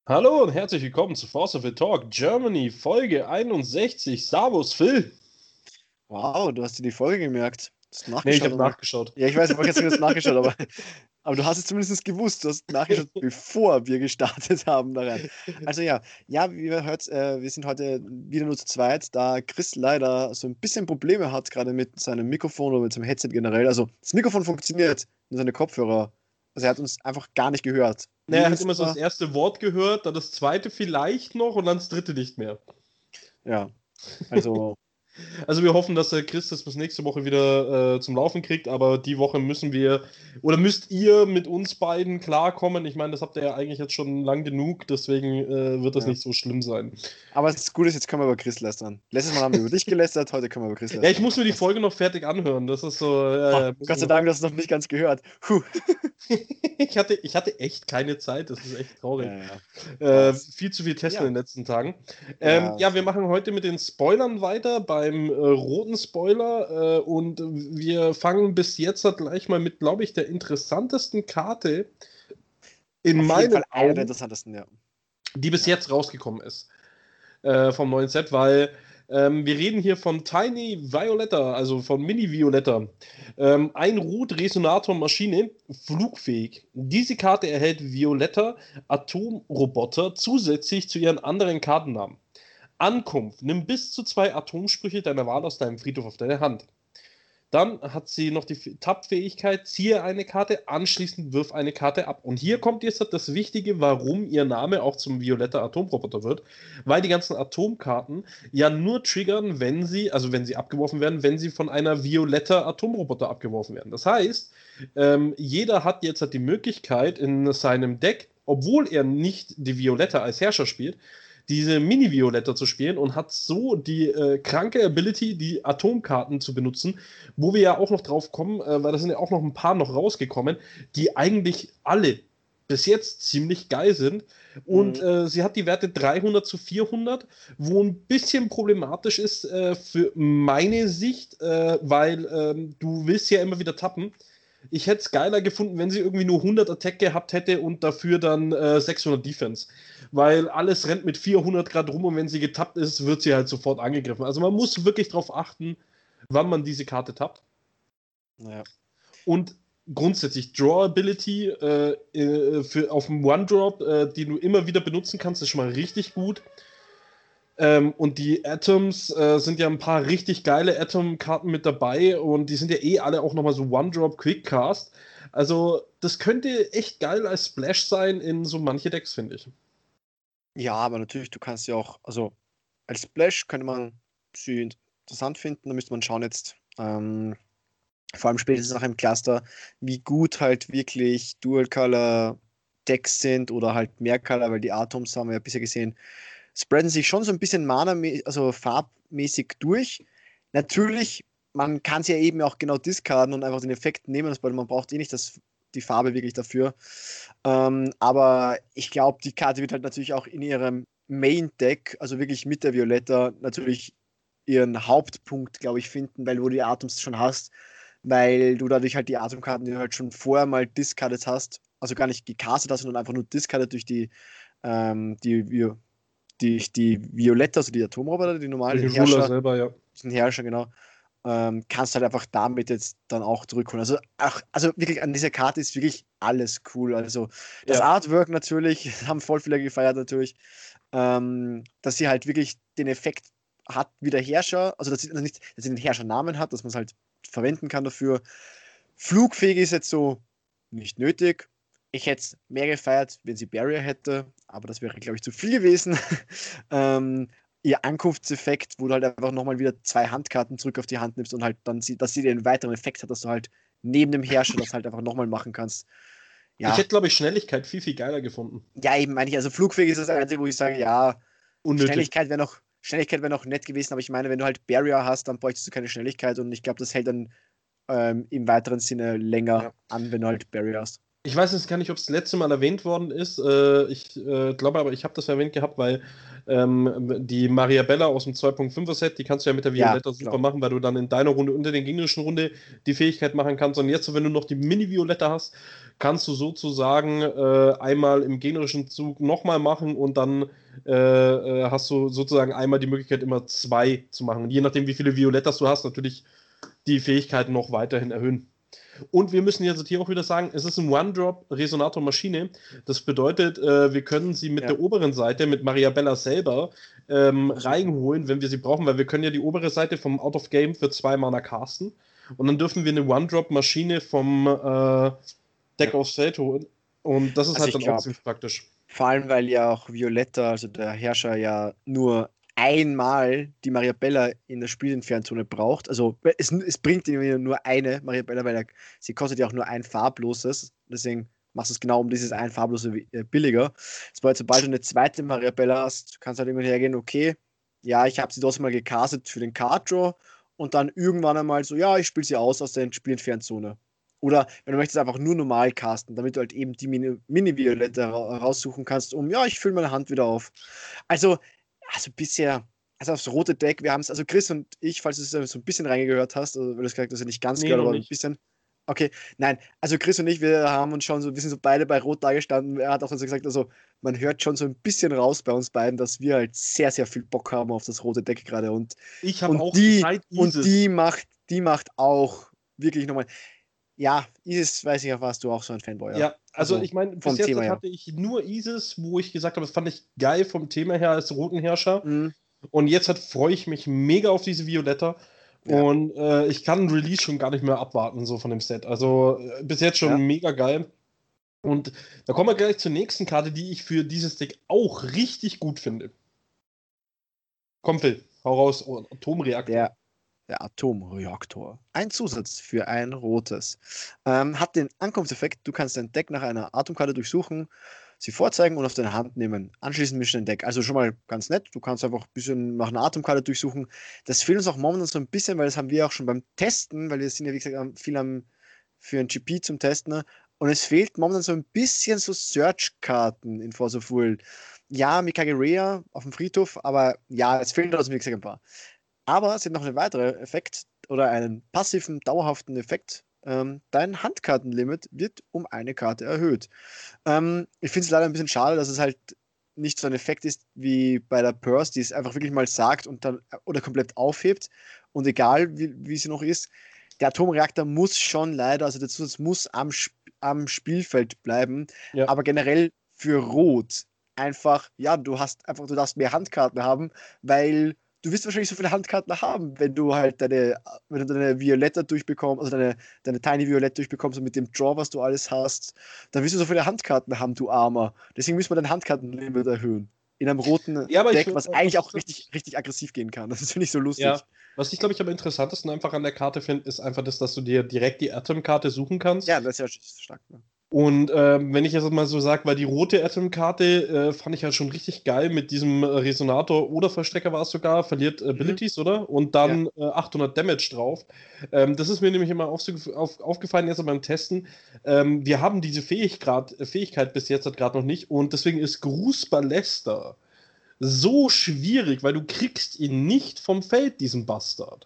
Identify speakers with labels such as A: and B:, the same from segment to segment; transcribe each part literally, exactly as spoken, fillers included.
A: Hallo und herzlich willkommen zu Force of the Talk Germany, Folge einundsechzig. Servus, Phil.
B: Wow, du hast dir die Folge gemerkt. Du hast
A: Ne, ich
B: nachgeschaut
A: habe
B: nochmal.
A: nachgeschaut.
B: Ja, ich weiß, ich wollte jetzt nicht nachgeschaut, aber, aber du hast es zumindest gewusst. Du hast nachgeschaut, bevor wir gestartet haben daran. Also ja, ja, wie ihr hört, äh, wir sind heute wieder nur zu zweit, da Chris leider so ein bisschen Probleme hat, gerade mit seinem Mikrofon oder mit seinem Headset generell. Also das Mikrofon funktioniert, nur seine Kopfhörer. Also er hat uns einfach gar nicht gehört.
A: Ne,
B: Wir
A: er hat
B: müssen
A: immer so das
B: mal,
A: erste Wort gehört, dann das zweite vielleicht noch und dann das dritte nicht mehr.
B: ja, also
A: Also wir hoffen, dass der Chris das bis nächste Woche wieder äh, zum Laufen kriegt, aber die Woche müssen wir oder müsst ihr mit uns beiden klarkommen. Ich meine, das habt ihr ja eigentlich jetzt schon lang genug, deswegen äh, wird das
B: ja.
A: nicht so schlimm sein.
B: Aber das Gute ist, jetzt können wir über Chris lästern. Letztes Mal haben wir über dich gelästert, heute können wir über Chris
A: Ja, ich
B: lästern.
A: muss mir die
B: Das,
A: Folge noch fertig anhören. Das ist so,
B: oh,
A: ja, ja, muss ich
B: Gott sei
A: noch.
B: Dank, du hast es noch nicht ganz gehört. Puh.
A: Ich hatte, ich hatte echt keine Zeit, das ist echt traurig.
B: Ja, ja.
A: Äh,
B: Was?
A: viel zu viel testen in
B: Ja,
A: den letzten Tagen. Ähm,
B: ja,
A: ja, wir
B: schon.
A: machen heute mit den Spoilern weiter, beim äh, roten Spoiler. Äh, und wir fangen bis jetzt halt gleich mal mit, glaube ich, der interessantesten Karte in
B: Auf jeden
A: meinen
B: Fall einer der
A: Augen,
B: interessantesten, ja.
A: die bis
B: Ja.
A: jetzt rausgekommen ist äh, vom neuen Set, weil ähm, wir reden hier von Tiny Violetta, also von Mini Violetta. Ähm, ein Root-Resonator-Maschine, flugfähig. Diese Karte erhält Violetta Atomroboter zusätzlich zu ihren anderen Kartennamen. Ankunft. Nimm bis zu zwei Atomsprüche deiner Wahl aus deinem Friedhof auf deine Hand. Dann hat sie noch die Tab-Fähigkeit, ziehe eine Karte, anschließend wirf eine Karte ab. Und hier kommt jetzt das Wichtige, warum ihr Name auch zum violetter Atomroboter wird. Weil die ganzen Atomkarten ja nur triggern, wenn sie, also wenn sie abgeworfen werden, wenn sie von einer violetter Atomroboter abgeworfen werden. Das heißt, ähm, jeder hat jetzt halt die Möglichkeit in seinem Deck, obwohl er nicht die Violetta als Herrscher spielt, diese Mini-Violetta zu spielen und hat so die äh, kranke Ability, die Atomkarten zu benutzen, wo wir ja auch noch drauf kommen, äh, weil da sind ja auch noch ein paar noch rausgekommen, die eigentlich alle bis jetzt ziemlich geil sind. Und
B: Mhm.
A: äh, sie hat die Werte dreihundert zu vierhundert, wo ein bisschen problematisch ist äh, für meine Sicht, äh, weil ähm, du willst ja immer wieder tappen. Ich hätte es geiler gefunden, wenn sie irgendwie nur hundert Attack gehabt hätte und dafür dann äh, sechshundert Defense. Weil alles rennt mit vierhundert Grad rum und wenn sie getappt ist, wird sie halt sofort angegriffen. Also man muss wirklich darauf achten, wann man diese Karte tappt.
B: Ja.
A: Und grundsätzlich Draw-Ability äh, äh, für, auf dem One-Drop, äh, die du immer wieder benutzen kannst, ist schon mal richtig gut. Ähm, und die Atoms äh, sind ja ein paar richtig geile Atom-Karten mit dabei und die sind ja eh alle auch nochmal so One-Drop-Quick-Cast. Also, das könnte echt geil als Splash sein in so manche Decks, finde ich.
B: Ja, aber natürlich, du kannst ja auch, also als Splash könnte man sie interessant finden, da müsste man schauen jetzt, ähm, vor allem spätestens nach im Cluster, wie gut halt wirklich Dual-Color-Decks sind oder halt Mehrcolor, weil die Atoms haben wir ja bisher gesehen, spreaden sich schon so ein bisschen mana, also farbmäßig durch. Natürlich, man kann es ja eben auch genau discarden und einfach den Effekt nehmen, weil man braucht eh nicht das, die Farbe wirklich dafür. Ähm, aber ich glaube, die Karte wird halt natürlich auch in ihrem Main-Deck, also wirklich mit der Violetta, natürlich ihren Hauptpunkt, glaube ich, finden, weil du die Atoms schon hast, weil du dadurch halt die Atomkarten, die du halt schon vorher mal discardet hast, also gar nicht gecastet hast, sondern einfach nur discardet durch die, ähm, die, die, die, die Violetta, also die Atomroboter, die normalen,
A: Durch
B: den
A: den Ruler
B: Herrscher,
A: selber, ja.
B: den Herrscher, genau, ähm, kannst halt einfach damit jetzt dann auch zurückholen. Also, ach, also wirklich an dieser Karte ist wirklich alles cool. Also das
A: Ja.
B: Artwork natürlich, das haben voll viele gefeiert natürlich, ähm, dass sie halt wirklich den Effekt hat wie der Herrscher, also dass sie, also nicht, dass sie den Herrschernamen hat, dass man es halt verwenden kann dafür. Flugfähig ist jetzt so nicht nötig. Ich hätte es mehr gefeiert, wenn sie Barrier hätte, aber das wäre, glaube ich, zu viel gewesen. ähm, ihr Ankunftseffekt, wo du halt einfach nochmal wieder zwei Handkarten zurück auf die Hand nimmst und halt dann, sie, dass sie den weiteren Effekt hat, dass du halt neben dem Herrscher das halt einfach nochmal machen kannst.
A: Ich
B: Ja,
A: hätte, glaube ich, Schnelligkeit viel, viel geiler gefunden.
B: ja, eben meine ich, also flugfähig ist das Einzige, wo ich sage, ja,
A: Unnötig.
B: Schnelligkeit wäre noch, Schnelligkeit wäre noch nett gewesen, aber ich meine, wenn du halt Barrier hast, dann bräuchtest du keine Schnelligkeit und ich glaube, das hält dann ähm, im weiteren Sinne länger
A: Ja.
B: an, wenn du halt Barrier hast.
A: Ich weiß jetzt gar nicht, ob es das letzte Mal erwähnt worden ist. Äh, ich äh, glaube aber, ich habe das erwähnt gehabt, weil ähm, die Maria Bella aus dem zwei Punkt fünfer Set, die kannst du ja mit der
B: Ja,
A: Violetta super
B: klar.
A: machen, weil du dann in deiner Runde und in der gegnerischen Runde die Fähigkeit machen kannst. Und jetzt, wenn du noch die Mini-Violetta hast, kannst du sozusagen äh, einmal im generischen Zug nochmal machen und dann äh, äh, hast du sozusagen einmal die Möglichkeit, immer zwei zu machen. Und je nachdem, wie viele Violettas du hast, natürlich die Fähigkeiten noch weiterhin erhöhen. Und wir müssen jetzt hier auch wieder sagen, es ist ein One-Drop-Resonator-Maschine. Das bedeutet, äh, wir können sie mit
B: Ja.
A: der oberen Seite, mit Mariabella selber, ähm, reinholen, wenn wir sie brauchen, weil wir können ja die obere Seite vom Out of Game für zwei Mana casten. Und dann dürfen wir eine One-Drop-Maschine vom äh, Deck
B: Ja.
A: aufs Feld holen. Und das ist
B: Also
A: halt
B: ich
A: dann auch
B: glaub,
A: ziemlich praktisch.
B: Vor allem, weil ja auch Violetta, also der Herrscher, ja nur einmal die Mariabella in der Spielentfernzone braucht. Also es, es bringt ihm ja nur eine Mariabella, weil er, sie kostet ja auch nur ein farbloses. Deswegen machst du es genau um dieses ein farblose äh, billiger. Das bedeutet, sobald du eine zweite Mariabella hast, kannst du halt immer hergehen, okay, ja, ich habe sie trotzdem mal gecastet für den Card Draw und dann irgendwann einmal so, ja, ich spiele sie aus aus der Spielentfernzone. Oder wenn du möchtest, einfach nur normal casten, damit du halt eben die Mini- Mini-Violette ra- raussuchen kannst, um, ja, ich fülle meine Hand wieder auf. Also, also bisher, also aufs rote Deck, wir haben es, also Chris und ich, falls du es so ein bisschen reingehört hast, also, weil du es gesagt hast, nicht ganz
A: Nee,
B: gehört,
A: noch
B: aber ein
A: nicht.
B: bisschen. Okay, nein, also Chris und ich, wir haben uns schon so, wir sind so beide bei Rot dagestanden. Er hat auch so gesagt, also man hört schon so ein bisschen raus bei uns beiden, dass wir halt sehr, sehr viel Bock haben auf das rote Deck gerade. Und,
A: Ich habe
B: und
A: auch
B: die,
A: seit
B: und
A: Isis.
B: die macht, die macht auch wirklich nochmal. Ja, Isis, weiß ich, warst du auch so ein Fanboy, ja.
A: Ja, also
B: Also
A: ich meine, bis
B: vom
A: jetzt
B: Thema her.
A: hatte ich nur Isis, wo ich gesagt habe, das fand ich geil vom Thema her als roten Herrscher.
B: Mhm.
A: Und jetzt halt freue ich mich mega auf diese Violetta.
B: Ja,
A: Und äh, ich kann Release schon gar nicht mehr abwarten, so von dem Set. Also äh, bis jetzt schon
B: ja.
A: mega geil. Und da kommen wir gleich zur nächsten Karte, die ich für dieses Deck auch richtig gut finde. Komm, Phil, hau raus, oh, Atomreaktor.
B: Der, der Atomreaktor. Ein Zusatz für ein rotes. Ähm, hat den Ankunftseffekt, du kannst dein Deck nach einer Atomkarte durchsuchen, sie vorzeigen und auf deine Hand nehmen. Anschließend mischt dein Deck. Also schon mal ganz nett. Du kannst einfach ein bisschen nach einer Atomkarte durchsuchen. Das fehlt uns auch momentan so ein bisschen, weil das haben wir auch schon beim Testen, weil wir sind ja, wie gesagt, am- viel am, für ein G P zum Testen. Ne? Und es fehlt momentan so ein bisschen so Search-Karten in Force of Will. Ja, Mikage Rea auf dem Friedhof, aber ja, es fehlen trotzdem, wie gesagt, ein paar. Aber es hat noch einen weiteren Effekt oder einen passiven, dauerhaften Effekt. Ähm, dein Handkartenlimit wird um eine Karte erhöht. Ähm, ich finde es leider ein bisschen schade, dass es halt nicht so ein Effekt ist wie bei der Purse, die es einfach wirklich mal sagt und dann oder komplett aufhebt. Und egal wie, wie sie noch ist, der Atomreaktor muss schon leider, also der Zusatz muss am, Sp am Spielfeld bleiben.
A: Ja.
B: Aber generell für Rot einfach, ja, du hast einfach, du darfst mehr Handkarten haben, weil du wirst wahrscheinlich so viele Handkarten haben, wenn du halt deine, wenn du deine Violetta durchbekommst, also deine, deine Tiny Violette durchbekommst und mit dem Draw, was du alles hast, dann wirst du so viele Handkarten haben, du Armer. Deswegen müssen wir dein Handkartenlimit erhöhen. In einem roten
A: Ja, aber ich,
B: Deck, was
A: was
B: eigentlich
A: ich,
B: auch richtig, richtig aggressiv gehen kann. Das ist, finde ich, so
A: ja,
B: lustig.
A: was ich glaube ich am interessantesten einfach an der Karte finde, ist einfach das, dass du dir direkt die Atom-Karte suchen kannst.
B: Ja, das ist ja stark. Ne?
A: Und ähm, wenn ich jetzt mal so sage, weil die rote Atom-Karte äh, fand ich halt schon richtig geil mit diesem äh, Resonator oder Verstärker war es sogar, verliert äh,
B: Mhm.
A: Abilities, oder? Und
B: Ja.
A: dann äh, achthundert Damage drauf. Ähm, das ist mir nämlich immer auf, auf, aufgefallen jetzt beim Testen. Ähm, wir haben diese Fähigkeit, Fähigkeit bis jetzt gerade noch nicht und deswegen ist Gruß Ballester so schwierig, weil du kriegst ihn nicht vom Feld, diesen Bastard.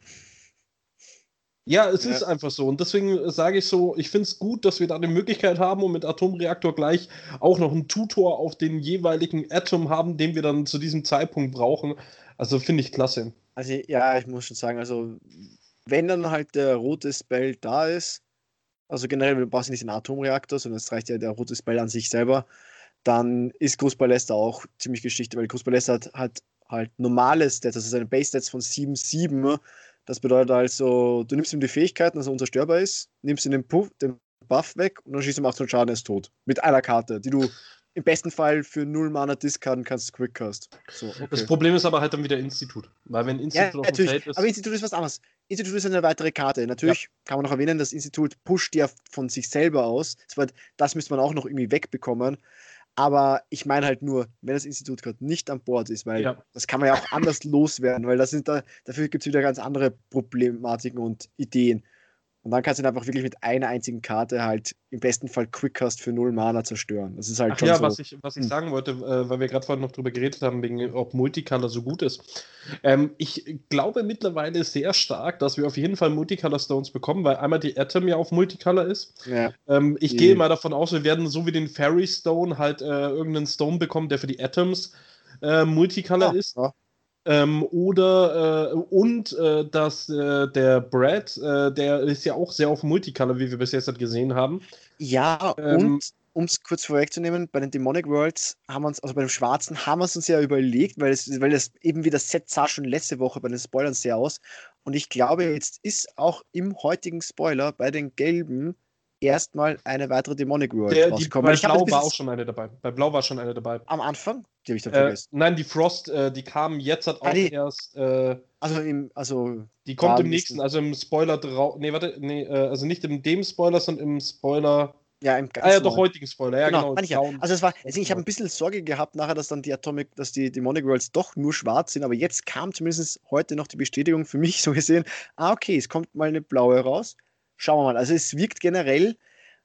A: Ja, es
B: Ja.
A: ist einfach so. Und deswegen sage ich so, ich finde es gut, dass wir da eine Möglichkeit haben und mit Atomreaktor gleich auch noch einen Tutor auf den jeweiligen Atom haben, den wir dann zu diesem Zeitpunkt brauchen. Also finde ich klasse.
B: Also, ja, ich muss schon sagen, also, wenn dann halt der rote Spell da ist, also generell, du brauchst ja nicht den Atomreaktor, sondern es reicht ja der rote Spell an sich selber, dann ist Großballester auch ziemlich Geschichte, weil Großballester hat, hat halt normale Stats, also seine Base-Stats von sieben sieben. Das bedeutet also, du nimmst ihm die Fähigkeiten, dass er unzerstörbar ist, nimmst ihm den, Puff, den Buff weg und dann schießt er ihm achthundert Schaden, er ist tot. Mit einer Karte, die du im besten Fall für null Mana discarden kannst, Quickcast. So,
A: Das
B: okay.
A: Problem ist aber halt dann wieder Institut. Weil wenn
B: Ja,
A: Institut auf dem
B: natürlich.
A: Feld
B: Aber
A: ist.
B: Institut ist was anderes. Institut ist eine weitere Karte.
A: Ja,
B: Natürlich kann man noch erwähnen, das Institut pusht ja von sich selber aus. Das, war, das müsste man auch noch irgendwie wegbekommen. Aber ich meine halt nur, wenn das Institut gerade nicht an Bord ist, weil
A: ja.
B: das kann man ja auch anders loswerden, weil das sind da, dafür gibt es wieder ganz andere Problematiken und Ideen. Und dann kannst du ihn einfach wirklich mit einer einzigen Karte halt im besten Fall Quickcast für null Mana zerstören. Das ist halt
A: Ach
B: schon
A: ja,
B: so.
A: was ich, was ich
B: hm.
A: sagen wollte, äh, weil wir gerade vorhin noch drüber geredet haben, wegen, ob Multicolor so gut ist. Ähm, ich glaube mittlerweile sehr stark, dass wir auf jeden Fall Multicolor Stones bekommen, weil einmal die Atom ja auf Multicolor ist.
B: Ja,
A: Ähm, ich gehe
B: die,
A: mal davon aus, wir werden so wie den Fairy Stone halt äh, irgendeinen Stone bekommen, der für die Atoms äh, Multicolor
B: ah,
A: ist.
B: ja.
A: Ähm, oder äh, und äh, dass äh, der Brad, äh, der ist ja auch sehr auf Multicolor, wie wir bis jetzt halt gesehen haben.
B: Ja, und
A: Ähm,
B: um es kurz vorwegzunehmen, bei den Demonic Worlds haben wir uns, also bei dem Schwarzen, haben wir es uns ja überlegt, weil es, weil das eben wie das Set sah schon letzte Woche bei den Spoilern sehr aus. Und ich glaube, jetzt ist auch im heutigen Spoiler bei den Gelben erstmal eine weitere Demonic World
A: der, die,
B: rausgekommen. Weil
A: bei
B: ich habe jetzt
A: Blau
B: bis
A: war auch
B: jetzt
A: schon eine dabei. Bei Blau war schon eine dabei.
B: am Anfang, die habe ich dann
A: Äh,
B: vergessen.
A: nein, die Frost, äh, die kam jetzt halt
B: Ah,
A: auch
B: die,
A: erst. Äh,
B: also im, also
A: die kommt
B: da
A: im
B: ein
A: nächsten,
B: bisschen,
A: also im Spoiler drauf. Nee, warte, nee, äh, also nicht in dem Spoiler, sondern im Spoiler.
B: ja, im
A: Ah ja,
B: ganz
A: doch,
B: neuen.
A: heutigen Spoiler, ja,
B: Genau,
A: genau, im
B: meine ich ja.
A: blauen.
B: Also es war,
A: blauen
B: deswegen, ich habe
A: Spoiler.
B: ein bisschen Sorge gehabt nachher, dass dann die Atomic, dass die Demonic Worlds doch nur schwarz sind, aber jetzt kam zumindest heute noch die Bestätigung für mich so gesehen, ah okay, es kommt mal eine blaue raus. Schauen wir mal. Also es wirkt generell,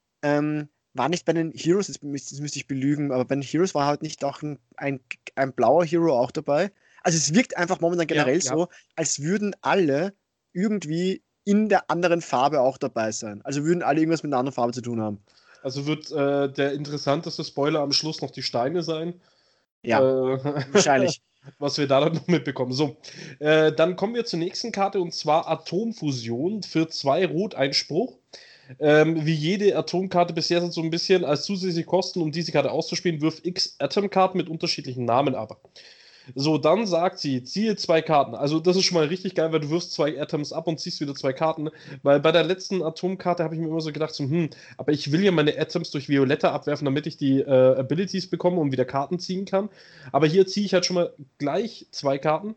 B: ähm, war nicht bei den Heroes, das, müsste das müsste ich belügen, aber bei den Heroes war halt nicht auch ein, ein, ein blauer Hero auch dabei. Also es wirkt einfach momentan
A: Ja,
B: generell
A: ja.
B: so, als würden alle irgendwie in der anderen Farbe auch dabei sein. Also würden alle irgendwas mit einer anderen Farbe zu tun haben.
A: Also wird äh, der interessanteste Spoiler am Schluss noch die Steine sein. Äh,
B: Ja, wahrscheinlich.
A: was wir da dann noch mitbekommen. So, äh, dann kommen wir zur nächsten Karte und zwar Atomfusion für zwei Rot ein Spruch. Ähm, wie jede Atomkarte bisher sind so ein bisschen als zusätzliche Kosten, um diese Karte auszuspielen, wirft X Atomkarten mit unterschiedlichen Namen ab. So, dann sagt sie, ziehe zwei Karten. Also, das ist schon mal richtig geil, weil du wirfst zwei Atoms ab und ziehst wieder zwei Karten. Weil bei der letzten Atomkarte habe ich mir immer so gedacht, so, hm, aber ich will ja meine Atoms durch Violette abwerfen, damit ich die äh, Abilities bekomme und wieder Karten ziehen kann. Aber hier ziehe ich halt schon mal gleich zwei Karten.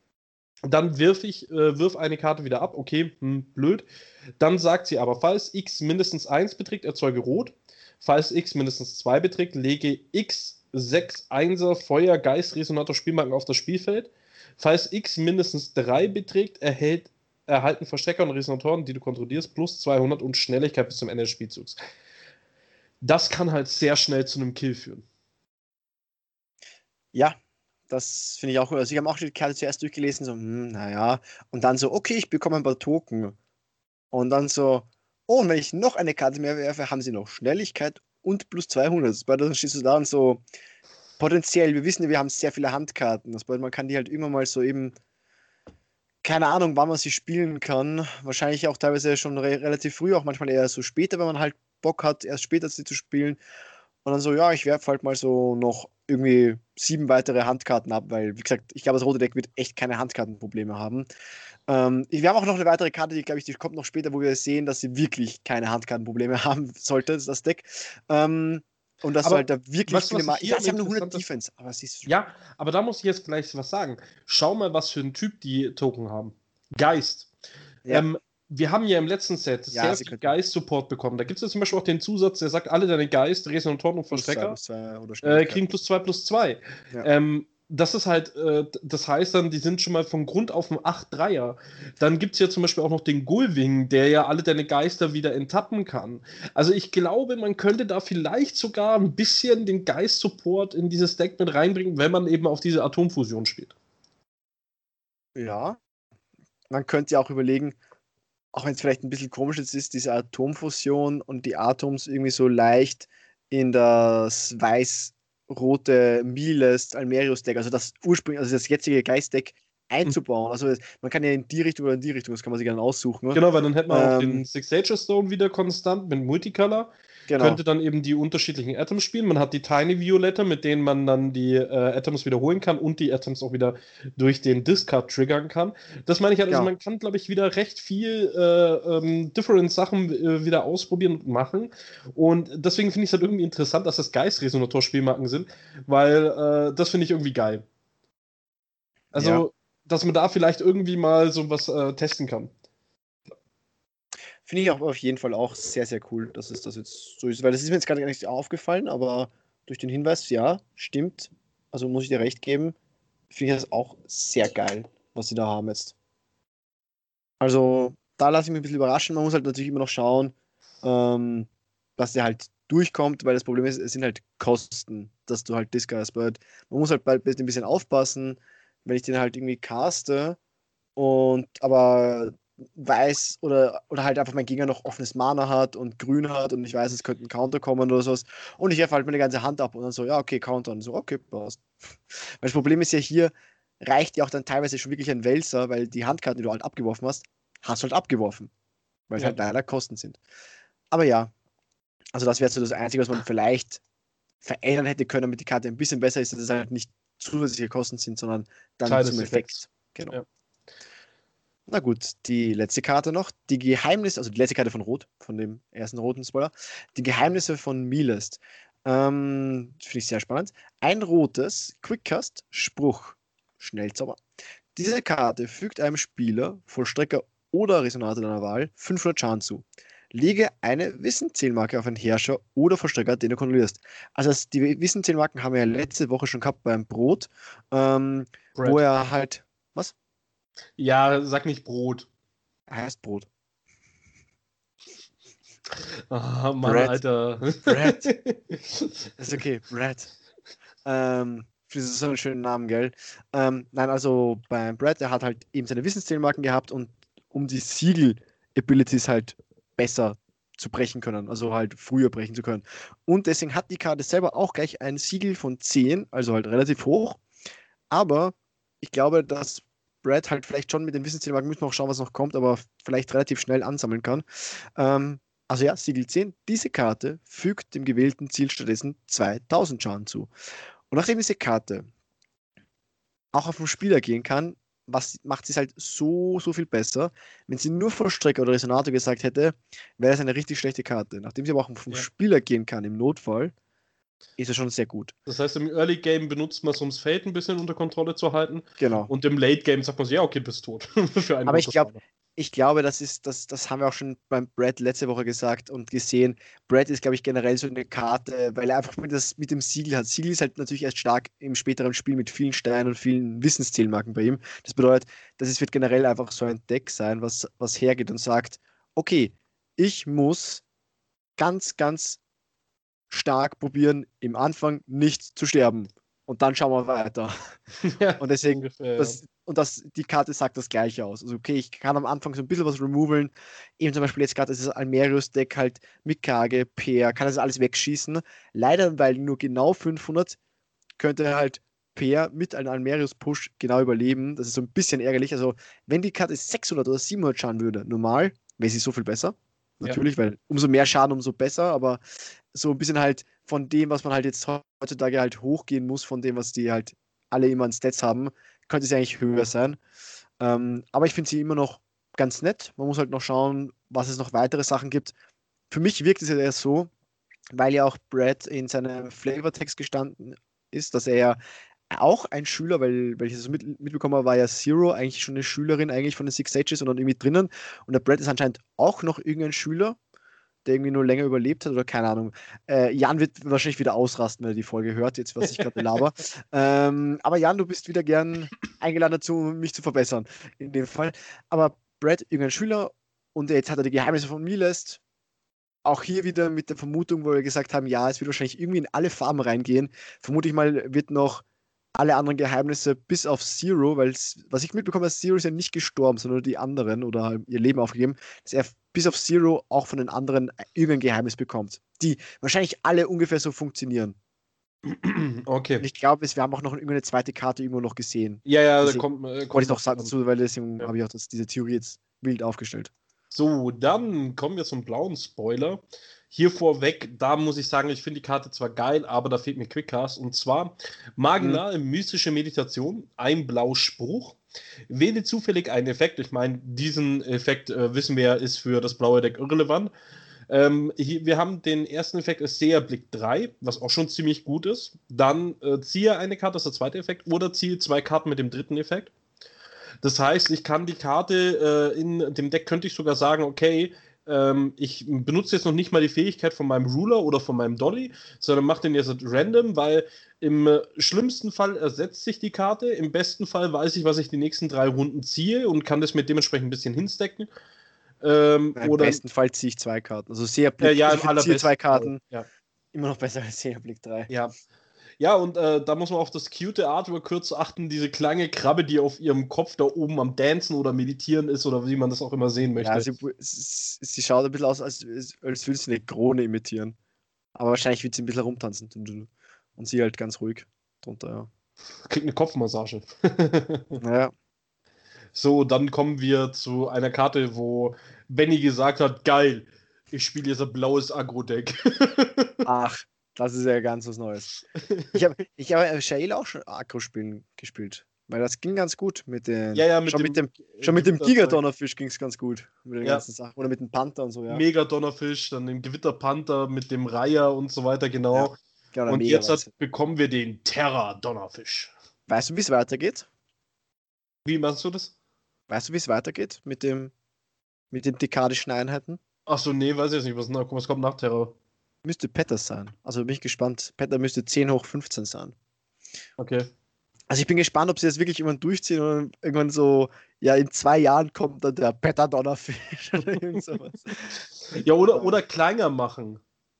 A: Dann wirf ich, äh, wirf eine Karte wieder ab. Okay, hm, blöd. Dann sagt sie aber, falls X mindestens eins beträgt, erzeuge Rot. Falls X mindestens zwei beträgt, lege X sechs Einser Feuer, Geist, Resonator, Spielmarken auf das Spielfeld. Falls X mindestens drei beträgt, erhält, erhalten Verstärker und Resonatoren, die du kontrollierst, plus zweihundert und Schnelligkeit bis zum Ende des Spielzugs. Das kann halt sehr schnell zu einem Kill führen.
B: Ja, das finde ich auch. Also ich habe auch die Karte zuerst durchgelesen, so, hm, naja. Und dann so, okay, ich bekomme ein paar Token. Und dann so, oh, und wenn ich noch eine Karte mehr werfe, haben sie noch Schnelligkeit und plus zweihundert. Weil dann stehst du da und so, potenziell, wir wissen ja, wir haben sehr viele Handkarten. Das bedeutet, man kann die halt immer mal so eben, keine Ahnung, wann man sie spielen kann. Wahrscheinlich auch teilweise schon re relativ früh, auch manchmal eher so später, wenn man halt Bock hat, erst später sie zu spielen. Und dann so, ja, ich werfe halt mal so noch irgendwie sieben weitere Handkarten ab, weil, wie gesagt, ich glaube, das rote Deck wird echt keine Handkartenprobleme haben. Ähm, wir haben auch noch eine weitere Karte, die, glaube ich, die kommt noch später, wo wir sehen, dass sie wirklich keine Handkartenprobleme haben sollte, das Deck. Ähm, und dass du halt
A: Aber
B: da wirklich
A: weißt du,
B: viele
A: was ich
B: Mal. Ich
A: hier
B: weiß,
A: am
B: sie haben nur hundert
A: interessantesten.
B: Defense, aber sie ist.
A: Ja, aber da muss ich jetzt gleich was sagen. Schau mal, was für ein Typ die Token haben. Geist.
B: Ja,
A: Ähm, wir haben ja im letzten Set
B: ja,
A: sehr
B: sie
A: viel
B: könnten
A: Geist-Support bekommen. Da gibt es ja zum Beispiel auch den Zusatz, der sagt, alle deine Geist, Resonatoren und
B: plus zwei,
A: Vollstrecker
B: plus zwei oder
A: äh,
B: Schnelligkeit.
A: kriegen plus zwei plus zwei.
B: Ja.
A: Ähm, das ist halt, äh, das heißt dann, die sind schon mal von Grund auf ein acht Dreier. Dann gibt es ja zum Beispiel auch noch den Gullwing, der ja alle deine Geister wieder enttappen kann. Also ich glaube, man könnte da vielleicht sogar ein bisschen den Geist-Support in dieses Deck mit reinbringen, wenn man eben auf diese Atomfusion spielt.
B: Ja, man könnte ja auch überlegen, auch wenn es vielleicht ein bisschen komisch jetzt ist, diese Atomfusion und die Atoms irgendwie so leicht in das weiß-rote Miles Almerius-Deck, also das ursprüngliche, also das jetzige Geist-Deck einzubauen. Also man kann ja in die Richtung oder in die Richtung, das kann man sich dann aussuchen. Ne?
A: Genau, weil dann hätten wir auch
B: Ähm,
A: den Six Ager Stone wieder konstant mit Multicolor.
B: genau,
A: Könnte dann eben die unterschiedlichen Atoms spielen. Man hat die Tiny Violette, mit denen man dann die äh, Atoms wiederholen kann und die Atoms auch wieder durch den Discard triggern kann. Das meine ich halt, also
B: genau.
A: man kann, glaube ich, wieder recht viel äh, ähm, different Sachen äh, wieder ausprobieren und machen. Und deswegen finde ich es halt irgendwie interessant, dass das Geist-Resonator-Spielmarken sind, weil äh, das finde ich irgendwie geil.
B: Ja.
A: Also, dass man da vielleicht irgendwie mal so was äh, testen kann.
B: Finde ich auch auf jeden Fall auch sehr, sehr cool, dass es das jetzt so ist, weil das ist mir jetzt gar nicht aufgefallen, aber durch den Hinweis, ja, stimmt. Also muss ich dir recht geben, finde ich das auch sehr geil, was sie da haben jetzt. Also da lasse ich mich ein bisschen überraschen. Man muss halt natürlich immer noch schauen, ähm, dass der halt durchkommt, weil das Problem ist, es sind halt Kosten, dass du halt discardest. Man muss halt bald ein bisschen aufpassen, wenn ich den halt irgendwie caste und aber weiß oder, oder halt einfach mein Gegner noch offenes Mana hat und grün hat und ich weiß, es könnte ein Counter kommen oder sowas und ich werfe halt meine ganze Hand ab und dann so, ja, okay, Counter und so, okay, passt. Weil das Problem ist ja hier, reicht ja auch dann teilweise schon wirklich ein Wälzer, weil die Handkarten, die du halt abgeworfen hast, hast du halt abgeworfen, weil es
A: Ja.
B: halt leider Kosten sind. Aber ja, also das wäre so das Einzige, was man vielleicht verändern hätte können, damit die Karte ein bisschen besser ist, dass es halt nicht zusätzliche Kosten sind, sondern dann
A: Teil
B: zum
A: des
B: Effekt.
A: Effekts.
B: Genau.
A: Ja.
B: Na gut, die letzte Karte noch. Die Geheimnisse, also die letzte Karte von Rot, von dem ersten roten Spoiler. Die Geheimnisse von Milest. Ähm, Finde ich sehr spannend. Ein rotes Quickcast, Spruch, Schnellzauber. Diese Karte fügt einem Spieler, Vollstrecker oder Resonator deiner Wahl fünfhundert Schaden zu. Lege eine Wissenszählmarke auf einen Herrscher oder Vollstrecker, den du kontrollierst. Also das, die Wissenszählmarken haben wir ja letzte Woche schon gehabt beim Brot, ähm, wo
A: Brad.
B: er halt, was?
A: Ja, sag nicht Brot.
B: Er heißt Brot.
A: Ah, Mann,
B: Brad.
A: Alter.
B: Brad. Ist okay, Brad. Ähm, für so einen schönen Namen, gell? Ähm, nein, also beim Brad, der hat halt eben seine Wissenszählmarken gehabt und um die Siegel-Abilities halt besser zu brechen können, also halt früher brechen zu können. Und deswegen hat die Karte selber auch gleich ein Siegel von zehn, also halt relativ hoch. Aber ich glaube, dass Brad halt vielleicht schon mit den Wissenszählmarken, müssen wir auch schauen, was noch kommt, aber vielleicht relativ schnell ansammeln kann. Ähm, also ja, Siegel zehn. Diese Karte fügt dem gewählten Ziel stattdessen zweitausend Schaden zu. Und nachdem diese Karte auch auf den Spieler gehen kann, was macht sie es halt so, so viel besser. Wenn sie nur Vollstrecker oder Resonator gesagt hätte, wäre das eine richtig schlechte Karte. Nachdem sie aber auch vom
A: Ja.
B: Spieler gehen kann im Notfall, ist es schon sehr gut.
A: Das heißt, im Early Game benutzt man es, um das Fate ein bisschen unter Kontrolle zu halten.
B: Genau.
A: Und im Late Game sagt man so, ja, okay, bist tot. Für ein
B: Aber ich
A: rotes
B: glaube,
A: Mana.
B: ich glaube, das ist, das, das haben wir auch schon beim Brad letzte Woche gesagt und gesehen. Brad ist, glaube ich, generell so eine Karte, weil er einfach mit, das, mit dem Siegel hat. Siegel ist halt natürlich erst stark im späteren Spiel mit vielen Steinen und vielen Wissenszählmarken bei ihm. Das bedeutet, dass es wird generell einfach so ein Deck sein, was, was hergeht und sagt, okay, ich muss ganz, ganz stark probieren, im Anfang nicht zu sterben. Und dann schauen wir weiter.
A: Ja,
B: Und
A: so
B: deswegen,
A: ungefähr.
B: das, und das, die Karte sagt das Gleiche aus. Also, okay, ich kann am Anfang so ein bisschen was removeln. Eben zum Beispiel jetzt gerade das Almerius-Deck halt mit Kage, Peer, kann das alles wegschießen. Leider, weil nur genau fünfhundert könnte halt Peer mit einem Almerius-Push genau überleben. Das ist so ein bisschen ärgerlich. Also, wenn die Karte sechshundert oder siebenhundert schaden würde, normal, wäre sie so viel besser.
A: Ja.
B: Natürlich, weil umso mehr Schaden, umso besser, aber so ein bisschen halt von dem, was man halt jetzt heutzutage halt hochgehen muss, von dem, was die halt alle immer an Stats haben, könnte sie eigentlich höher sein. Ähm, aber ich finde sie immer noch ganz nett. Man muss halt noch schauen, was es noch weitere Sachen gibt. Für mich wirkt es ja eher so, weil ja auch Brad in seinem Flavortext gestanden ist, dass er ja auch ein Schüler, weil, weil ich das so mit, mitbekommen habe, war ja Zero eigentlich schon eine Schülerin eigentlich von den Six Sages und dann irgendwie drinnen. Und der Brad ist anscheinend auch noch irgendein Schüler, der irgendwie nur länger überlebt hat oder keine Ahnung. Äh, Jan wird wahrscheinlich wieder ausrasten, wenn er die Folge hört, jetzt was ich gerade laber. ähm, aber Jan, du bist wieder gern eingeladen dazu, mich zu verbessern in dem Fall. Aber Brad, irgendein Schüler und jetzt hat er die Geheimnisse von Milest. Auch hier wieder mit der Vermutung, wo wir gesagt haben, ja, es wird wahrscheinlich irgendwie in alle Farben reingehen. Vermute ich mal, wird noch alle anderen Geheimnisse bis auf Zero, weil was ich mitbekommen habe, Zero ist ja nicht gestorben, sondern nur die anderen oder halt ihr Leben aufgegeben, dass er bis auf Zero auch von den anderen irgendein Geheimnis bekommt, die wahrscheinlich alle ungefähr so funktionieren.
A: Okay.
B: Und ich glaube, wir haben auch noch irgendeine zweite Karte irgendwo noch gesehen.
A: Ja, ja, da
B: Deswegen
A: kommt, äh,
B: wollte
A: kommt
B: ich noch
A: noch
B: sagen
A: dran.
B: dazu, weil deswegen
A: Ja.
B: habe ich auch das, diese Theorie jetzt wild aufgestellt.
A: So, dann kommen wir zum blauen Spoiler. Hier vorweg, da muss ich sagen, ich finde die Karte zwar geil, aber da fehlt mir Quickcast. Und zwar marginal mystische Meditation, ein Blauspruch. Wähle zufällig einen Effekt. Ich meine, diesen Effekt äh, wissen wir ja, ist für das blaue Deck irrelevant. Ähm, hier, wir haben den ersten Effekt ist Seherblick drei, was auch schon ziemlich gut ist. Dann äh, ziehe eine Karte, das ist der zweite Effekt, oder ziehe zwei Karten mit dem dritten Effekt. Das heißt, ich kann die Karte äh, in dem Deck, könnte ich sogar sagen, okay, ähm, ich benutze jetzt noch nicht mal die Fähigkeit von meinem Ruler oder von meinem Dolly, sondern mache den jetzt random, weil im äh, schlimmsten Fall ersetzt sich die Karte, im besten Fall weiß ich, was ich die nächsten drei Runden ziehe und kann das mit dementsprechend ein bisschen hinstecken. Ähm,
B: Im
A: oder,
B: besten Fall ziehe ich zwei Karten. Also Seherblick,
A: äh, ja,
B: also
A: im
B: ich finde
A: allerbesten
B: zwei Karten
A: Fall. Ja.
B: immer noch besser als Seherblick drei.
A: Ja. Ja, und äh, da muss man auf das cute Artwork kurz achten, diese kleine Krabbe, die auf ihrem Kopf da oben am Dancen oder Meditieren ist oder wie man das auch immer sehen
B: Ja,
A: möchte.
B: sie, sie, sie schaut ein bisschen aus, als, als würde sie eine Krone imitieren. Aber wahrscheinlich wird sie ein bisschen rumtanzen. Und sie halt ganz ruhig drunter, ja.
A: Kriegt eine Kopfmassage.
B: Naja,
A: So, dann kommen wir zu einer Karte, wo Benny gesagt hat, geil, ich spiele jetzt ein blaues Agro-Deck.
B: ach, das ist ja ganz was Neues. Ich habe ich hab Shale auch schon Akro-Spielen gespielt. Weil das ging ganz gut mit den.
A: Ja, ja, mit
B: Schon mit
A: dem
B: dem,
A: äh,
B: schon mit dem
A: Gewitterzeug.
B: Gigadonnerfisch ging es ganz gut. Mit den
A: Ja,
B: ganzen Sachen. Oder mit dem Panther und so, ja.
A: Mega-Donnerfisch, dann den Gewitterpanther mit dem Reiher und so weiter,
B: Ja.
A: genau.
B: Genau, der
A: Und jetzt hat,
B: Mega-Weiße.
A: bekommen wir den Terra-Donnerfisch.
B: Weißt du, wie es weitergeht?
A: Wie machst du das?
B: Weißt du, wie es weitergeht mit dem, mit den dekadischen Einheiten?
A: Achso, nee, weiß ich jetzt nicht. Was, was kommt nach Terra?
B: Müsste Petter sein. Also bin ich gespannt. Petter müsste zehn hoch fünfzehn sein.
A: Okay.
B: Also ich bin gespannt, ob sie das wirklich irgendwann durchziehen und irgendwann so, ja, in zwei Jahren kommt dann der Petter Donnerfisch oder irgend sowas.
A: Ja, oder, oder kleiner machen.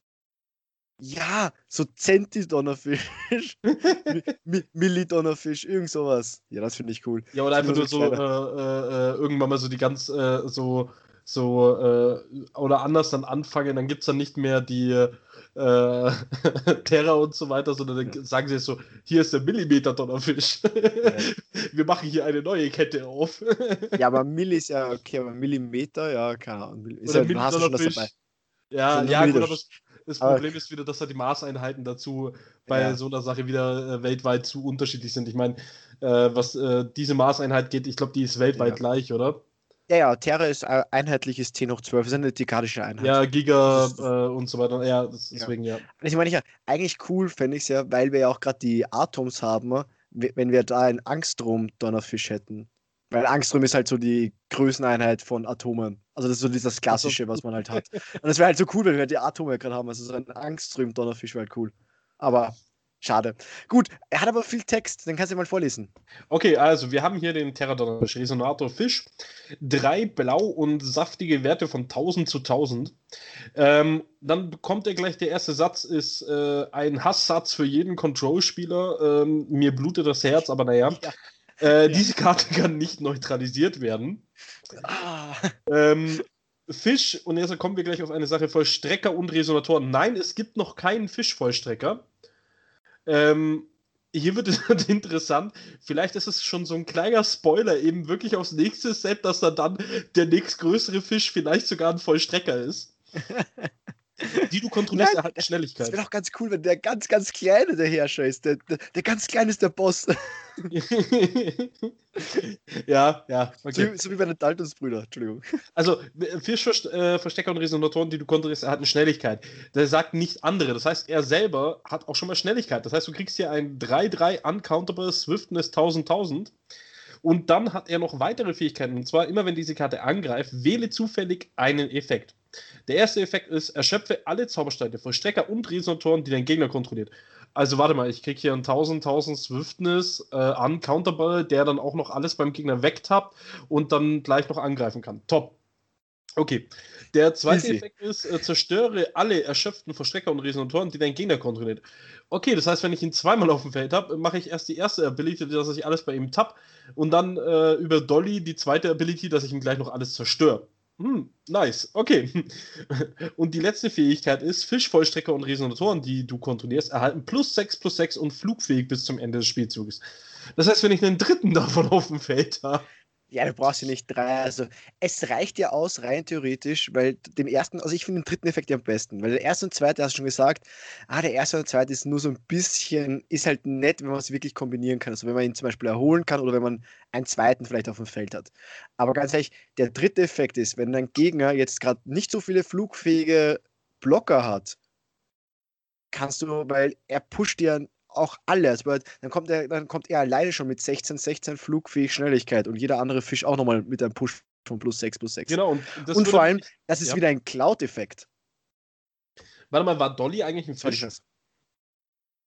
B: Ja, so Centi-Donnerfisch, Mi- Mi- Milli-Donnerfisch, irgend sowas. Ja, das finde ich cool.
A: Ja, oder
B: Das
A: einfach
B: sind
A: nur so äh, äh, äh, irgendwann mal so die ganz äh, so so äh, oder anders dann anfangen, dann gibt es dann nicht mehr die äh, Terra und so weiter, sondern dann sagen sie jetzt so, hier ist der Millimeter-Donnerfisch.
B: Ja.
A: Wir machen hier eine neue Kette auf.
B: Ja, aber Milli ist ja okay, aber Millimeter, ja, keine Ahnung. Milli- Ist
A: Oder
B: ja, dann hast du schon das dabei.
A: Milli-Donnerfisch. Ja,
B: Schon nur
A: ja, gut, aber
B: Milli.
A: das, das
B: Aber
A: Problem ist wieder, dass halt die Maßeinheiten dazu bei
B: ja,
A: so einer Sache wieder äh, weltweit zu unterschiedlich sind. Ich meine, äh, was äh, diese Maßeinheit geht, ich glaube, die ist weltweit
B: ja.
A: gleich, oder?
B: Ja, ja, Terra ist ein einheitliches zehn hoch zwölf, ist eine dekadische
A: Ja,
B: Einheit. Das
A: Giga
B: ist,
A: äh, und so weiter. Ja, das,
B: ja.
A: deswegen ja.
B: Und ich meine, ja, eigentlich cool fände ich es ja, weil wir ja auch gerade die Atoms haben, w- wenn wir da einen Angstrom-Donnerfisch hätten. Weil Angstrom ist halt so die Größeneinheit von Atomen. Also das ist so dieses
A: Also,
B: Klassische, was man halt hat. Und das wäre halt so cool, wenn wir die Atome gerade haben. Also so ein Angstrom-Donnerfisch wäre halt cool. Aber schade. Gut, er hat aber viel Text, den kannst du mal vorlesen.
A: okay, also wir haben hier den Terradonnerfisch, Resonator Fisch. Drei blau und saftige Werte von tausend zu tausend. Ähm, dann bekommt er gleich, der erste Satz ist äh, ein Hasssatz für jeden Control-Spieler. Ähm, mir blutet das Herz, aber naja.
B: Ja,
A: Äh,
B: ja.
A: diese Karte kann nicht neutralisiert werden.
B: Ah.
A: Ähm, Fisch, und jetzt kommen wir gleich auf eine Sache, Vollstrecker und Resonatoren. Nein, es gibt noch keinen Fischvollstrecker. Ähm, hier wird es interessant. Vielleicht ist es schon so ein kleiner Spoiler eben wirklich aufs nächste Set, dass da dann der nächstgrößere Fisch vielleicht sogar ein Vollstrecker ist. Die du kontrollierst,
B: Nein,
A: erhalten
B: das, das
A: Schnelligkeit.
B: wäre doch ganz cool, wenn der ganz, ganz Kleine der Herrscher ist. Der, der, der ganz Kleine ist der Boss.
A: Ja, ja,
B: So,
A: okay.
B: wie- so wie bei den Daltons-Brüder, Entschuldigung.
A: Also, Fischverstecker und Resonatoren, die du kontrollierst, erhalten Schnelligkeit. Der sagt nicht andere. Das heißt, er selber hat auch schon mal Schnelligkeit. Das heißt, du kriegst hier ein drei drei Uncountable Swiftness tausend tausend. Und dann hat er noch weitere Fähigkeiten. Und zwar immer, wenn diese Karte angreift, wähle zufällig einen Effekt. Der erste Effekt ist, erschöpfe alle Zaubersteine, Vollstrecker und Resonatoren, die dein Gegner kontrolliert. Also warte mal, ich kriege hier einen tausend tausend Swiftness äh, Uncountable, der dann auch noch alles beim Gegner wegtappt und dann gleich noch angreifen kann. Top. Okay. Der zweite
B: Easy.
A: Effekt ist, äh, zerstöre alle erschöpften Verstrecker und Resonatoren, die dein Gegner kontrolliert. Okay, das heißt, wenn ich ihn zweimal auf dem Feld habe, mache ich erst die erste Ability, dass ich alles bei ihm tapp und dann äh, über Dolly die zweite Ability, dass ich ihm gleich noch alles zerstöre. Hm, nice. Okay. Und die letzte Fähigkeit ist, Fischvollstrecker und Resonatoren, die du kontrollierst, erhalten plus sechs plus sechs und flugfähig bis zum Ende des Spielzuges. Das heißt, wenn ich einen dritten davon auf dem Feld habe,
B: Ja, du brauchst ja nicht drei. Also, es reicht ja aus, rein theoretisch, weil dem ersten, also ich finde den dritten Effekt ja am besten, weil der erste und zweite, hast du schon gesagt, ah, der erste und der zweite ist nur so ein bisschen, ist halt nett, wenn man es wirklich kombinieren kann. Also, wenn man ihn zum Beispiel erholen kann oder wenn man einen zweiten vielleicht auf dem Feld hat. Aber ganz ehrlich, der dritte Effekt ist, wenn dein Gegner jetzt gerade nicht so viele flugfähige Blocker hat, kannst du, weil er pusht dir auch alles, weil dann kommt er, dann kommt er alleine schon mit sechzehn, sechzehn flugfähig Schnelligkeit und jeder andere Fisch auch nochmal mit einem Push von plus sechs plus sechs.
A: genau, und das
B: Und
A: würde
B: vor allem,
A: mich.
B: das ist
A: Ja.
B: wieder ein Cloud-Effekt.
A: Warte mal, war Dolly eigentlich ein
B: Soll ich
A: Fisch?
B: das?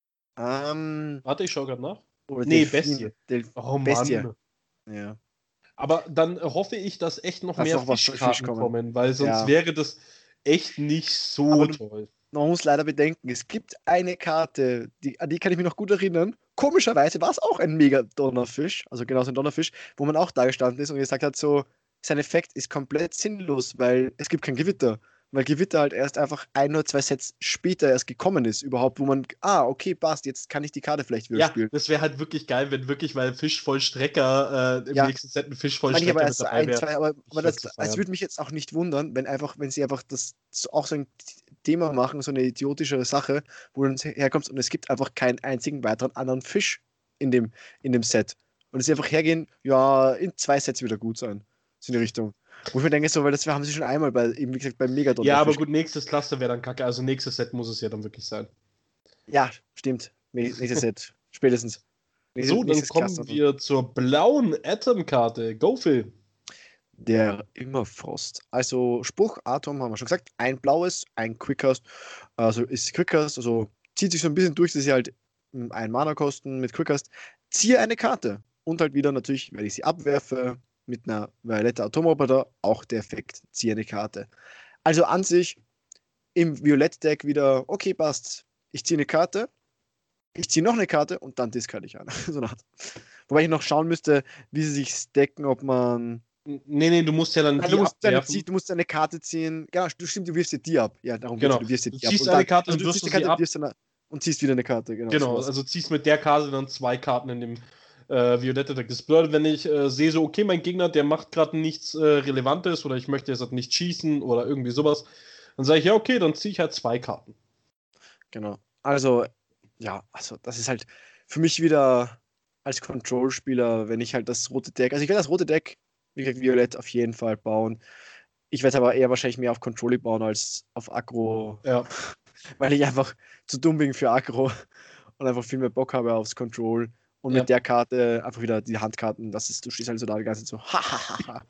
B: Ähm,
A: Warte, ich schau gerade nach.
B: oder
A: Nee,
B: Delfin.
A: Bestie.
B: Delf
A: Oh
B: Bestie.
A: Mann.
B: Ja.
A: Aber dann äh, hoffe ich, dass echt noch
B: Dass
A: mehr
B: noch was für
A: Fischkarten
B: Fisch kommen.
A: kommen, weil sonst
B: Ja.
A: wäre das echt nicht so
B: Aber du-
A: toll.
B: Man muss leider bedenken, es gibt eine Karte, die, an die kann ich mich noch gut erinnern. Komischerweise war es auch ein Mega-Donnerfisch, also genauso ein Donnerfisch, wo man auch da gestanden ist und gesagt hat, so, sein Effekt ist komplett sinnlos, weil es gibt kein Gewitter. Weil Gewitter halt erst einfach ein oder zwei Sets später erst gekommen ist, überhaupt, wo man, ah, okay, passt, jetzt kann ich die Karte vielleicht wieder
A: Ja,
B: spielen.
A: das wäre halt wirklich geil, wenn wirklich, weil Fischvollstrecker äh, im
B: Ja,
A: nächsten Set ein
B: meine ich
A: Fischvollstrecker
B: aber
A: mit
B: erst so
A: dabei
B: ein,
A: wäre.
B: zwei, aber,
A: Ich
B: aber
A: würde
B: das,
A: so
B: es
A: feiern.
B: würde mich jetzt auch nicht wundern, wenn einfach, wenn sie einfach das so- auch so ein Thema machen, so eine idiotische Sache, wo du dann herkommst und es gibt einfach keinen einzigen weiteren anderen Fisch in dem, in dem Set. Und sie einfach hergehen, ja, in zwei Sets wieder gut sein. So in die Richtung. Wo ich mir denke, so, weil das haben sie schon einmal bei, eben wie gesagt, beim Megadon
A: Ja,
B: der
A: aber
B: Fisch.
A: gut, nächstes Cluster wäre dann kacke. Also nächstes Set muss es ja dann wirklich sein.
B: Ja, stimmt. Nächstes Set. Spätestens. Nächstes,
A: So, dann
B: nächstes
A: kommen
B: Cluster.
A: wir zur blauen Atom-Karte. Go, Phil.
B: Der Immerfrost. Also Spruch, Atom haben wir schon gesagt, ein blaues, ein Quickcast, also ist Quickcast, also zieht sich so ein bisschen durch, dass sie halt mm, ein Mana kosten mit Quickcast. Ziehe eine Karte und halt wieder natürlich, wenn ich sie abwerfe, mit einer Violetta Atomroboter, auch der Effekt, ziehe eine Karte. Also an sich im Violett-Deck wieder, okay, passt, ich ziehe eine Karte, ich ziehe noch eine Karte und dann discard ich eine. So eine Art. Wobei ich noch schauen müsste, wie sie sich stacken, ob man
A: Nee, nee, du musst ja dann
B: Nein,
A: die
B: du musst, eine,
A: abwerfen.
B: du musst eine Karte ziehen. Genau, du stimmt, du wirfst dir die ab. Ja, darum geht's ja,
A: Genau.
B: du wirfst dir
A: Du
B: die ab.
A: ziehst
B: Und
A: eine
B: dann,
A: Karte,
B: also
A: dann
B: du
A: wirfst
B: ziehst
A: du
B: die
A: sie
B: Karte,
A: ab.
B: wirfst eine, und ziehst wieder eine Karte, genau,
A: Genau,
B: sowas.
A: also ziehst mit der Karte dann zwei Karten in dem äh, Violette Deck. Das bedeutet, wenn ich äh, sehe, so, okay, mein Gegner, der macht gerade nichts äh, Relevantes oder ich möchte jetzt halt nicht schießen oder irgendwie sowas, dann sage ich, ja, okay, dann ziehe ich halt zwei Karten.
B: Genau. Also, ja, also das ist halt für mich wieder als Control-Spieler, wenn ich halt das rote Deck, also ich werde das rote Deck, wie gesagt, Violett auf jeden Fall bauen. Ich werde aber eher wahrscheinlich mehr auf Control bauen als auf Aggro,
A: Ja.
B: weil ich einfach zu dumm bin für Aggro und einfach viel mehr Bock habe aufs Control. Und
A: Ja.
B: mit der Karte einfach wieder die Handkarten, das ist, du stehst halt so da die ganze Zeit so, hahaha.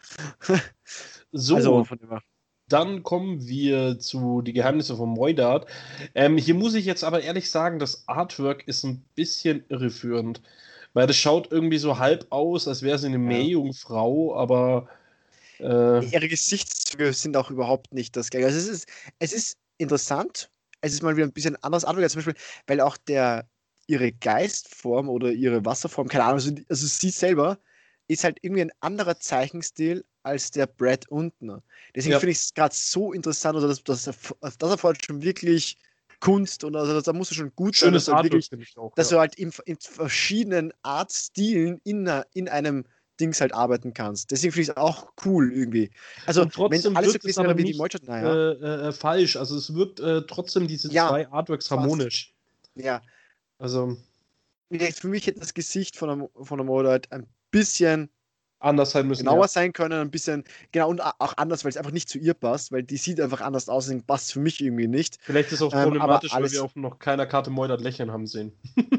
A: So,
B: Also von dem her.
A: dann kommen wir zu Die Geheimnisse von Moidart. Ähm, hier muss ich jetzt aber ehrlich sagen, das Artwork ist ein bisschen irreführend, weil das schaut irgendwie so halb aus, als wäre sie eine
B: Ja.
A: Meerjungfrau, aber äh,
B: Ihre Gesichtszüge sind auch überhaupt nicht das Gleiche. Also es ist, es ist interessant. Es ist mal wieder ein bisschen anders Artwork, als zum Beispiel, weil auch der, ihre Geistform oder ihre Wasserform, keine Ahnung, also, die- also sie selber ist halt irgendwie ein anderer Zeichenstil als der Brad unten. Deswegen
A: ja,
B: finde ich es gerade so interessant, also das, das, das erfordert schon wirklich Kunst und also da musst du schon gut sein, dass
A: schönes
B: du halt
A: Artwork
B: wirklich,
A: finde ich auch.
B: dass
A: Ja.
B: du halt in, in verschiedenen Artstilen in, einer- in einem Dings halt arbeiten kannst. Deswegen finde ich es auch cool irgendwie. Also,
A: Und
B: wenn
A: trotzdem
B: alles so
A: wirkt es
B: gewesen
A: aber
B: wäre wie die
A: nicht
B: Molchat,
A: äh,
B: naja,
A: äh, falsch. Also es wirkt äh, trotzdem diese
B: ja,
A: zwei Artworks
B: fast.
A: harmonisch.
B: Ja.
A: Also
B: Wie gesagt, für mich hätte das Gesicht von der, von der Mode halt ein bisschen
A: anders sein müssen,
B: genauer
A: ja.
B: sein können, ein bisschen, genau, und auch anders, weil es einfach nicht zu ihr passt, weil die sieht einfach anders aus, deswegen passt für mich irgendwie nicht.
A: Vielleicht ist es auch
B: Ähm, aber
A: problematisch, weil wir
B: alles,
A: auf noch keiner Karte Moidart lächeln haben sehen.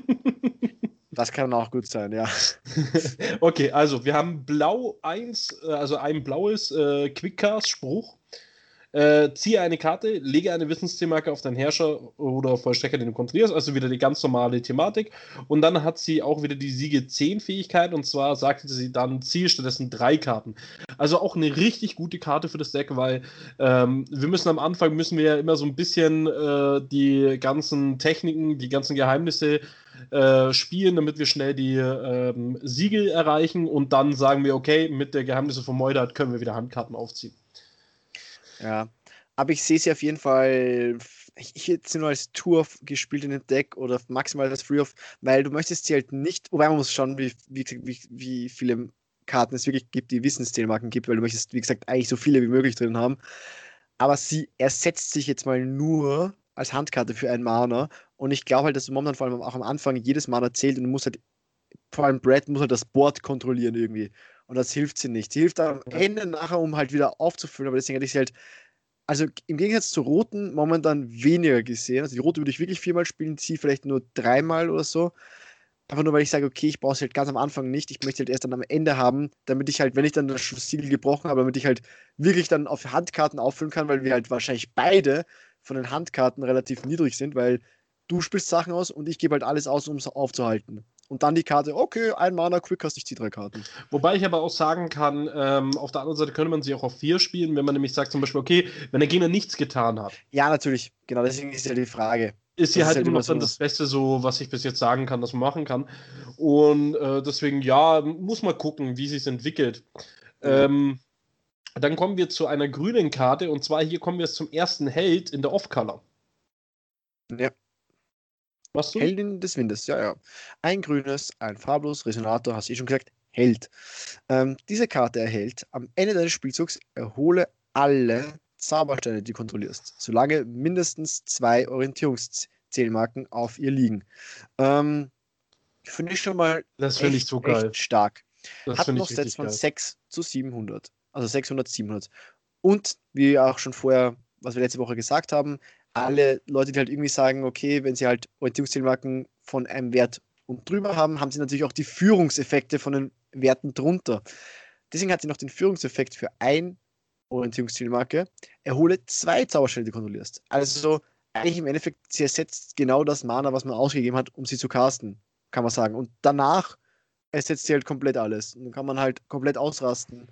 B: das kann auch gut sein, ja.
A: Okay, also wir haben Blau eins, äh, also ein blaues äh, Quickcast-Spruch. Äh, ziehe eine Karte, lege eine Wissenszielmarke auf deinen Herrscher oder Vollstrecker, den du kontrollierst, also wieder die ganz normale Thematik. Und dann hat sie auch wieder die Siege zehn Fähigkeit und zwar sagte sie dann, ziehe stattdessen drei Karten. Also auch eine richtig gute Karte für das Deck, weil ähm, wir müssen am Anfang, müssen wir ja immer so ein bisschen äh, die ganzen Techniken, die ganzen Geheimnisse äh, spielen, damit wir schnell die ähm, Siegel erreichen und dann sagen wir, okay, mit der Geheimnisse von Moidart können wir wieder Handkarten aufziehen.
B: Ja, aber ich sehe sie auf jeden Fall, ich, ich hätte sie nur als Tour gespielt in dem Deck oder maximal als Free-Off, weil du möchtest sie halt nicht, wobei man muss schauen, wie, wie, wie, wie viele Karten es wirklich gibt, die Wissenszielmarken gibt, weil du möchtest, wie gesagt, eigentlich so viele wie möglich drin haben. Aber sie ersetzt sich jetzt mal nur als Handkarte für einen Mana und ich glaube halt, dass du momentan vor allem auch am Anfang jedes Mana zählt und du musst halt, vor allem Brad muss halt das Board kontrollieren irgendwie. Und das hilft sie nicht. Sie hilft am Ende nachher, um halt wieder aufzufüllen, aber deswegen hätte ich sie halt, also im Gegensatz zur roten, momentan weniger gesehen. Also die rote würde ich wirklich viermal spielen, sie vielleicht nur dreimal oder so. Einfach nur, weil ich sage, okay, ich brauche sie halt ganz am Anfang nicht. Ich möchte sie halt erst dann am Ende haben, damit ich halt, wenn ich dann das Siegel gebrochen habe, damit ich halt wirklich dann auf Handkarten auffüllen kann, weil wir halt wahrscheinlich beide von den Handkarten relativ niedrig sind, weil du spielst Sachen aus und ich gebe halt alles aus, um es aufzuhalten. und dann die Karte, okay, ein Mana, Quickcast, ich ziehe drei Karten.
A: Wobei ich aber auch sagen kann, ähm, auf der anderen Seite könnte man sie auch auf vier spielen, wenn man nämlich sagt zum Beispiel, okay, wenn der Gegner nichts getan hat.
B: Ja, natürlich, genau, deswegen ist ja die Frage.
A: Ist
B: Das
A: hier
B: ist
A: halt
B: halt
A: immer
B: immer
A: noch dann
B: so.
A: das Beste, so was ich bis jetzt sagen kann, dass man machen kann. Und äh, deswegen, ja, muss mal gucken, wie sich entwickelt.
B: Ja.
A: Ähm, dann kommen wir zu einer grünen Karte und zwar hier kommen wir jetzt zum ersten Held in der Off-Color.
B: Ja.
A: Was du?
B: Heldin des Windes, ja, ja. Ein grünes, ein farblos, Resonator, hast du eh schon gesagt, Held. Ähm, diese Karte erhält am Ende deines Spielzugs, erhole alle Zaubersteine, die du kontrollierst, solange mindestens zwei Orientierungszählmarken auf ihr liegen. Ähm, Finde ich schon mal
A: Das finde ich
B: echt,
A: so geil.
B: echt stark.
A: Das
B: Hat
A: finde
B: noch
A: ich
B: Sets
A: richtig
B: von
A: geil.
B: sechs zu siebenhundert. Also sechshundert, siebenhundert. Und wie auch schon vorher, was wir letzte Woche gesagt haben, alle Leute, die halt irgendwie sagen, okay, wenn sie halt Orientierungszielmarken von einem Wert und drüber haben, haben sie natürlich auch die Führungseffekte von den Werten drunter. Deswegen hat sie noch den Führungseffekt für ein Orientierungszielmarke. Erhole zwei Zauberstellen, die du kontrollierst. Also eigentlich im Endeffekt, sie ersetzt genau das Mana, was man ausgegeben hat, um sie zu casten, kann man sagen. Und danach ersetzt sie halt komplett alles. Und dann kann man halt komplett ausrasten.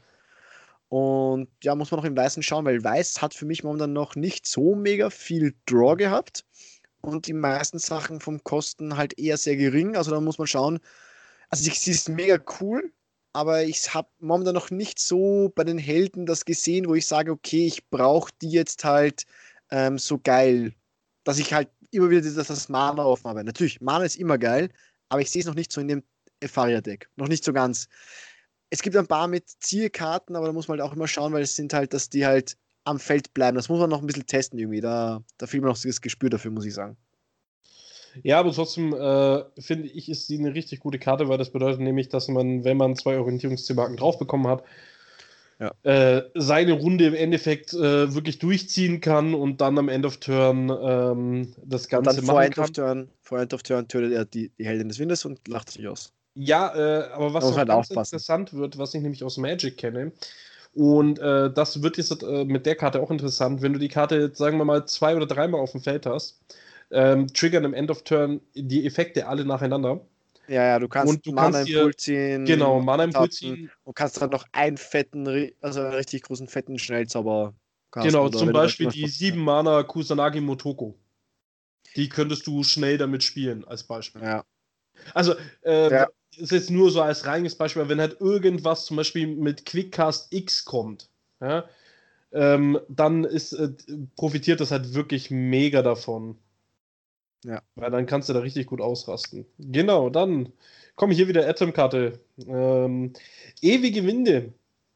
B: Und ja, muss man noch im Weißen schauen, weil Weiß hat für mich momentan noch nicht so mega viel Draw gehabt. Und die meisten Sachen vom Kosten halt eher sehr gering. Also da muss man schauen. Also sie, sie ist mega cool, aber ich habe momentan noch nicht so bei den Helden das gesehen, wo ich sage, okay, ich brauche die jetzt halt ähm, so geil, dass ich halt immer wieder das, das Mana offen habe. Natürlich, Mana ist immer geil, aber ich sehe es noch nicht so in dem Efaria-Deck. Noch nicht so ganz. Es gibt ein paar mit Zielkarten, aber da muss man halt auch immer schauen, weil es sind halt, dass die halt am Feld bleiben. Das muss man noch ein bisschen testen irgendwie. Da, da fehlt mir noch das Gespür dafür, muss ich sagen.
A: Ja, aber trotzdem äh, finde ich, ist sie eine richtig gute Karte, weil das bedeutet nämlich, dass man, wenn man zwei Orientierungszielmarken drauf bekommen hat,
B: Ja.
A: äh, seine Runde im Endeffekt äh, wirklich durchziehen kann und dann am End of Turn ähm, das
B: Und dann
A: Ganze
B: vor
A: machen
B: End of
A: kann.
B: Turn, vor End of Turn tötet er die, die Heldin des Windes und lacht sich aus.
A: Ja, äh, aber
B: Da
A: was
B: muss man
A: noch
B: halt
A: ganz
B: aufpassen.
A: interessant wird, was ich nämlich aus Magic kenne, und äh, das wird jetzt äh, mit der Karte auch interessant, wenn du die Karte, jetzt, sagen wir mal, zwei oder dreimal auf dem Feld hast, ähm, triggern im End of Turn die Effekte alle nacheinander.
B: Ja, ja, du kannst
A: Und du
B: Mana
A: kannst dir,
B: Impuls ziehen,
A: genau, Mana-Impuls
B: tappen
A: ziehen.
B: und kannst dann noch einen fetten, ri- also einen richtig großen, fetten Schnellzauber casten.
A: Genau,
B: Oder
A: zum
B: wenn du halt
A: Beispiel
B: irgendwas
A: die
B: brauchst. Ja.
A: sieben Mana Kusanagi Motoko. Die könntest du schnell damit spielen, als Beispiel.
B: Ja.
A: Also, äh,
B: Ja.
A: ist jetzt nur so als reines Beispiel, wenn halt irgendwas zum Beispiel mit Quickcast X kommt, ja, ähm, dann ist, äh, profitiert das halt wirklich mega davon.
B: Ja.
A: Weil dann kannst du da richtig gut ausrasten. Genau, dann komme hier wieder Atom-Karte. Ähm, ewige Winde.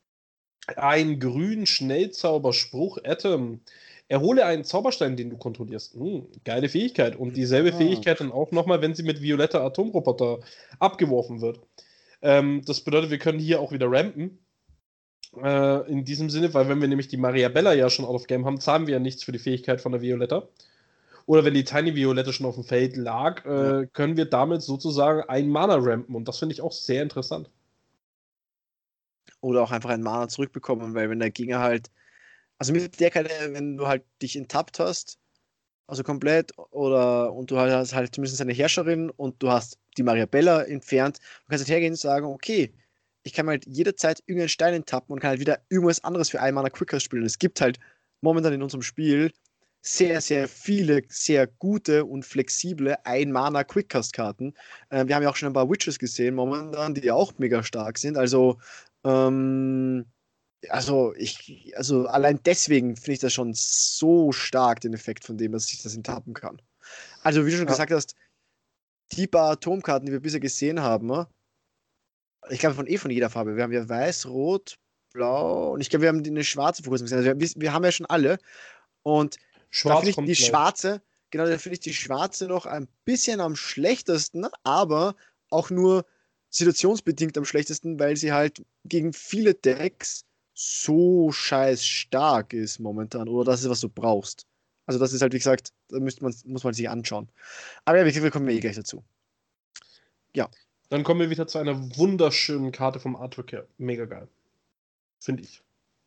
A: Ein grün Schnellzauberspruch Atom. Erhole einen Zauberstein, den du kontrollierst. Hm, geile Fähigkeit. Und dieselbe
B: Ah.
A: Fähigkeit dann auch nochmal, wenn sie mit violetter Atomroboter abgeworfen wird. Ähm, das bedeutet, wir können hier auch wieder rampen. Äh, in diesem Sinne, weil wenn wir nämlich die Maria Bella ja schon out of game haben, zahlen wir ja nichts für die Fähigkeit von der Violetta. Oder wenn die Tiny Violette schon auf dem Feld lag,
B: Ja.
A: äh, können wir damit sozusagen ein Mana rampen. Und das finde ich auch sehr interessant.
B: Oder auch einfach einen Mana zurückbekommen, weil wenn der Gegner halt, also mit der Karte, wenn du halt dich enttappt hast, also komplett, oder und du halt hast halt zumindest eine Herrscherin und du hast die Maria Bella entfernt, du kannst halt hergehen und sagen, okay, ich kann mir halt jederzeit irgendeinen Stein enttappen und kann halt wieder irgendwas anderes für einen Mana Quickcast spielen. Es gibt halt momentan in unserem Spiel sehr, sehr viele, sehr gute und flexible Ein-Mana Quickcast-Karten. Äh, wir haben ja auch schon ein paar Witches gesehen momentan, die auch mega stark sind. Also, ähm, also ich, also allein deswegen finde ich das schon so stark, den Effekt von dem, dass ich das enttappen kann. Also, wie du schon
A: Ja.
B: gesagt hast, die paar Atomkarten, die wir bisher gesehen haben, ne? Ich glaube von eh von jeder Farbe. Wir haben ja weiß, rot, blau und ich glaube, wir haben die- eine schwarze vor kurzem gesehen. Also wir, wir haben ja schon alle. Und da
A: Schwarz
B: finde ich
A: kommt
B: die
A: vielleicht.
B: schwarze, genau, da finde ich die schwarze noch ein bisschen am schlechtesten, aber auch nur situationsbedingt am schlechtesten, weil sie halt gegen viele Decks so scheiß stark ist momentan. Oder das ist, was du brauchst. Also das ist halt, wie gesagt, da müsste man, muss man sich anschauen. Aber ja, wir kommen eh gleich dazu. Ja.
A: Dann kommen wir wieder zu einer wunderschönen Karte vom Artwork her. Mega geil. Finde ich.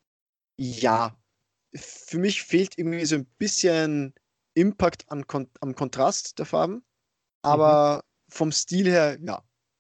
B: Ja, für mich fehlt irgendwie so ein bisschen Impact an Kon am Kontrast der Farben,
A: Mhm.
B: aber vom Stil her, ja.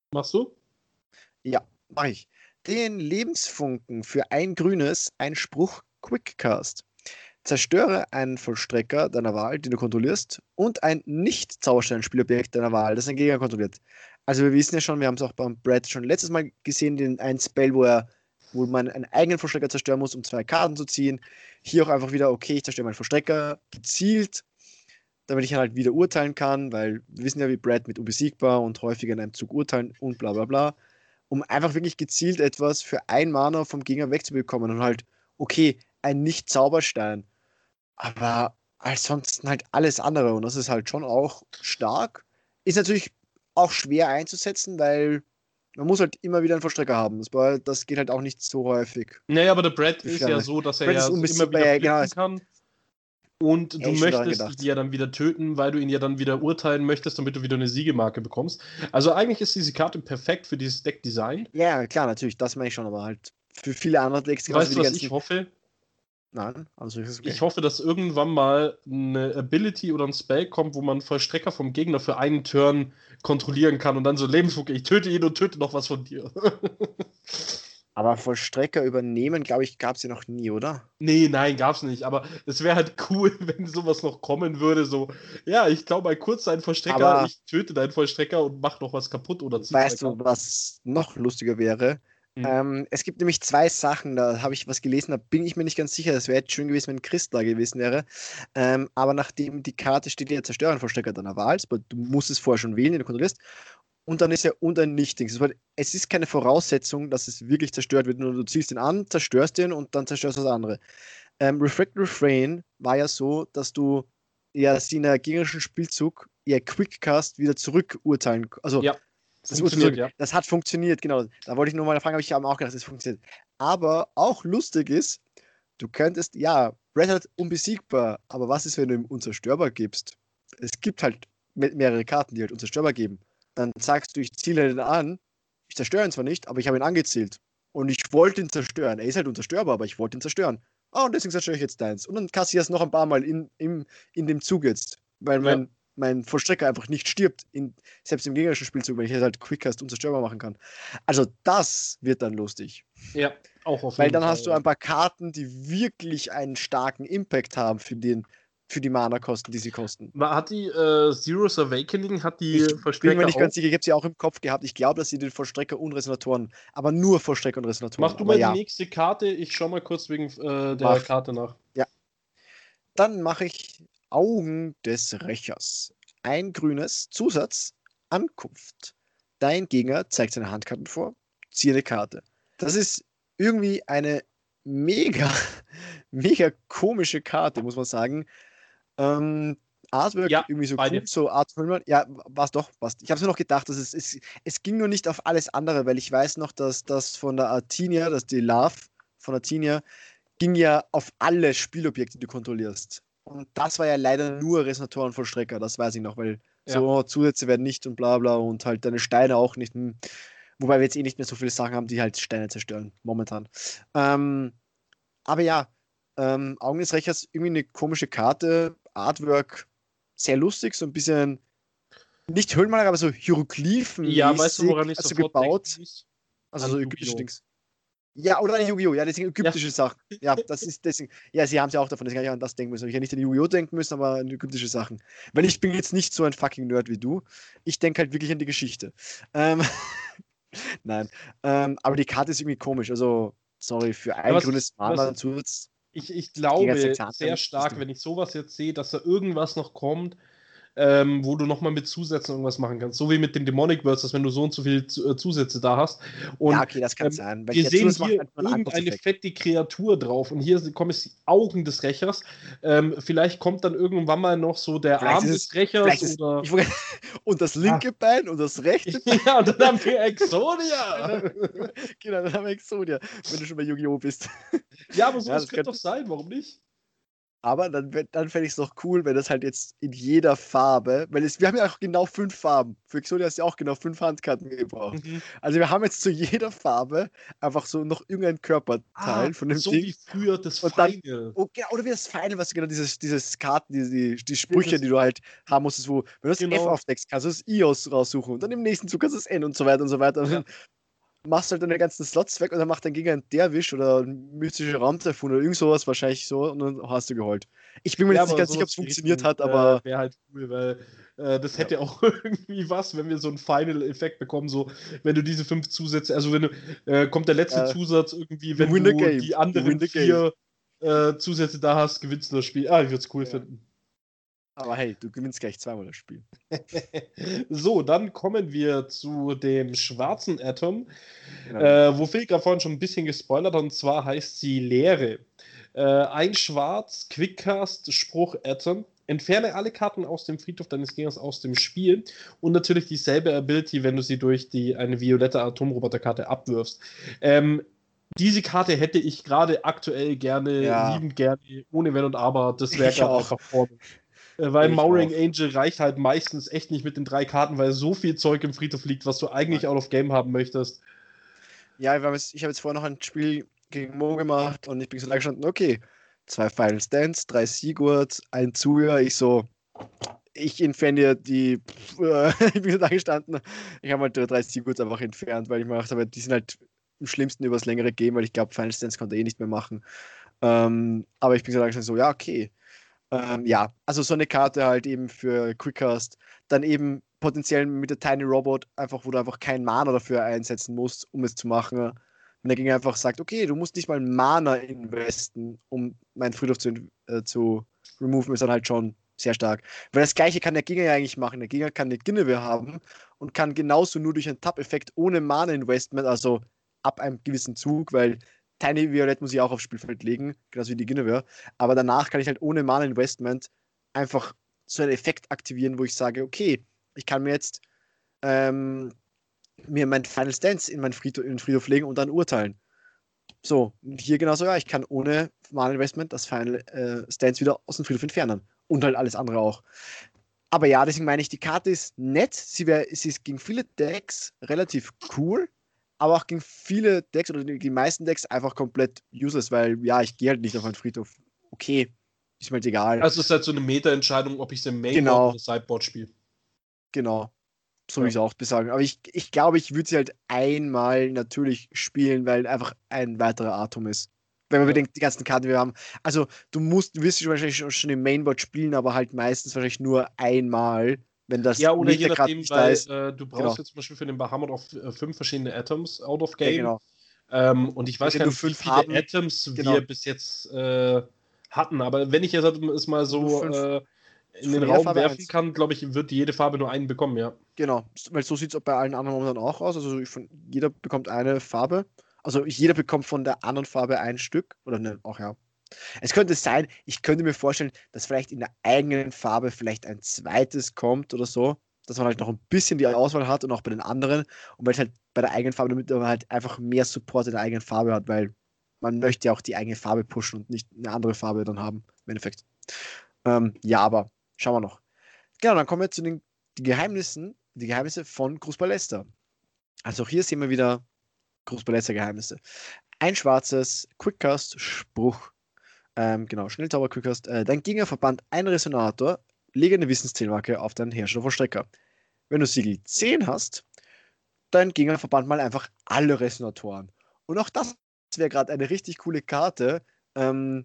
A: Machst du?
B: Ja, mach ich. Den Lebensfunken für ein grünes, ein Spruch Quickcast. Zerstöre einen Vollstrecker deiner Wahl, den du kontrollierst, und ein Nicht-Zauberstein-Spielobjekt deiner Wahl, das ein Gegner kontrolliert. Also wir wissen ja schon, wir haben es auch beim Brad schon letztes Mal gesehen, den einen Spell, wo er, wo man einen eigenen Vollstrecker zerstören muss, um zwei Karten zu ziehen. Hier auch einfach wieder, okay, ich zerstöre meinen Vollstrecker gezielt, damit ich halt wieder urteilen kann, weil wir wissen ja, wie Brad mit unbesiegbar und häufiger in einem Zug urteilen und bla bla bla, um einfach wirklich gezielt etwas für ein Mana vom Gegner wegzubekommen und halt, okay, ein Nicht-Zauberstein, aber ansonsten halt alles andere und das ist halt schon auch stark. Ist natürlich auch schwer einzusetzen, weil man muss halt immer wieder einen Vollstrecker haben. Das, war, das geht halt auch nicht so häufig.
A: Naja, aber der Brad
B: Wie
A: ist
B: viele
A: ja
B: andere.
A: so, dass er
B: Brad
A: ja
B: ist
A: so immer
B: unbesiegbar,
A: wieder
B: ja, genau.
A: flippen kann. Und
B: Ja,
A: du
B: ich schon daran
A: möchtest
B: gedacht.
A: ihn ja dann wieder töten, weil du ihn ja dann wieder urteilen möchtest, damit du wieder eine Siegemarke bekommst. Also eigentlich ist diese Karte perfekt für dieses Deckdesign.
B: Ja, klar, natürlich, das meine ich schon, aber halt für viele andere Decks, genauso
A: Weißt
B: wie
A: du,
B: die
A: was
B: ganzen.
A: ich hoffe?
B: Nein, also ist es okay.
A: Ich hoffe, dass irgendwann mal eine Ability oder ein Spell kommt, wo man Vollstrecker vom Gegner für einen Turn kontrollieren kann und dann so Lebensfunke, ich töte ihn und töte noch was von dir.
B: Aber Vollstrecker übernehmen, glaube ich, gab es ja noch nie, oder?
A: Nee, nein, gab's nicht. Aber es wäre halt cool, wenn sowas noch kommen würde. So, ja, ich glaube mal kurz deinen Vollstrecker,
B: Aber
A: ich töte deinen Vollstrecker und mach noch was kaputt oder zieh zwei
B: weißt du,
A: Karten.
B: was noch lustiger wäre?
A: Hm.
B: Ähm, es gibt nämlich zwei Sachen, da habe ich was gelesen, da bin ich mir nicht ganz sicher. Das wäre jetzt schön gewesen, wenn Chris da gewesen wäre. Ähm, aber nachdem die Karte steht, ja, zerstören Vollstrecker deiner Wahl, aber du musst es vorher schon wählen, den du kontrollierst. Und dann ist ja und ein Nichtdings. Es war- es ist keine Voraussetzung, dass es wirklich zerstört wird, nur du ziehst den an, zerstörst den und dann zerstörst du das andere. Ähm, Refract Refrain war ja so, dass du ja sie in der gegnerischen Spielzug ihr Quickcast wieder zurückurteilen, also
A: Ja,
B: das
A: funktioniert,
B: Urteil,
A: ja.
B: das hat funktioniert, genau. Da wollte ich nur mal fragen, aber ich habe auch gedacht, das funktioniert. Aber auch lustig ist, du könntest, ja, Red Hat unbesiegbar, aber was ist, wenn du ihm unzerstörbar gibst? Es gibt halt me- mehrere Karten, die halt unzerstörbar geben. Dann sagst du, ich ziele ihn an, ich zerstöre ihn zwar nicht, aber ich habe ihn angezielt. Und ich wollte ihn zerstören. Er ist halt unzerstörbar, aber ich wollte ihn zerstören. Ah, und deswegen zerstöre ich jetzt deins. Und dann kassiere ich es noch ein paar Mal in, in, in dem Zug jetzt. Weil
A: Ja,
B: mein, mein Vollstrecker einfach nicht stirbt, in, selbst im gegnerischen Spielzug, wenn ich es halt Quickcast unzerstörbar machen kann. Also das wird dann lustig.
A: ja, auch auf
B: Weil
A: jeden
B: dann
A: Fall,
B: hast du
A: ja.
B: ein paar Karten, die wirklich einen starken Impact haben für, den, für die Mana-Kosten, die sie kosten.
A: Ma- Hat die äh, Zero's Awakening, hat die
B: Ich bin mir
A: Vollstrecker
B: nicht
A: auch?
B: ganz sicher, ich habe sie auch im Kopf gehabt. Ich glaube, dass sie den Vollstrecker und Resonatoren, aber nur Vollstrecker und
A: Mach
B: Resonatoren.
A: du
B: Aber
A: mal die
B: ja,
A: nächste Karte, ich schau mal kurz wegen äh, der
B: mach.
A: Karte nach.
B: Ja. Dann mache ich Augen des Rächers. Ein grünes Zusatz, Ankunft. Dein Gegner zeigt seine Handkarten vor, ziehe eine Karte. Das ist irgendwie eine mega, mega komische Karte, muss man sagen. Ähm, Artwork
A: Ja,
B: irgendwie so cool,
A: beide.
B: so Art Filmer. Ja, war's doch, passt. Ich habe mir noch gedacht, dass es, es, es ging nur nicht auf alles andere, weil ich weiß noch, dass das von der Artinia, dass die Love von Artinia, ging ja auf alle Spielobjekte, die du kontrollierst. Und das war ja leider nur Resonatoren Vollstrecker, das weiß ich noch, weil
A: Ja.
B: so Zusätze werden nicht und bla bla und halt deine Steine auch nicht. Hm. Wobei wir jetzt eh nicht mehr so viele Sachen haben, die halt Steine zerstören, momentan. Ähm, aber ja, ähm, Augen des Rächers, irgendwie eine komische Karte, Artwork, sehr lustig, so ein bisschen, nicht Höhlenmaler, aber so
A: Ja, weißt du, woran
B: Hieroglyphenmäßig,
A: ich
B: also
A: sofort denken
B: gebaut,
A: muss?
B: also
A: An
B: so ägyptische
A: Yu-Gi-Oh!
B: Dings. Ja, oder an Yu-Gi-Oh! Ja, deswegen
A: Ja,
B: ägyptische Sachen. Ja, das ist deswegen. Ja, sie haben es ja auch davon, deswegen habe ich an das denken müssen. Ich hätte nicht an Yu-Gi-Oh! Denken müssen, aber an ägyptische Sachen. Weil ich bin jetzt nicht so ein fucking Nerd wie du. Ich denke halt wirklich an die Geschichte. Ähm, nein. Ähm, aber die Karte ist irgendwie komisch. Also, sorry, für
A: ja
B: ein
A: was ich,
B: grünes
A: was
B: Mana Zusatz.
A: ich, ich
B: Gegen
A: glaube
B: sechs
A: sehr
B: Handkarten.
A: stark, wenn ich sowas jetzt sehe, dass da irgendwas noch kommt, ähm, wo du nochmal mit Zusätzen irgendwas machen kannst. So wie mit den Demonic Words, dass wenn du so und so viele Z- äh, Zusätze da hast.
B: Ja,
A: Und
B: okay, das kann
A: ähm,
B: sein. Weil
A: wir
B: der
A: sehen
B: Zusatz macht
A: hier
B: einfach nur einen
A: irgendeine
B: Ankunftseffekt.
A: fette Kreatur drauf. Und hier kommen jetzt die Augen des Rächers. Ähm, vielleicht kommt dann irgendwann mal noch so der
B: Vielleicht
A: Arm
B: ist
A: des
B: es.
A: Rächers
B: Vielleicht ist.
A: oder.
B: Ich, und das
A: Ah.
B: linke Bein und das rechte Bein.
A: Ja, und dann haben wir Exodia.
B: Genau, dann haben wir Exodia, wenn du schon bei Yu-Gi-Oh! Bist.
A: Ja, aber
B: Ja,
A: sowas
B: das
A: könnte
B: könnte.
A: doch sein, warum nicht?
B: Aber dann, wär- dann fände ich es doch cool, wenn das halt jetzt in jeder Farbe, weil es, wir haben ja auch genau fünf Farben. Für Exodia hast du ja auch genau fünf Handkarten gebraucht.
A: Mhm.
B: Also wir haben jetzt zu jeder Farbe einfach so noch irgendein
A: Ah,
B: Körperteil von dem
A: so wie
B: Ding.
A: früher das
B: Und dann,
A: Final.
B: oh, genau, oder wie das Final, was du genau dieses, dieses Karten, die, die, die
A: Ja,
B: Sprüche,
A: das,
B: die du halt haben musstest, wo, wenn du das F
A: genau.
B: aufdeckst, kannst du das I aus raussuchen und dann im nächsten Zug kannst du das N und so weiter und so weiter. Und
A: Ja.
B: dann machst du halt deine ganzen Slots weg und dann macht dein Gegner ein Derwisch oder ein mystischer Raumtyphoon oder irgend sowas, wahrscheinlich so, und dann hast du geholt. Ich bin mir
A: Ja,
B: jetzt nicht
A: aber
B: ganz sicher, ob
A: sowas
B: es
A: in die
B: funktioniert
A: Richtung
B: hat,
A: äh,
B: aber
A: wäre halt cool, weil äh, das
B: ja.
A: hätte auch irgendwie was, wenn wir so einen Final-Effekt bekommen, so wenn du diese fünf Zusätze, also wenn du, äh, kommt der letzte
B: Äh,
A: Zusatz irgendwie,
B: you
A: wenn
B: win the
A: du
B: game.
A: die
B: You win
A: anderen
B: the game.
A: vier äh, Zusätze da hast, gewinnst du das Spiel. Ah, ich würde es cool
B: Ja.
A: finden.
B: Aber hey, du gewinnst gleich zweimal das Spiel.
A: So, dann kommen wir zu dem schwarzen Atom,
B: Genau.
A: äh, wo Phil gerade vorhin schon ein bisschen gespoilert hat, und zwar heißt sie Leere. Äh, ein schwarz, Quickcast, Spruch Atom. Entferne alle Karten aus dem Friedhof deines Gegners aus dem Spiel und natürlich dieselbe Ability, wenn du sie durch die, eine violette Atomroboterkarte abwirfst. Ähm, diese Karte hätte ich gerade aktuell gerne,
B: Ja,
A: liebend gerne, ohne Wenn und Aber. Das wäre
B: ich
A: gerade
B: auch.
A: einfach vorne. Äh, Weil
B: Ich
A: Mowering
B: auch.
A: Angel reicht halt meistens echt nicht mit den drei Karten, weil so viel Zeug im Friedhof liegt, was du eigentlich out of game haben möchtest.
B: Ja, ich habe jetzt, ich hab jetzt vorher noch ein Spiel gegen Mo gemacht und ich bin so da gestanden, okay, zwei Final Stands, drei Sigurds, ein Zuja. Ich so, ich entferne die, pff, äh, ich bin so da gestanden, ich habe halt drei Sigurds einfach entfernt, weil ich mir gedacht habe, die sind halt im schlimmsten übers längere Game, weil ich glaube, Final Stands konnte er eh nicht mehr machen. Ähm, aber ich bin so da gestanden, so, ja, okay. Ähm, ja, also so eine Karte halt eben für Quickcast. Dann eben potenziell mit der Tiny Robot, einfach, wo du einfach keinen Mana dafür einsetzen musst, um es zu machen. Wenn der Gegner einfach sagt, okay, du musst nicht mal Mana investen, um meinen Friedhof zu, äh, zu removen, ist dann halt schon sehr stark. Weil das gleiche kann der Gegner ja eigentlich machen. Der Gegner kann eine Guinevere haben und kann genauso nur durch einen Tap-Effekt ohne Mana-Investment, also ab einem gewissen Zug, weil Tiny Violet muss ich auch aufs Spielfeld legen, genauso wie die Guinevere. Aber danach kann ich halt ohne Mana Investment einfach so einen Effekt aktivieren, wo ich sage, okay, ich kann mir jetzt ähm, mir mein Final Stance in meinen Friedhof, in den Friedhof legen und dann urteilen. So, und hier genauso, ja, ich kann ohne Mana Investment das Final äh, Stance wieder aus dem Friedhof entfernen. Und halt alles andere auch. Aber ja, deswegen meine ich, die Karte ist nett. Sie, wär, sie ist gegen viele Decks relativ cool, aber auch gegen viele Decks oder die, die meisten Decks einfach komplett useless, weil ja, ich gehe halt nicht auf einen Friedhof. Okay, ist mir halt egal.
A: Also es ist halt so eine Meta-Entscheidung, ob ich es im Mainboard
B: Genau,
A: oder Sideboard spiele.
B: genau. So wie
A: Ja.
B: ich es auch besagen. Aber ich, ich glaube, ich würde sie halt einmal natürlich spielen, weil einfach ein weiterer Atom ist. Wenn man
A: Ja.
B: bedenkt, die ganzen Karten, die wir haben. Also, du musst, du wirst sie wahrscheinlich schon schon im Mainboard spielen, aber halt meistens wahrscheinlich nur einmal, wenn das
A: Ja, oder je
B: Meta gerade
A: nachdem,
B: nicht da
A: weil
B: ist.
A: äh, du brauchst
B: Genau.
A: jetzt zum Beispiel für den Bahamut auch äh, fünf verschiedene Atoms out of
B: Ja,
A: game.
B: genau.
A: Ähm, und ich
B: Und
A: weiß
B: wenn
A: gar
B: du
A: nicht, wie
B: fünf
A: viele
B: haben,
A: Atoms
B: genau.
A: wir bis jetzt äh, hatten. Aber wenn ich jetzt halt es mal
B: Wenn du
A: so
B: fünf
A: äh, in
B: von
A: den
B: jeder
A: Raum
B: Farbe
A: werfen
B: eins.
A: kann, glaube ich, wird jede Farbe nur einen bekommen, ja.
B: Genau. Weil so sieht es bei allen anderen momentan auch aus. Also ich von, jeder bekommt eine Farbe. Also jeder bekommt von der anderen Farbe ein Stück. Oder ne, auch ja. Es könnte sein, ich könnte mir vorstellen, dass vielleicht in der eigenen Farbe vielleicht ein zweites kommt oder so, dass man halt noch ein bisschen die Auswahl hat und auch bei den anderen. Und weil es halt bei der eigenen Farbe, damit man halt einfach mehr Support in der eigenen Farbe hat, weil man möchte ja auch die eigene Farbe pushen und nicht eine andere Farbe dann haben, im Endeffekt. Ähm, ja, aber schauen wir noch. Genau, dann kommen wir zu den die Geheimnissen, die Geheimnisse von Cruz Ballesta. Also auch hier sehen wir wieder Cruz Ballesta Geheimnisse. Ein schwarzes Quickcast-Spruch. Ähm, genau, Schnellzauber Quickcast. Äh, dein Gegner verbannt einen Resonator, lege eine Wissenszählmarke auf deinen Hersteller Vollstrecker. Wenn du Siegel zehn hast, dein Gegner verbannt mal einfach alle Resonatoren. Und auch das wäre gerade eine richtig coole Karte, ähm,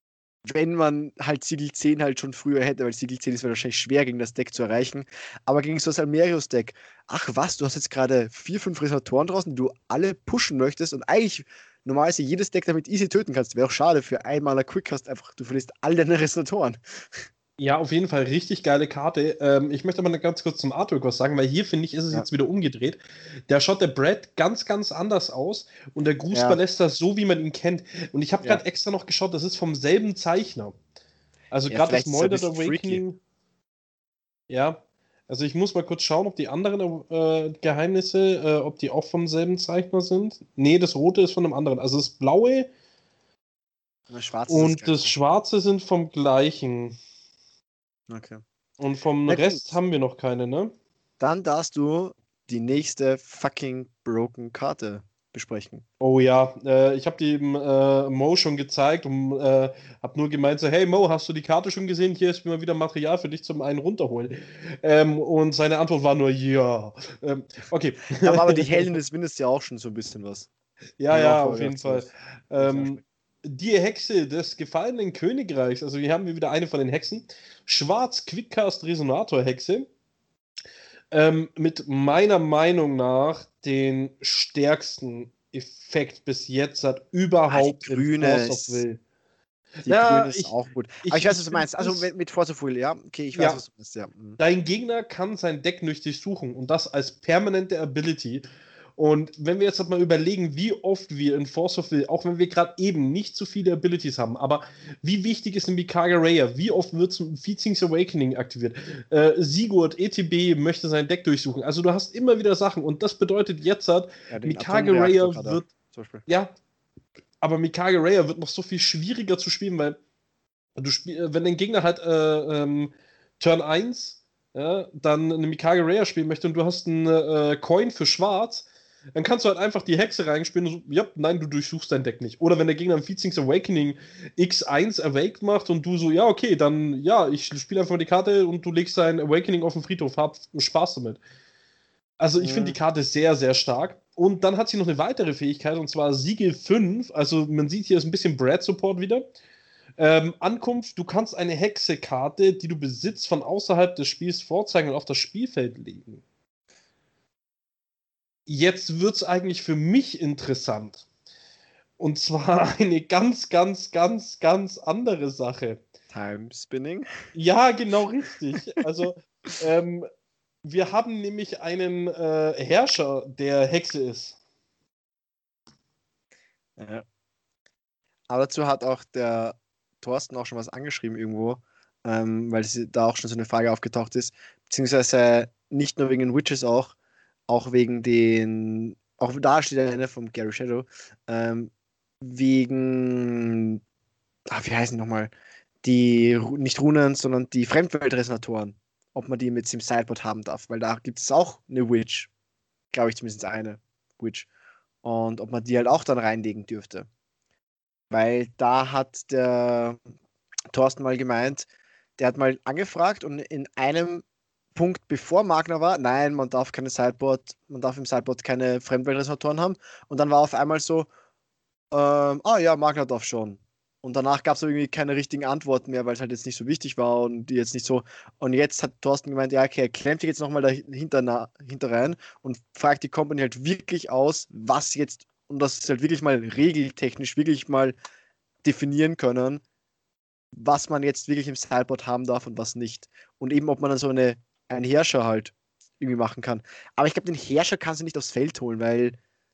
B: wenn man halt Siegel zehn halt schon früher hätte, weil Siegel zehn ist wahrscheinlich schwer gegen das Deck zu erreichen. Aber gegen so ein Almerius-Deck, ach was, du hast jetzt gerade vier, fünf Resonatoren draußen, die du alle pushen möchtest und eigentlich normalerweise jedes Deck damit easy töten kannst. Wäre auch schade für einmaler Quickcast einfach, du verlierst all deine Resonatoren.
A: Ja, auf jeden Fall richtig geile Karte. Ähm, ich möchte aber noch ganz kurz zum Artwork was sagen, weil hier finde ich, ist es
B: Ja,
A: jetzt wieder umgedreht. Da schaut der Brad ganz, ganz anders aus und der Gruß
B: ja,
A: Ballester so, wie man ihn kennt. Und ich habe
B: ja.
A: gerade extra noch geschaut, das ist vom selben Zeichner. Also
B: Ja,
A: gerade das
B: vielleicht ist es ein
A: Molded
B: bisschen freaky.
A: Awakening, ja. Also ich muss mal kurz schauen, ob die anderen äh, Geheimnisse, äh, ob die auch vom selben Zeichner sind. Nee, das Rote ist von einem anderen. Also das Blaue
B: Na, schwarz ist das
A: Und das
B: gleiche.
A: Schwarze sind vom gleichen.
B: Okay.
A: Und vom
B: Na
A: Rest
B: gut.
A: haben wir noch keine, ne?
B: Dann darfst du die nächste fucking broken Karte besprechen.
A: Oh ja, äh, ich habe die dem, äh, Mo schon gezeigt und äh, habe nur gemeint so, hey Mo, hast du die Karte schon gesehen? Hier ist mal wieder Material für dich zum einen runterholen. Ähm, und seine Antwort war nur ja. Ähm, okay.
B: Da war aber die Heldin des Windes ja auch schon so ein bisschen was.
A: Ja,
B: Habe ich auch
A: ja, auf
B: vorher
A: jeden
B: gedacht, so
A: Fall.
B: was. Wollte ich
A: Ähm,
B: ansprechen.
A: die Hexe des gefallenen Königreichs, also hier haben wir wieder eine von den Hexen. Schwarz Quickcast Resonator Hexe. Ähm, mit meiner Meinung nach den stärksten Effekt bis jetzt hat
B: Ah, die
A: überhaupt in
B: grüne
A: Force of
B: ist.
A: Will.
B: Die grüne
A: Ja,
B: ist
A: ich,
B: auch gut. Aber ich
A: ich,
B: weiß, was
A: ich
B: du
A: finde
B: meinst. Also
A: das,
B: mit, mit Forza Full, ja. Okay, ich weiß,
A: ja,
B: was du meinst, ja. Mhm.
A: dein Gegner kann sein Deck nicht durchsuchen und das als permanente Ability. Und wenn wir jetzt mal überlegen, wie oft wir in Force of Will, auch wenn wir gerade eben nicht so viele Abilities haben, aber wie wichtig ist ein Mikaga Raya? Wie oft wird Feetings Awakening aktiviert? Äh, Sigurd, E T B möchte sein Deck durchsuchen. Also du hast immer wieder Sachen und das bedeutet jetzt hat,
B: Ja, den
A: Mikaga
B: Atomreaktor
A: Raya
B: hat er
A: wird,
B: zum Beispiel.
A: ja, aber Mikaga Raya wird noch so viel schwieriger zu spielen, weil du spiel, wenn dein Gegner halt äh, ähm, Turn eins ja, dann eine Mikaga Raya spielen möchte und du hast einen äh, Coin für schwarz, dann kannst du halt einfach die Hexe reinspielen und so, ja, nein, du durchsuchst dein Deck nicht. Oder wenn der Gegner ein Feetings Awakening X eins Awake macht und du so, ja, okay, dann, ja, ich spiele einfach mal die Karte und du legst dein Awakening auf den Friedhof, hab Spaß damit. Also ich finde die
B: Mhm.
A: Karte sehr, sehr stark. Und dann hat sie noch eine weitere Fähigkeit, und zwar Siegel fünf. Also man sieht hier ist ein bisschen Brad-Support wieder. Ähm, Ankunft, du kannst eine Hexe-Karte, die du besitzt, von außerhalb des Spiels vorzeigen und auf das Spielfeld legen. Jetzt wird es eigentlich für mich interessant. Und zwar eine ganz, ganz, ganz, ganz andere Sache.
B: Time Spinning.
A: Ja, genau richtig. Also, ähm, wir haben nämlich einen äh, Herrscher, der Hexe ist.
B: Ja. Aber dazu hat auch der Thorsten auch schon was angeschrieben irgendwo, ähm, weil sie, da auch schon so eine Frage aufgetaucht ist. Beziehungsweise nicht nur wegen den Witches auch, auch wegen den, auch da steht eine vom Gary Shadow, ähm, wegen, ah, wie heißen die nochmal? Die, Ru- nicht Runen, sondern die Fremdweltresonatoren. Ob man die mit dem Sideboard haben darf, weil da gibt es auch eine Witch, glaube ich zumindest eine Witch. Und ob man die halt auch dann reinlegen dürfte. Weil da hat der Thorsten mal gemeint, der hat mal angefragt und in einem Punkt, bevor Magna war, nein, man darf keine Sideboard, man darf im Sideboard keine Fremdweltresonatoren haben. Und dann war auf einmal so, ähm, ah ja, Magna darf schon. Und danach gab es irgendwie keine richtigen Antworten mehr, weil es halt jetzt nicht so wichtig war und die jetzt nicht so. Und jetzt hat Thorsten gemeint, ja, okay, er klemmt sich jetzt nochmal dahinter na, hinter rein und fragt die Company halt wirklich aus, was jetzt, und das ist halt wirklich mal regeltechnisch wirklich mal definieren können, was man jetzt wirklich im Sideboard haben darf und was nicht. Und eben, ob man dann so eine, einen Herrscher halt irgendwie machen kann. Aber ich glaube, den Herrscher kannst du nicht aufs Feld holen, weil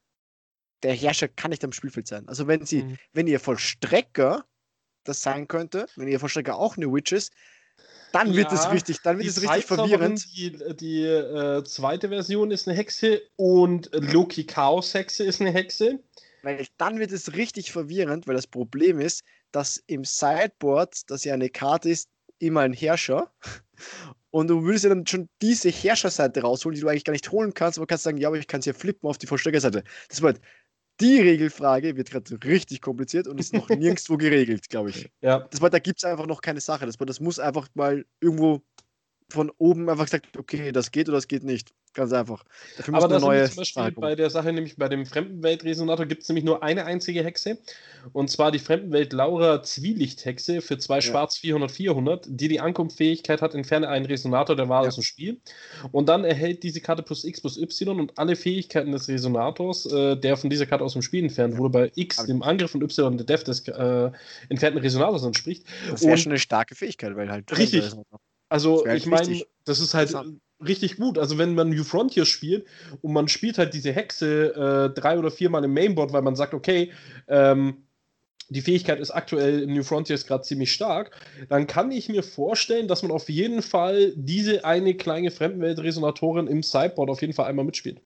B: der Herrscher kann nicht am Spielfeld sein. Also wenn sie,
A: Mhm.
B: wenn ihr Vollstrecker das sein könnte, wenn ihr Vollstrecker auch eine Witch ist, dann wird es
A: Ja,
B: richtig, dann wird
A: die
B: es richtig
A: Zeitzauberin,
B: verwirrend.
A: die, die äh, zweite Version ist eine Hexe und Loki Chaos Hexe ist eine Hexe.
B: Weil dann wird es richtig verwirrend, weil das Problem ist, dass im Sideboard, das ja eine Karte ist, immer ein Herrscher. Und du würdest ja dann schon diese Herrscherseite rausholen, die du eigentlich gar nicht holen kannst, aber kannst sagen, ja, aber ich kann es ja flippen auf die Vollstreckerseite. Das bedeutet, die Regelfrage wird gerade richtig kompliziert und ist noch nirgendwo geregelt, glaube ich.
A: Ja.
B: Das bedeutet, da gibt es einfach noch keine Sache. Das bedeutet, das muss einfach mal irgendwo von oben einfach gesagt, okay, das geht oder das geht nicht. Ganz einfach. Dafür muss
A: Aber
B: eine
A: da sind wir
B: neue
A: zum
B: Sache
A: Beispiel
B: kommen.
A: bei der Sache, nämlich bei dem Fremdenwelt-Resonator gibt es nämlich nur eine einzige Hexe. Und zwar die Fremdenwelt-Laura Zwielicht-Hexe für zwei
B: Ja,
A: Schwarz vierhundert vierhundert, die die Ankunftsfähigkeit hat, entferne einen Resonator der Wahl
B: ja.
A: aus dem Spiel. Und dann erhält diese Karte plus X plus Y und alle Fähigkeiten des Resonators, äh, der von dieser Karte aus dem Spiel entfernt
B: Ja.
A: wurde, bei X
B: Aber
A: dem Angriff und Y der Def des äh, entfernten Resonators entspricht.
B: das wäre schon
A: Und
B: eine starke Fähigkeit, weil halt Fremdwelt
A: richtig,
B: ist. Das
A: also
B: wäre
A: ich
B: halt
A: meine,
B: richtig
A: das ist halt
B: interessant.
A: richtig gut. Also wenn man New Frontier spielt und man spielt halt diese Hexe äh, drei oder viermal im Mainboard, weil man sagt, okay, ähm, die Fähigkeit ist aktuell in New Frontiers gerade ziemlich stark, dann kann ich mir vorstellen, dass man auf jeden Fall diese eine kleine Fremdenwelt-Resonatorin im Sideboard auf jeden Fall einmal mitspielt.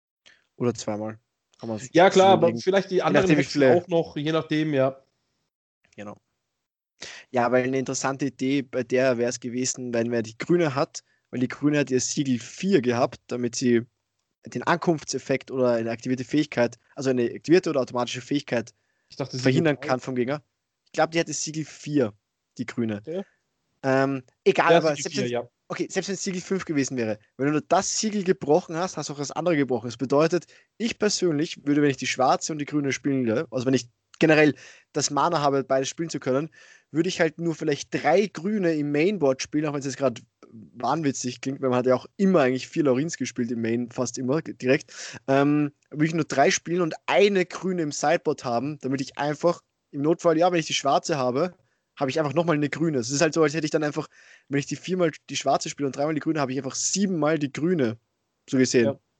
B: Oder zweimal. Kann man
A: Ja
B: sich
A: klar, aber
B: überlegen.
A: vielleicht die
B: Je
A: anderen
B: nachdem, wie
A: Hexen
B: viele.
A: auch noch, je nachdem, ja.
B: Genau. Ja, weil eine interessante Idee bei der wäre es gewesen, wenn man die Grüne hat, weil die Grüne hat ihr Siegel vier gehabt, damit sie den Ankunftseffekt oder eine aktivierte Fähigkeit, also eine aktivierte oder automatische Fähigkeit
A: Ich dachte, sie
B: verhindern kann vom Gegner. Ich glaube, die hat das Siegel vier, die Grüne.
A: Ja,
B: Ähm, egal,
A: ja
B: aber
A: Siegel
B: selbst
A: vier,
B: wenn,
A: ja.
B: okay, selbst wenn es Siegel fünf gewesen wäre, wenn du nur das Siegel gebrochen hast, hast du auch das andere gebrochen. Das bedeutet, ich persönlich würde, wenn ich die schwarze und die grüne spielen würde, also wenn ich generell das Mana habe, beides spielen zu können, würde ich halt nur vielleicht drei Grüne im Mainboard spielen, auch wenn es jetzt gerade wahnwitzig klingt, weil man hat ja auch immer eigentlich vier Laurins gespielt im Main, fast immer direkt. Ähm, würde ich nur drei spielen und eine Grüne im Sideboard haben, damit ich einfach im Notfall, ja, wenn ich die schwarze habe, habe ich einfach nochmal eine grüne. Es ist halt so, als hätte ich dann einfach, wenn ich die viermal die schwarze spiele und dreimal die grüne, habe ich einfach siebenmal die grüne. So gesehen.
A: Ja.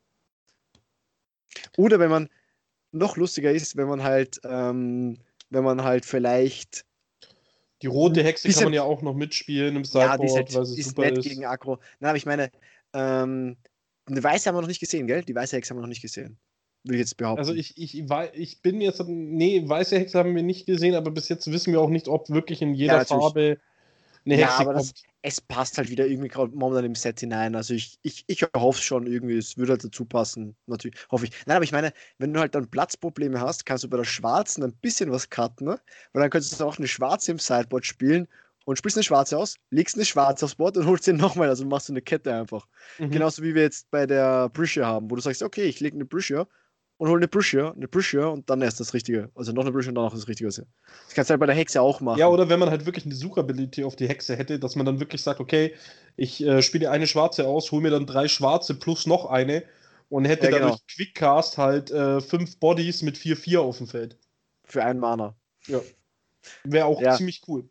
B: Oder wenn man noch lustiger ist, wenn man halt, ähm, wenn man halt vielleicht
A: Die rote Hexe kann
B: bisschen,
A: man ja auch noch mitspielen im
B: ja, die ist,
A: Sideboard,
B: halt,
A: weil sie
B: die ist
A: super
B: nett
A: ist.
B: gegen Aggro. Nein, aber ich meine, ähm, eine weiße haben wir noch nicht gesehen, gell? Die weiße Hexe haben wir noch nicht gesehen. Würde ich jetzt
A: Also
B: behaupten.
A: ich, ich, wei- ich bin jetzt, nee, weiße Hexe haben wir nicht gesehen, aber bis jetzt wissen wir auch nicht, ob wirklich in
B: Ja,
A: jeder
B: natürlich.
A: Farbe eine
B: Ja,
A: Hexe
B: aber das,
A: kommt.
B: es passt halt wieder irgendwie gerade momentan im Set hinein. Also ich, ich, ich hoffe schon irgendwie, es würde halt dazu passen. Natürlich, hoffe ich. Nein, aber ich meine, wenn du halt dann Platzprobleme hast, kannst du bei der schwarzen ein bisschen was cutten, ne? Weil dann könntest du auch eine schwarze im Sideboard spielen und spielst eine schwarze aus, legst eine schwarze aufs Board und holst sie nochmal. Also machst du eine Kette einfach.
A: Mhm.
B: Genauso wie wir jetzt bei der Brishia haben, wo du sagst, okay, ich lege eine Brishia und hole eine Brishia, eine Brishia und dann erst das Richtige. Also noch eine Brishia und dann noch das Richtige. Das kannst du halt bei der Hexe auch
A: Ja,
B: machen.
A: oder wenn man halt wirklich eine Suchability auf die Hexe hätte, dass man dann wirklich sagt, okay, ich äh, spiele eine schwarze aus, hole mir dann drei schwarze plus noch eine und hätte
B: Ja, genau.
A: dadurch Quickcast halt äh, fünf Bodies mit vier vier auf dem Feld.
B: Für einen Mana.
A: Ja, wäre auch
B: Ja,
A: ziemlich cool.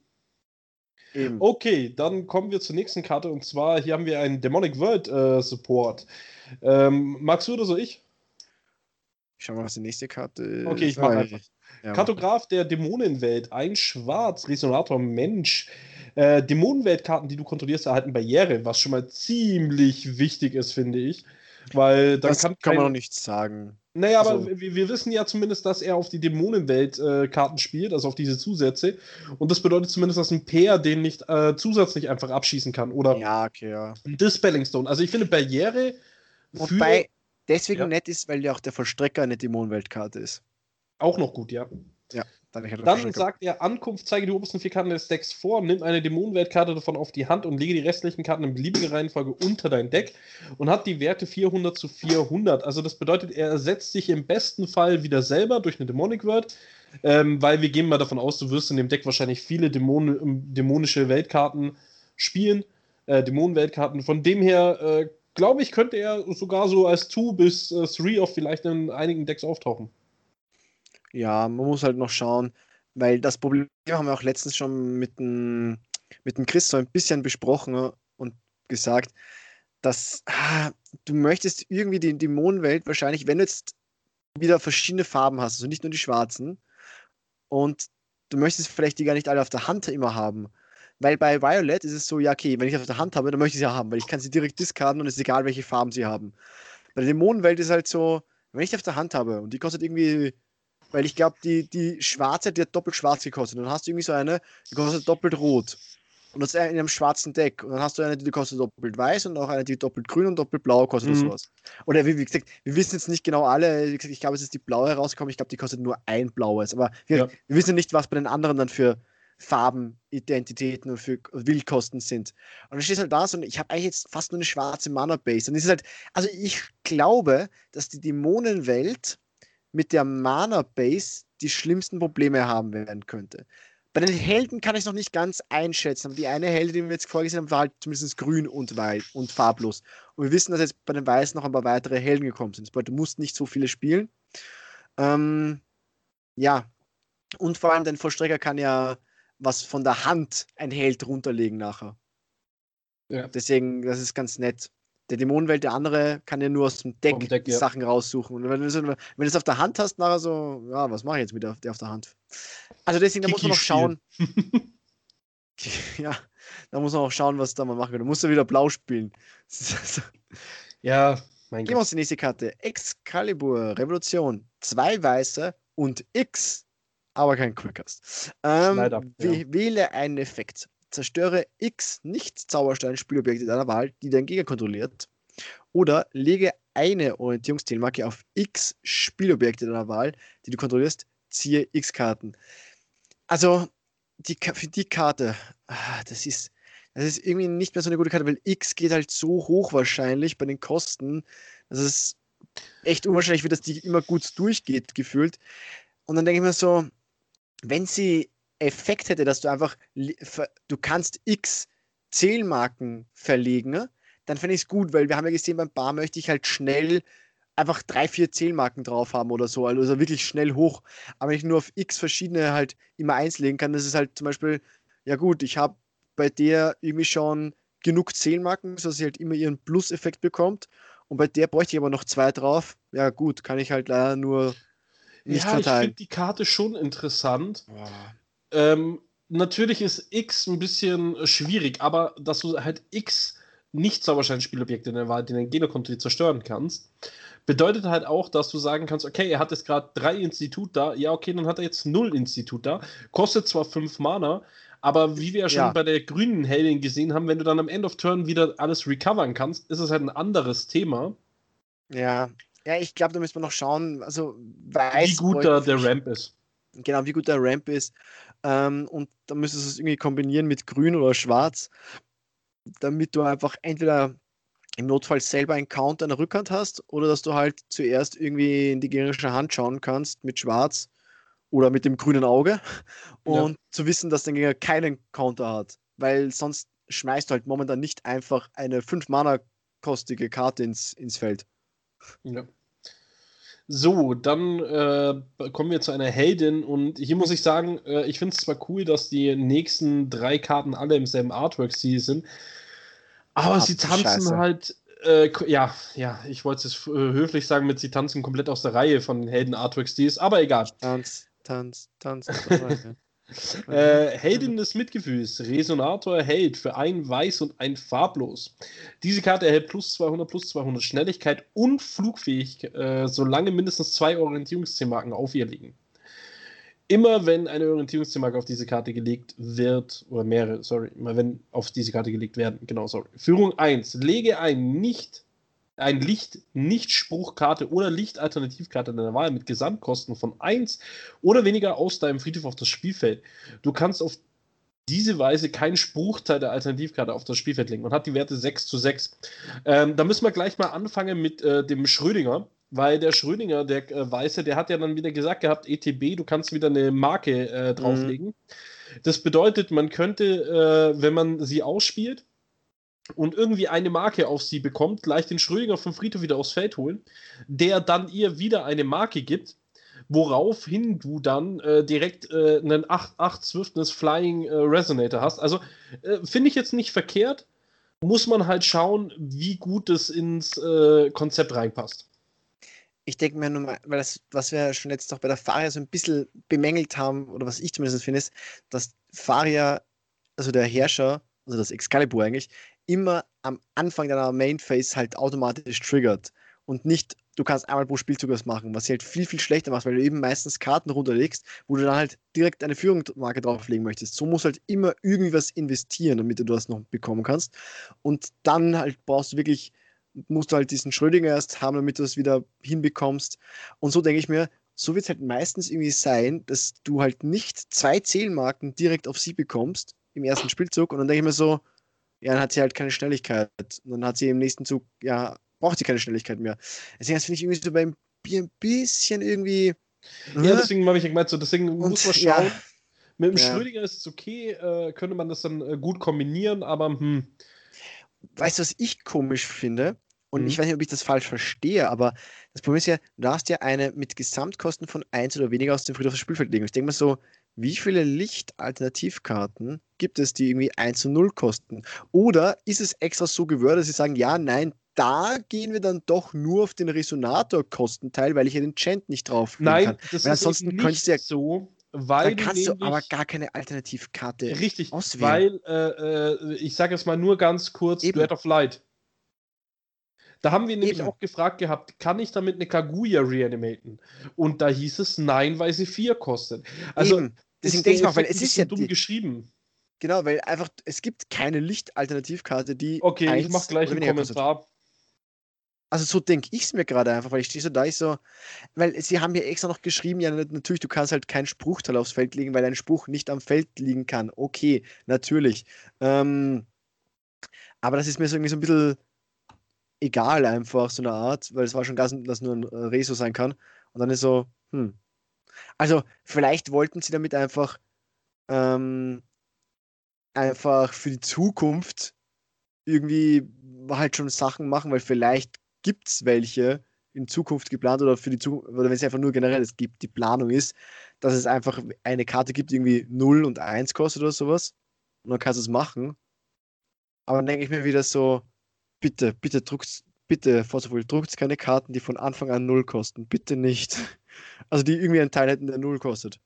B: eben.
A: Okay, dann kommen wir zur nächsten Karte und zwar hier haben wir einen Demonic World äh, Support. Ähm, magst du oder so ich?
B: Ich schau mal, was die nächste Karte
A: Okay,
B: ist.
A: ich mache
B: Ah,
A: einfach.
B: ja, mach mal.
A: Kartograf der Dämonenwelt, ein Schwarz, Resonator Mensch. Äh, Dämonenweltkarten, die du kontrollierst, erhalten Barriere, was schon mal ziemlich wichtig ist, finde ich. Weil dann
B: Das
A: kann
B: kann man noch
A: kein.
B: nicht sagen.
A: Naja, aber
B: Also,
A: wir, wir wissen ja zumindest, dass er auf die Dämonenwelt-Karten spielt, also auf diese Zusätze. Und das bedeutet zumindest, dass ein Pair den nicht äh, zusätzlich einfach abschießen kann. Oder
B: ja, okay, ja.
A: ein Dispelling Stone. Also ich finde Barriere für.
B: Wobei deswegen
A: Ja,
B: nett ist, weil ja auch der Vollstrecker eine Dämonenweltkarte ist.
A: auch noch gut, ja.
B: Ja, dadurch hat der
A: Dann
B: Vollstrecker.
A: sagt er, Ankunft, zeige die obersten vier Karten des Decks vor, nimm eine Dämonenweltkarte davon auf die Hand und lege die restlichen Karten in beliebiger Reihenfolge unter dein Deck und hat die Werte vierhundert zu vierhundert. Also das bedeutet, er ersetzt sich im besten Fall wieder selber durch eine Demonic Word, ähm, weil wir gehen mal davon aus, du wirst in dem Deck wahrscheinlich viele Dämon dämonische Weltkarten spielen, äh, Dämonenweltkarten. Von dem her, äh, glaube ich, könnte er sogar so als zwei bis drei auf vielleicht in einigen Decks auftauchen.
B: Ja, man muss halt noch schauen, weil das Problem haben wir auch letztens schon mit dem, mit dem Chris so ein bisschen besprochen, ne, und gesagt, dass ah, du möchtest irgendwie die Dämonenwelt wahrscheinlich, wenn du jetzt wieder verschiedene Farben hast, also nicht nur die schwarzen, und du möchtest vielleicht die gar nicht alle auf der Hand immer haben. Weil bei Violet ist es so, ja, okay, wenn ich das auf der Hand habe, dann möchte ich sie ja haben, weil ich kann sie direkt discarden und es ist egal, welche Farben sie haben. Bei der Dämonenwelt ist halt so, wenn ich die auf der Hand habe und die kostet irgendwie, weil ich glaube, die, die schwarze, die hat doppelt schwarz gekostet. Und dann hast du irgendwie so eine, die kostet doppelt rot. Und das ist in einem schwarzen Deck. Und dann hast du eine, die kostet doppelt weiß und auch eine, die doppelt grün und doppelt blau kostet oder
A: Mhm.
B: sowas. Oder wie, wie gesagt, wir wissen jetzt nicht genau alle. Wie gesagt, ich glaube, es ist die blaue herausgekommen. Ich glaube, die kostet nur ein blaues. Aber wir,
A: Ja.
B: wir wissen nicht, was bei den anderen dann für Farben, Identitäten und für Wildkosten sind. Und dann stehst du halt da so, und ich habe eigentlich jetzt fast nur eine schwarze Mana-Base. Und es ist halt, also ich glaube, dass die Dämonenwelt mit der Mana-Base die schlimmsten Probleme haben werden könnte. Bei den Helden kann ich es noch nicht ganz einschätzen, aber die eine Heldin, die wir jetzt vorgesehen haben, war halt zumindest grün und weiß und farblos. Und wir wissen, dass jetzt bei den Weißen noch ein paar weitere Helden gekommen sind. Das bedeutet, du musst nicht so viele spielen. Ähm, ja, und vor allem dein Vollstrecker kann ja was von der Hand ein Held runterlegen nachher.
A: Ja.
B: Deswegen, das ist ganz nett. Der Dämonenwelt, der andere, kann ja nur aus dem Deck,
A: Vom Deck,
B: die
A: ja.
B: Sachen raussuchen. Und wenn du, wenn du es auf der Hand hast, nachher so, ja, was mache ich jetzt mit der, der auf der Hand? Also deswegen, da muss man noch
A: Kiki-Spiel.
B: schauen. Ja, da muss man auch schauen, was da mal machen kann. Du musst ja wieder blau spielen.
A: Ja, mein
B: Gehen wir uns
A: Gott.
B: die nächste Karte. Excalibur, Revolution. Zwei weiße und X. aber kein Quickcast. Ähm,
A: Leider,
B: wäh-
A: ja.
B: Wähle einen Effekt. Zerstöre X Nicht-Zauberstein-Spielobjekte deiner Wahl, die dein Gegner kontrolliert. Oder lege eine Orientierungszielmarke auf X Spielobjekte deiner Wahl, die du kontrollierst, ziehe X Karten. Also, die, Ka- für die Karte, ah, das ist, das ist irgendwie nicht mehr so eine gute Karte, weil X geht halt so hoch wahrscheinlich bei den Kosten. Das ist echt unwahrscheinlich, wie das die immer gut durchgeht, gefühlt. Und dann denke ich mir so, wenn sie Effekt hätte, dass du einfach, li- ver- du kannst X Zählmarken verlegen, ne? Dann fände ich es gut, weil wir haben ja gesehen, beim Bar möchte ich halt schnell einfach drei, vier Zählmarken drauf haben oder so, also wirklich schnell hoch. Aber wenn ich nur auf X verschiedene halt immer eins legen kann, das ist halt zum Beispiel, ja gut, ich habe bei der irgendwie schon genug Zählmarken, sodass sie halt immer ihren Plus-Effekt bekommt. Und bei der bräuchte ich aber noch zwei drauf. Ja gut, kann ich halt leider nur nicht
A: Ja, ich finde
B: verteilen.
A: die Karte schon interessant.
B: Boah.
A: Ähm, natürlich ist X ein bisschen äh, schwierig, aber dass du halt X Nicht-Zauberschein-Spielobjekte in der Wahl, die dein Gegnerkonto zerstören kannst, bedeutet halt auch, dass du sagen kannst, okay, er hat jetzt gerade drei Institut da, ja, okay, dann hat er jetzt null Institut da, kostet zwar fünf Mana, aber wie wir ja schon
B: Ja,
A: bei der grünen Heldin gesehen haben, wenn du dann am End of Turn wieder alles recovern kannst, ist es halt ein anderes Thema,
B: ja. Ja, ich glaube, da müssen wir noch schauen. Also
A: wie
B: weiß
A: gut
B: bräuchte
A: da
B: für
A: der
B: mich
A: Ramp ist.
B: genau, wie gut der Ramp ist. Ähm, und dann müsstest du es irgendwie kombinieren mit Grün oder Schwarz, damit du einfach entweder im Notfall selber einen Counter in der Rückhand hast oder dass du halt zuerst irgendwie in die gegnerische Hand schauen kannst mit Schwarz oder mit dem grünen Auge
A: Ja.
B: und zu wissen, dass dein Gegner keinen Counter hat. Weil sonst schmeißt du halt momentan nicht einfach eine fünf Mana kostige Karte ins, ins Feld.
A: Ja. So, dann äh, kommen wir zu einer Heldin und hier muss ich sagen, äh, ich finde es zwar cool, dass die nächsten drei Karten alle im selben Artwork-Stil sind, aber
B: Ach
A: sie
B: du
A: tanzen
B: Scheiße.
A: halt, äh, ko- ja, ja, ich wollte es äh, höflich sagen, mit sie tanzen komplett aus der Reihe von den Helden-Artwork-Stils, aber egal.
B: Tanz, tanz, tanz aus der Reihe.
A: Äh, Heldin des Mitgefühls, Resonator Held für ein Weiß und ein Farblos. Diese Karte erhält plus zweihundert, plus zweihundert Schnelligkeit und flugfähig, äh, solange mindestens zwei Orientierungszielmarken auf ihr liegen. Immer wenn eine Orientierungszielmarke auf diese Karte gelegt wird, oder mehrere, sorry, immer wenn auf diese Karte gelegt werden, genau, sorry. Führung eins. Lege ein nicht, ein Licht-Nicht-Spruchkarte oder Licht-Alternativkarte deiner Wahl mit Gesamtkosten von eins oder weniger aus deinem Friedhof auf das Spielfeld. Du kannst auf diese Weise keinen Spruchteil der Alternativkarte auf das Spielfeld legen und hat die Werte sechs zu sechs. Ähm, da müssen wir gleich mal anfangen mit äh, dem Schrödinger, weil der Schrödinger, der äh, Weiße, der hat ja dann wieder gesagt gehabt, E T B, du kannst wieder eine Marke äh,
B: Mhm.
A: drauflegen. Das bedeutet, man könnte, äh, wenn man sie ausspielt und irgendwie eine Marke auf sie bekommt, gleich den Schrödinger vom Friedhof wieder aufs Feld holen, der dann ihr wieder eine Marke gibt, woraufhin du dann äh, direkt äh, einen acht acht Swiftness Flying äh, Resonator hast. Also äh, finde ich jetzt nicht verkehrt, muss man halt schauen, wie gut es ins äh, Konzept reinpasst.
B: Ich denke mir nur mal, weil das, was wir schon jetzt noch bei der Faria so ein bisschen bemängelt haben, oder was ich zumindest finde, ist, dass Faria, also der Herrscher, also das Excalibur eigentlich, immer am Anfang deiner Main Phase halt automatisch triggert. Und nicht, du kannst einmal pro Spielzug was machen, was sie halt viel, viel schlechter macht, weil du eben meistens Karten runterlegst, wo du dann halt direkt eine Führungsmarke drauflegen möchtest. So musst du halt immer irgendwie was investieren, damit du das noch bekommen kannst. Und dann halt brauchst du wirklich musst du halt diesen Schrödinger erst haben, damit du es wieder hinbekommst. Und so denke ich mir, so wird es halt meistens irgendwie sein, dass du halt nicht zwei Zählmarken direkt auf sie bekommst im ersten Spielzug. Und dann denke ich mir so, ja, dann hat sie halt keine Schnelligkeit. Und dann hat sie im nächsten Zug, ja, braucht sie keine Schnelligkeit mehr. Deswegen das finde ich irgendwie so beim Bier ein bisschen irgendwie.
A: Ja,
B: Äh?
A: deswegen habe ich ja gemeint, so, deswegen muss man
B: Und ja,
A: schauen. Mit dem
B: ja.
A: Schrödinger ist es okay, äh, könnte man das dann äh, gut kombinieren, aber hm,
B: Weißt du, was ich komisch finde? Und
A: hm.
B: ich weiß nicht, ob ich das falsch verstehe, aber das Problem ist ja, du darfst ja eine mit Gesamtkosten von eins oder weniger aus dem Friedhof aufs Spielfeld legen. Ich denke mir so, wie viele Licht-Alternativkarten gibt es, die irgendwie eins zu null kosten? Oder ist es extra so gewöhnt, dass sie sagen, ja, nein, da gehen wir dann doch nur auf den Resonator-Kostenteil, weil ich ja den Chant nicht drauflegen kann.
A: Nein, das
B: Weil
A: ist eben
B: ansonsten könntest du
A: nicht
B: ja,
A: so,
B: dann
A: weil du
B: kannst du aber
A: nämlich,
B: gar keine Alternativkarte
A: richtig,
B: auswählen.
A: weil, äh, äh, ich sage jetzt mal nur ganz kurz,
B: Eben.
A: Duet of Light. Da haben wir nämlich
B: Eben.
A: auch gefragt gehabt, kann ich damit eine Kaguya reanimaten? Und da hieß es nein, weil sie vier kostet. Also
B: Eben. Deswegen
A: ist
B: denke
A: der
B: ich mir auch, weil
A: Effekt ein
B: es ist ja
A: bisschen dumm
B: die,
A: geschrieben.
B: genau, weil einfach, es gibt keine Lichtalternativkarte, die
A: Okay, ich mache
B: eins
A: gleich
B: oder
A: einen
B: weniger kostet.
A: Kommentar.
B: Also so denke ich es mir gerade einfach, weil ich stehe so da, ich so, weil sie haben ja extra noch geschrieben, ja natürlich, du kannst halt keinen Spruchteil aufs Feld legen, weil ein Spruch nicht am Feld liegen kann. Okay, natürlich. Ähm, aber das ist mir so irgendwie so ein bisschen egal einfach, so eine Art, weil es war schon klar, dass nur ein äh, Reso sein kann. Und dann ist so, hm. Also vielleicht wollten sie damit einfach ähm, einfach für die Zukunft irgendwie halt schon Sachen machen, weil vielleicht gibt es welche in Zukunft geplant oder für die Zukunft, oder wenn es einfach nur generell es gibt, die Planung ist, dass es einfach eine Karte gibt, die irgendwie null und eins kostet oder sowas. Und dann kannst du es machen. Aber dann denke ich mir wieder so, bitte, bitte druckt, bitte, Forza druckt keine Karten, die von Anfang an null kosten. Bitte nicht. Also die irgendwie einen Teil hätten, der null kostet.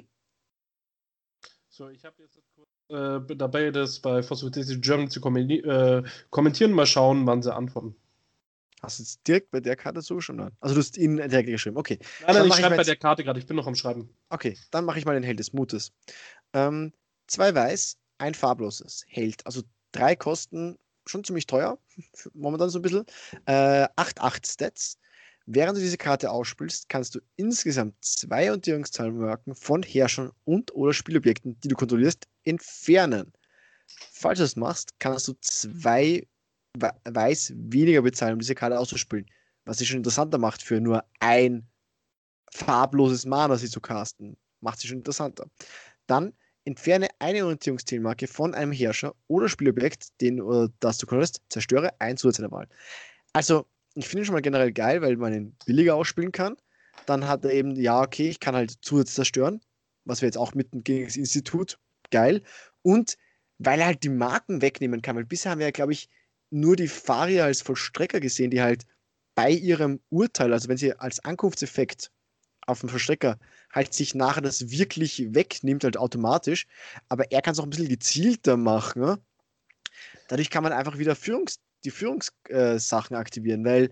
A: So, ich habe jetzt kurz äh, dabei, das bei Possibility German zu kommenti äh, kommentieren. Mal schauen, wann sie antworten.
B: Hast du jetzt direkt bei der Karte so schon an? Also du hast ihnen direkt geschrieben. Okay,
A: Nein, nein,
B: dann
A: ich
B: mache ich
A: schreibe
B: mal
A: bei
B: jetzt,
A: der Karte gerade. Ich bin noch am Schreiben.
B: okay, dann mache ich mal den Held des Mutes. Ähm, zwei weiß, ein farbloses Held. Also drei Kosten, schon ziemlich teuer, momentan so ein bisschen. Äh, acht acht Stats. Während du diese Karte ausspielst, kannst du insgesamt zwei Unterjährungszahlmarken von Herrschern und oder Spielobjekten, die du kontrollierst, entfernen. Falls du das machst, kannst du zwei Weiß weniger bezahlen, um diese Karte auszuspielen. Was sie schon interessanter macht, für nur ein farbloses Mana sie zu casten. Macht sie schon interessanter. Dann entferne eine Orientierungszielmarke von einem Herrscher oder Spielobjekt, den oder das du konntest, zerstöre ein zusätzlicher Wahl. Also, ich finde ihn schon mal generell geil, weil man ihn billiger ausspielen kann. Dann hat er eben, ja, okay, ich kann halt zusätzlich zerstören, was wir jetzt auch mit gegen das Institut, geil. Und weil er halt die Marken wegnehmen kann, weil bisher haben wir ja, glaube ich, nur die Faria als Vollstrecker gesehen, die halt bei ihrem Urteil, also wenn sie als Ankunftseffekt auf dem Vollstrecker halt sich nachher das wirklich wegnimmt, halt automatisch, aber er kann es auch ein bisschen gezielter machen. Ne? Dadurch kann man einfach wieder Führungs die Führungssachen äh, aktivieren, weil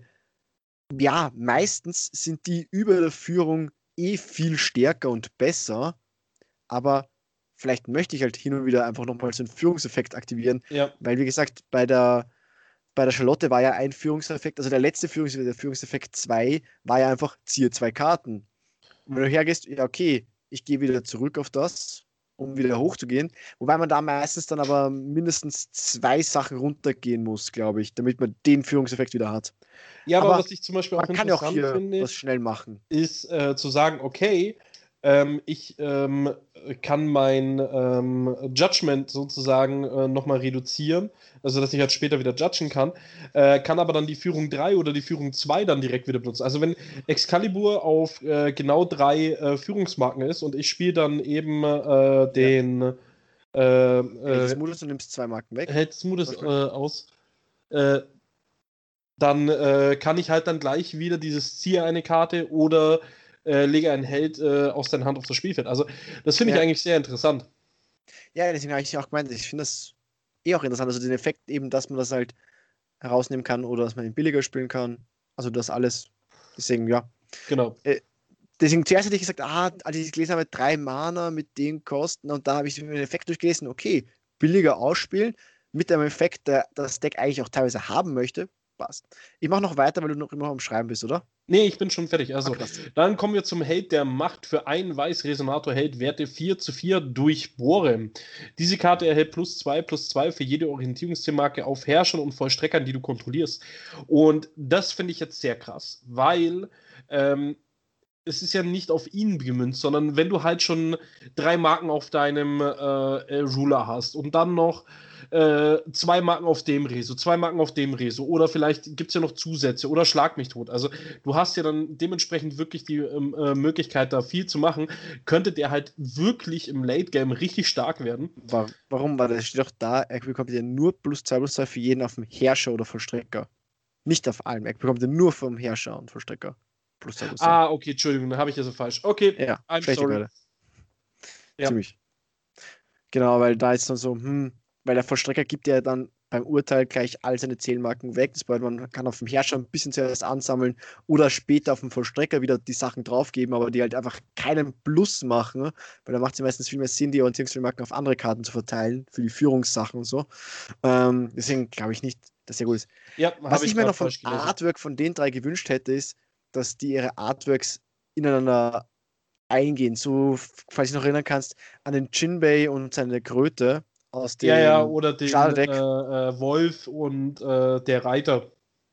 B: ja, meistens sind die über der Führung eh viel stärker und besser, aber vielleicht möchte ich halt hin und wieder einfach nochmal so einen Führungseffekt aktivieren,
A: Ja.
B: weil wie gesagt, bei der, bei der Charlotte war ja ein Führungseffekt, also der letzte Führungseffekt, der Führungseffekt zwei war ja einfach, ziehe zwei Karten. Und wenn du hergehst, ja, okay, ich gehe wieder zurück auf das, um wieder hochzugehen. Wobei man da meistens dann aber mindestens zwei Sachen runtergehen muss, glaube ich, damit man den Führungseffekt wieder hat.
A: Ja, aber
B: Aber
A: was ich zum Beispiel auch
B: man kann ja auch
A: interessant
B: hier
A: finde,
B: was schnell machen.
A: ist äh, zu sagen, okay, ähm, ich ähm, kann mein ähm, Judgment sozusagen äh, nochmal reduzieren, also dass ich halt später wieder judgen kann, äh, kann aber dann die Führung drei oder die Führung zwei dann direkt wieder benutzen. Also wenn Excalibur auf äh, genau drei äh, Führungsmarken ist und ich spiele dann eben äh,
B: Ja.
A: den äh,
B: Held des
A: äh,
B: Mutes und nimmst zwei Marken weg.
A: Held des Mutes
B: Zum
A: äh,
B: Beispiel.
A: aus, äh, dann äh, kann ich halt dann gleich wieder dieses ziehe eine Karte oder äh, lege einen Held äh, aus deiner Hand auf das Spielfeld. Also das finde ich
B: Ja.
A: eigentlich sehr interessant.
B: Ja, deswegen habe ich auch gemeint, ich finde das eh auch interessant. Also den Effekt eben, dass man das halt herausnehmen kann oder dass man ihn billiger spielen kann. Also das alles. Deswegen, ja.
A: Genau.
B: Äh, deswegen zuerst hätte ich gesagt, ah, als ich gelesen habe, drei Mana mit den Kosten und da habe ich den Effekt durchgelesen, okay, billiger ausspielen mit einem Effekt, der das Deck eigentlich auch teilweise haben möchte. Passt. Ich mache noch weiter, weil du noch immer am Schreiben bist, oder?
A: Nee, ich bin schon fertig. Also,
B: Okay, passt.
A: dann kommen wir zum Held der Macht. Für einen Weiß-Resonator hält Werte vier zu vier durchbohren. Diese Karte erhält plus zwei plus zwei für jede Orientierungszielmarke auf Herrschern und Vollstreckern, die du kontrollierst. Und das finde ich jetzt sehr krass, weil ähm, es ist ja nicht auf ihn gemünzt, sondern wenn du halt schon drei Marken auf deinem äh, äh, Ruler hast und dann noch äh, zwei Marken auf dem Reso, zwei Marken auf dem Reso oder vielleicht gibt es ja noch Zusätze oder Schlag mich tot. Also du hast ja dann dementsprechend wirklich die ähm, äh, Möglichkeit, da viel zu machen. Könnte der halt wirklich im Late Game richtig stark werden.
B: War, warum? Weil das steht doch da, er bekommt ja nur plus zwei plus zwei für jeden auf dem Herrscher oder Vollstrecker. Nicht auf allem. Er bekommt ja nur vom Herrscher und Vollstrecker. Plus zwei plus zwei.
A: Ah, okay, Entschuldigung, da habe ich das so falsch. Okay,
B: Ja,
A: I'm
B: schlechte
A: sorry.
B: gerade.
A: Ja.
B: Ziemlich. Genau, weil da ist dann so, hm, weil der Vollstrecker gibt ja dann beim Urteil gleich all seine Zählmarken weg. Das bedeutet, man kann auf dem Herrscher ein bisschen zuerst ansammeln oder später auf dem Vollstrecker wieder die Sachen draufgeben, aber die halt einfach keinen Plus machen, ne? Weil da macht es ja meistens viel mehr Sinn, die Orientierungsmarken auf andere Karten zu verteilen, für die Führungssachen und so. Ähm, deswegen glaube ich nicht, dass sehr gut ist.
A: Ja,
B: Was
A: habe
B: ich
A: ich
B: mir
A: gerade
B: noch vom
A: falsch gelesen.
B: Artwork von den drei gewünscht hätte, ist, dass die ihre Artworks ineinander eingehen. So, falls du dich noch erinnern kannst, an den Jinbei und seine Kröte aus
A: Ja, ja,
B: dem
A: oder den äh,
B: Starterdeck.
A: äh, Wolf und äh, der Reiter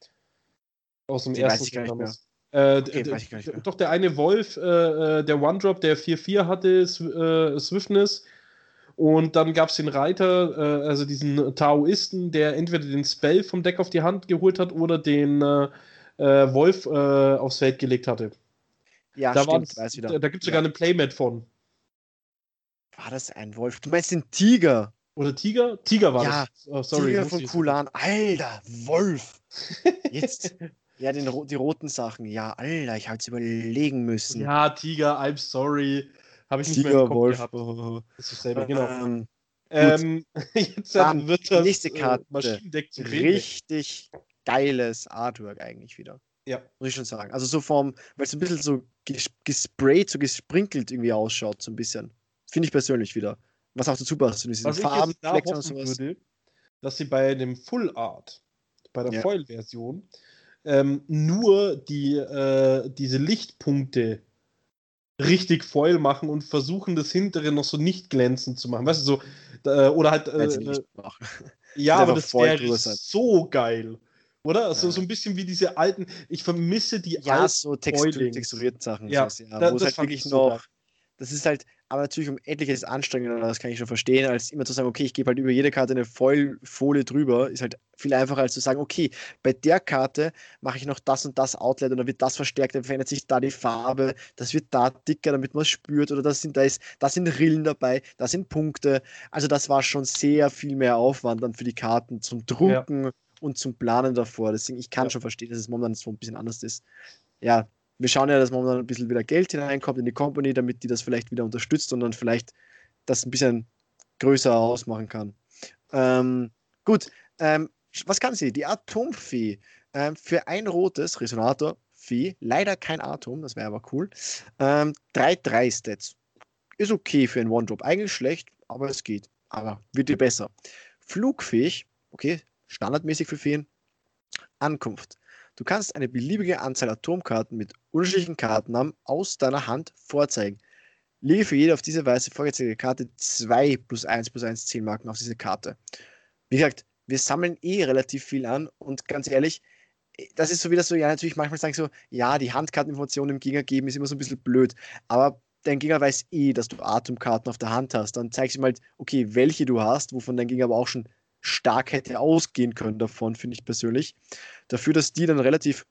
A: aus dem
B: Den weiß
A: ersten
B: ich gar
A: Set
B: nicht mehr.
A: damals. Äh,
B: Okay,
A: d-
B: weiß ich gar nicht
A: d-
B: mehr.
A: doch, der eine Wolf, äh, äh, der One-Drop, der vier vier hatte, Sw äh, Swiftness. Und dann gab es den Reiter, äh, also diesen Taoisten, der entweder den Spell vom Deck auf die Hand geholt hat oder den äh, äh, Wolf äh, aufs Feld gelegt hatte.
B: Ja,
A: Da,
B: stimmt,
A: waren's,
B: weiß wieder.
A: da, da gibt es sogar
B: Ja.
A: eine Playmat von.
B: War das ein Wolf? Du meinst den Tiger?
A: Oder Tiger? Tiger war
B: Ja,
A: das. Oh, sorry,
B: Tiger
A: wusste
B: von
A: ich nicht.
B: Kulan. Alter, Wolf. Jetzt. Ja, den, ro- die roten Sachen. Ja, Alter, ich habe jetzt überlegen müssen.
A: Ja, Tiger, I'm sorry. Habe ich nicht mehr im
B: Tiger,
A: Kopf
B: Wolf.
A: gehabt. Das ist dasselbe, genau.
B: Ähm,
A: Ähm, jetzt
B: dann
A: wird das
B: nächste
A: äh,
B: Karte.
A: Maschinendeck zum Feendeck.
B: Richtig geiles Artwork eigentlich wieder.
A: Ja.
B: Muss ich schon sagen. Also so vom, weil es ein bisschen so ges gesprayt, so gesprinkelt irgendwie ausschaut, so ein bisschen. Finde ich persönlich wieder. Was auch dazu passt, zu diesen
A: Was ich jetzt da
B: Farbenflecken und
A: hoffen
B: sowas.
A: würde, dass sie bei dem Full Art, bei der
B: Ja.
A: Foil-Version, ähm, nur die, äh, diese Lichtpunkte richtig Foil machen und versuchen, das hintere noch so nicht glänzend zu machen. Weißt du, so, äh, oder halt,
B: Weil sie
A: äh,
B: nicht machen.
A: ja,
B: Wird
A: aber
B: einfach
A: das
B: voll
A: wäre
B: drüber sein.
A: so geil. Oder? So,
B: Ja.
A: so ein bisschen wie diese alten, ich vermisse die
B: Ja,
A: alten
B: so Textur,
A: Foilings.
B: texturierten Sachen.
A: Ja,
B: sowas, ja
A: da,
B: wo es
A: das
B: halt
A: fand
B: wirklich
A: ich so geil.
B: noch. Das ist halt, aber natürlich um etliches anstrengender, das kann ich schon verstehen, als immer zu sagen, okay, ich gebe halt über jede Karte eine Foil-Folie drüber, ist halt viel einfacher als zu sagen, okay, bei der Karte mache ich noch das und das Outlet und dann wird das verstärkt, dann verändert sich da die Farbe, das wird da dicker, damit man es spürt oder das sind, da, ist, da sind Rillen dabei, da sind Punkte. Also das war schon sehr viel mehr Aufwand dann für die Karten zum Drucken und zum Planen davor. Deswegen, ich kann
A: Ja.
B: schon verstehen, dass es momentan so ein bisschen anders ist. Ja, wir schauen ja, dass momentan ein bisschen wieder Geld hineinkommt in die Company, damit die das vielleicht wieder unterstützt und dann vielleicht das ein bisschen größer ausmachen kann. Ähm, gut, ähm, was kann sie? Die Atomfee. Ähm, für ein rotes Resonator, Fee, leider kein Atom, das wäre aber cool. Ähm, drei drei Stats. Ist okay für einen One-Drop. Eigentlich schlecht, aber es geht. Aber wird dir besser. Flugfähig, okay, standardmäßig für Feen. Ankunft. Du kannst eine beliebige Anzahl Atomkarten mit unterschiedlichen Kartennamen aus deiner Hand vorzeigen. Lege für jede auf diese Weise vorgezeigte Karte zwei plus eins plus eins Zielmarken auf diese Karte. Wie gesagt, wir sammeln eh relativ viel an und ganz ehrlich, das ist so wieder so, ja, natürlich manchmal sagen so, ja, die Handkarteninformationen dem Gegner geben ist immer so ein bisschen blöd, aber dein Gegner weiß eh, dass du Atomkarten auf der Hand hast. Dann zeigst du ihm halt, okay, welche du hast, wovon dein Gegner aber auch schon stark hätte ausgehen können davon, finde ich persönlich. Dafür, dass die dann relativ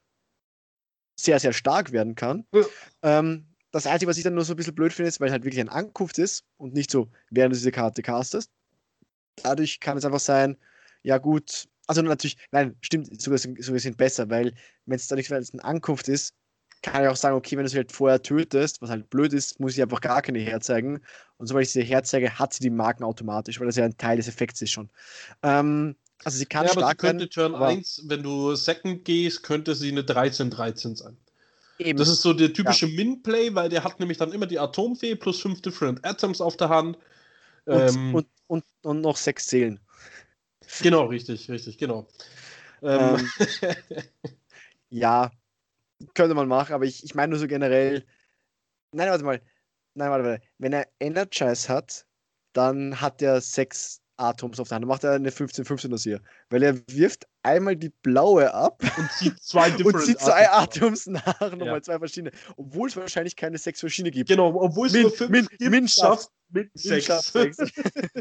B: sehr, sehr stark werden kann.
A: Ja.
B: Ähm, das Einzige, was ich dann nur so ein bisschen blöd finde, ist, weil es halt wirklich ein Ankunft ist und nicht so, während du diese Karte castest. Dadurch kann es einfach sein, ja gut, also natürlich, nein, stimmt, sogar, sogar sind besser, weil wenn es dadurch, weil es eine Ankunft ist, kann ich auch sagen, okay, wenn du sie halt vorher tötest, was halt blöd ist, muss ich einfach gar keine herzeigen. Und sobald ich sie herzeige, hat sie die Marken automatisch, weil das ja ein Teil des Effekts ist schon. Ähm, also sie kann
A: Ja, aber sie
B: stark
A: könnte
B: werden,
A: Turn
B: aber
A: eins, wenn du Second gehst, könnte sie eine dreizehn dreizehn sein.
B: eben.
A: Das ist so der
B: Ja.
A: typische Min-Play, weil der hat nämlich dann immer die Atomfee plus fünf Different Atoms auf der Hand.
B: Und,
A: Ähm,
B: und, und, und noch sechs Seelen.
A: genau, richtig, richtig, genau. Ähm,
B: Ähm, ja, könnte man machen, aber ich, ich meine nur so generell. Nein, warte mal. Nein, warte mal. Wenn er Energize hat, dann hat er sechs Atoms auf der Hand. Dann macht er eine fünfzehn fünfzehn das hier. Weil er wirft einmal die blaue ab
A: und zieht zwei
B: und
A: Different
B: zieht zwei
A: Atoms.
B: Atoms nach, nochmal
A: Ja.
B: zwei verschiedene. Obwohl es wahrscheinlich keine sechs verschiedene gibt.
A: Genau, obwohl es
B: Min,
A: nur fünf
B: Min,
A: gibt,
B: Min schafft.
A: mit
B: Min schafft
A: sechs.
B: sechs.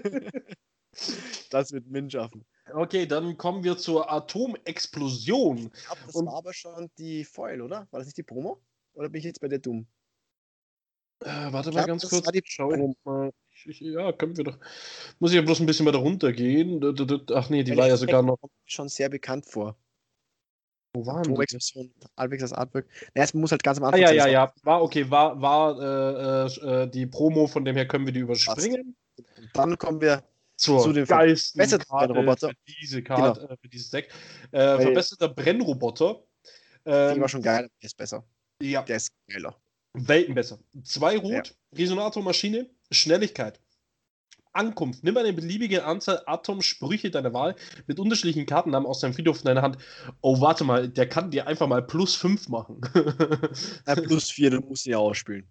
B: Das wird Min schaffen.
A: Okay, dann kommen wir zur Atomexplosion.
B: Ich glaube, das
A: Und-
B: war aber schon die Foil, oder? War das nicht die Promo? Oder bin ich jetzt bei der dumm?
A: Äh, warte
B: Ich
A: mal
B: glaub,
A: ganz
B: das
A: kurz.
B: war die
A: Schau ich
B: Promo.
A: mal. Ich, ich, ja, können wir doch. Muss ich ja bloß ein bisschen weiter runtergehen. D- d- d- Ach nee, die
B: Weil
A: war
B: der
A: ja
B: Effekt
A: sogar noch.
B: kommt mir schon sehr bekannt vor.
A: Wo waren die?
B: Atomexplosion, halbwegs das Artwork. Naja, es muss halt ganz am
A: Ah,
B: Anfang
A: ja,
B: sein.
A: ja,
B: das
A: ja. War okay, war, war äh, äh, die Promo, von dem her können wir die
B: passt.
A: überspringen.
B: Und dann kommen wir
A: zur
B: zu den
A: geilsten
B: verbesserten
A: Karte
B: Roboter.
A: für diese Karte,
B: Genau.
A: äh, für dieses Deck. Äh,
B: Weil
A: verbesserter Brennroboter.
B: die war
A: Ähm,
B: schon geil, der ist besser.
A: ja,
B: Der ist geiler.
A: Welten besser. Zwei
B: Ja.
A: Rot, Resonatormaschine, Schnelligkeit. Ankunft. Nimm eine beliebige Anzahl Atom-Sprüche deiner Wahl mit unterschiedlichen Kartennamen aus deinem Friedhof in deiner Hand. Oh, warte mal, der kann dir einfach mal plus fünf machen.
B: Äh, plus vier, du musst ihn ja ausspielen.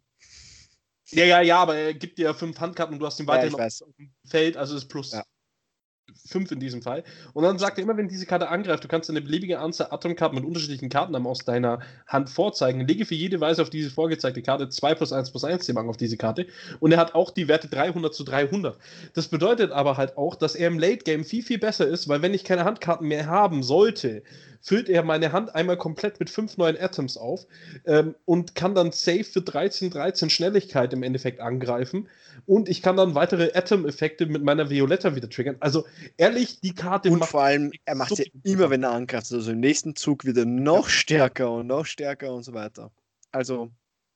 A: Ja, ja, ja, aber er gibt dir fünf Handkarten und du hast ihn
B: Ja,
A: weiterhin
B: ich weiß.
A: auf dem Feld, also ist plus
B: Ja.
A: fünf in diesem Fall. Und dann sagt er immer, wenn diese Karte angreift, du kannst eine beliebige Anzahl Atomkarten mit unterschiedlichen Kartennamen aus deiner Hand vorzeigen. Lege für jede Weise auf diese vorgezeigte Karte zwei plus eins plus eins Zählung auf diese Karte. Und er hat auch die Werte dreihundert zu dreihundert. Das bedeutet aber halt auch, dass er im Late Game viel, viel besser ist, weil wenn ich keine Handkarten mehr haben sollte, füllt er meine Hand einmal komplett mit fünf neuen Atoms auf ähm, und kann dann safe für dreizehn dreizehn Schnelligkeit im Endeffekt angreifen. Und ich kann dann weitere Atom-Effekte mit meiner Violetta wieder triggern. Also ehrlich, die Karte
B: Und
A: macht
B: vor allem, er macht
A: so
B: ja
A: viel
B: immer,
A: besser.
B: wenn er angreift. Also im nächsten Zug wird er noch stärker und noch stärker und so weiter. Also,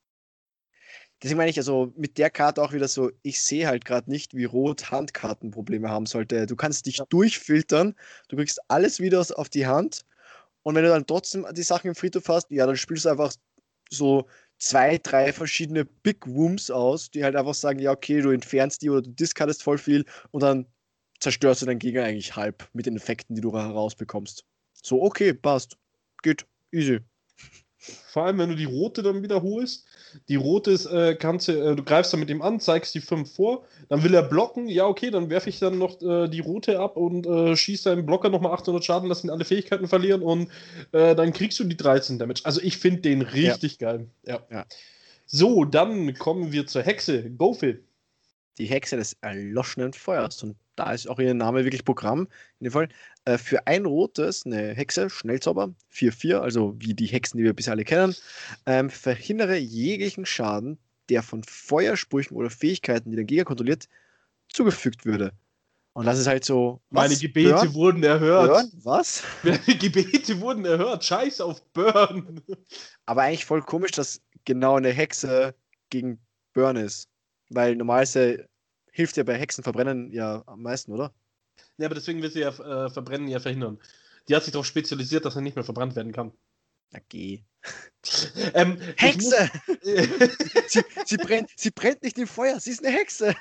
B: deswegen meine ich, also mit der Karte auch wieder so, ich sehe halt gerade nicht, wie Rot Handkartenprobleme haben sollte. Du kannst dich
A: Ja.
B: durchfiltern, du kriegst alles wieder auf die Hand und wenn du dann trotzdem die Sachen im Friedhof hast, ja, dann spielst du einfach so zwei, drei verschiedene Big Wooms aus, die halt einfach sagen, ja, okay, du entfernst die oder du discardest voll viel und dann zerstörst du deinen Gegner eigentlich halb mit den Effekten, die du herausbekommst. So, okay, passt. Geht. Easy.
A: Vor allem, wenn du die rote dann wiederholst. Die rote ist, äh, kannst du, äh, du greifst dann mit ihm an, zeigst die fünf vor, dann will er blocken, ja, okay, dann werfe ich dann noch äh, die rote ab und äh, schieße deinen Blocker nochmal achthundert Schaden, lass ihn alle Fähigkeiten verlieren und äh, dann kriegst du die dreizehn Damage. Also ich finde den
B: Ja.
A: richtig geil. Ja.
B: Ja.
A: So, dann kommen wir zur Hexe. Go, Phil.
B: Die Hexe des erloschenen Feuers. Und da ist auch ihr Name wirklich Programm. In dem Fall. Äh, für ein rotes, eine Hexe, Schnellzauber, vier vier, also wie die Hexen, die wir bisher alle kennen. Ähm, verhindere jeglichen Schaden, der von Feuersprüchen oder Fähigkeiten, die der Gegner kontrolliert, zugefügt würde. Und das ist halt so.
A: Meine
B: Was?
A: Gebete
B: Burn?
A: wurden erhört.
B: Burn? Was?
A: Meine Gebete wurden erhört. Scheiß auf Burn.
B: Aber eigentlich voll komisch, dass genau eine Hexe gegen Burn ist. Weil normalerweise hilft ja bei Hexenverbrennen ja am meisten, oder?
A: Ja, aber deswegen will sie ja äh, Verbrennen ja verhindern. Die hat sich darauf spezialisiert, dass er nicht mehr verbrannt werden kann.
B: Na geh.
A: Ähm, ich muss,
B: Hexe! sie, sie, brennt, sie brennt nicht im Feuer, sie ist eine Hexe.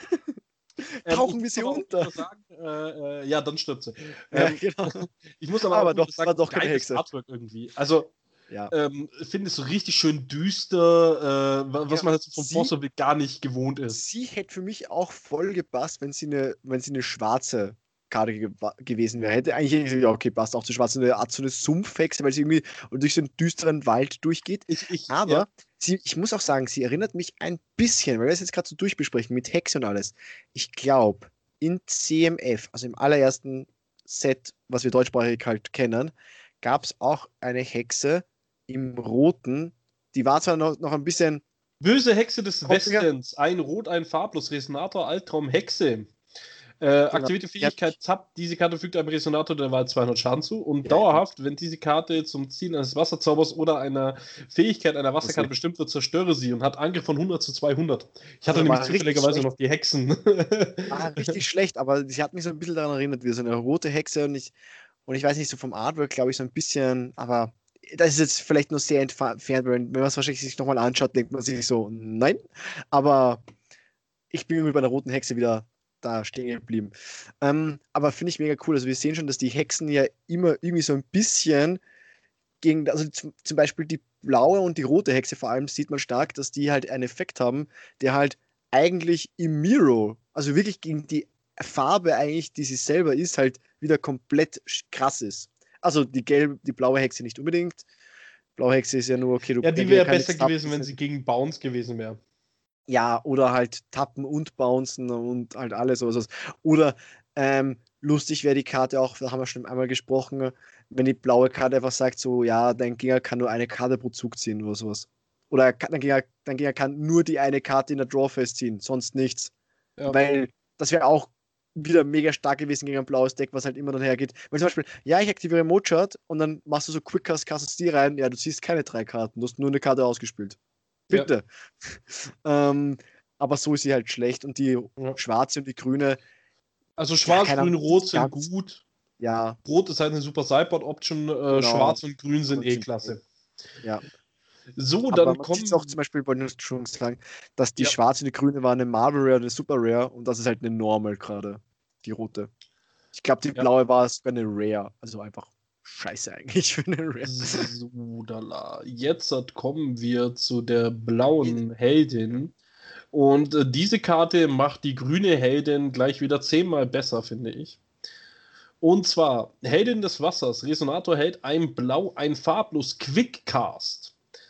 A: ähm,
B: Tauchen
A: ich
B: wir
A: muss
B: sie
A: aber auch
B: runter.
A: wieder sagen, äh, äh, ja, dann stirbt sie.
B: Ja,
A: Ähm,
B: genau.
A: ich muss aber,
B: Aber
A: auch
B: doch,
A: wieder
B: war
A: sagen,
B: doch keine
A: geiles
B: Hexe.
A: Artwork irgendwie. Also,
B: Ja.
A: ähm, finde es so richtig schön düster, äh, was
B: Ja,
A: man jetzt von
B: sie-
A: Force gar nicht gewohnt ist.
B: Sie hätte für mich auch voll gepasst, wenn sie eine, wenn sie eine schwarze Karte gewa- gewesen wäre. Hätte eigentlich gesagt, ja, okay, passt auch zu schwarz, so eine Art so eine Sumpfhexe, weil sie irgendwie durch so einen düsteren Wald durchgeht.
A: Ich, ich,
B: Aber
A: ja,
B: sie, ich muss auch sagen, sie erinnert mich ein bisschen, weil wir es jetzt gerade so durchbesprechen mit Hexe und alles. Ich glaube, in C M F, also im allerersten Set, was wir deutschsprachig halt kennen, gab es auch eine Hexe im Roten. Die war zwar noch, noch ein bisschen
A: böse Hexe des
B: kopfiger.
A: Westens. Ein Rot, ein Farblos. Resonator, Albtraum, Hexe. Äh,
B: Genau.
A: aktivierte
B: Die hat
A: Fähigkeit Zap. Diese Karte fügt einem Resonator der Wahl zweihundert Schaden zu. Und
B: Ja,
A: dauerhaft, wenn diese Karte zum Ziel eines Wasserzaubers oder einer Fähigkeit einer Wasserkarte
B: sie-
A: bestimmt wird, zerstöre sie und hat Angriff von hundert zu zweihundert. Ich hatte
B: Also
A: nämlich
B: war richtig
A: zufälligerweise
B: schlecht.
A: noch die Hexen.
B: War richtig schlecht, aber sie hat mich so ein bisschen daran erinnert, wie so eine rote Hexe und ich, und ich weiß nicht, so vom Artwork glaube ich so ein bisschen, aber das ist jetzt vielleicht nur sehr entfernt, wenn man es wahrscheinlich sich nochmal anschaut, denkt man sich so, nein, aber ich bin irgendwie bei der roten Hexe wieder da stehen geblieben. Ähm, aber finde ich mega cool, also wir sehen schon, dass die Hexen ja immer irgendwie so ein bisschen gegen, also zum, zum Beispiel die blaue und die rote Hexe vor allem sieht man stark, dass die halt einen Effekt haben, der halt eigentlich im Miro, also wirklich gegen die Farbe eigentlich, die sie selber ist, halt wieder komplett krass ist. Also die gelbe, die blaue Hexe nicht unbedingt. Blaue Hexe ist ja nur, okay, du
A: Ja, die
B: der
A: wäre
B: kann
A: besser
B: nichts tappen,
A: gewesen, wenn sie gegen Bounce gewesen wäre.
B: ja, oder halt tappen und bouncen und halt alles. Also, oder ähm, lustig wäre die Karte auch, da haben wir schon einmal gesprochen, wenn die blaue Karte einfach sagt, so, ja, dein Gegner kann nur eine Karte pro Zug ziehen oder sowas. Oder dein Gegner, dein Gegner kann nur die eine Karte in der Draw festziehen, sonst nichts.
A: Ja.
B: Weil das wäre auch wieder mega stark gewesen gegen ein blaues Deck, was halt immer dann hergeht. Weil zum Beispiel, ja, ich aktiviere Mochart und dann machst du so Quickcast, castest die rein, ja, du ziehst keine drei Karten, du hast nur eine Karte ausgespielt.
A: Ja.
B: Bitte. ähm, aber so ist sie halt schlecht und die
A: Ja.
B: schwarze und die grüne,
A: Also schwarz,
B: Ja,
A: grün, rot sind
B: ganz,
A: gut.
B: ja,
A: Rot ist halt eine super Sideboard-Option. Äh,
B: genau.
A: Schwarz und grün sind
B: Und
A: eh
B: sind-
A: klasse.
B: Ja.
A: So,
B: Aber
A: dann
B: man sieht auch
A: kommen.
B: zum Beispiel, wollte ich schon sagen, dass die
A: Ja,
B: schwarze und die grüne war eine Marvel Rare, eine Super Rare und das ist halt eine Normal gerade, die rote. Ich glaube, die
A: ja.
B: blaue war sogar eine Rare, also einfach scheiße eigentlich für eine Rare.
A: So, da jetzt kommen wir zu der blauen Heldin. Und äh, diese Karte macht die grüne Heldin gleich wieder zehnmal besser, finde ich. Und zwar, Heldin des Wassers. Resonator hält ein Blau, ein farblos Quickcast.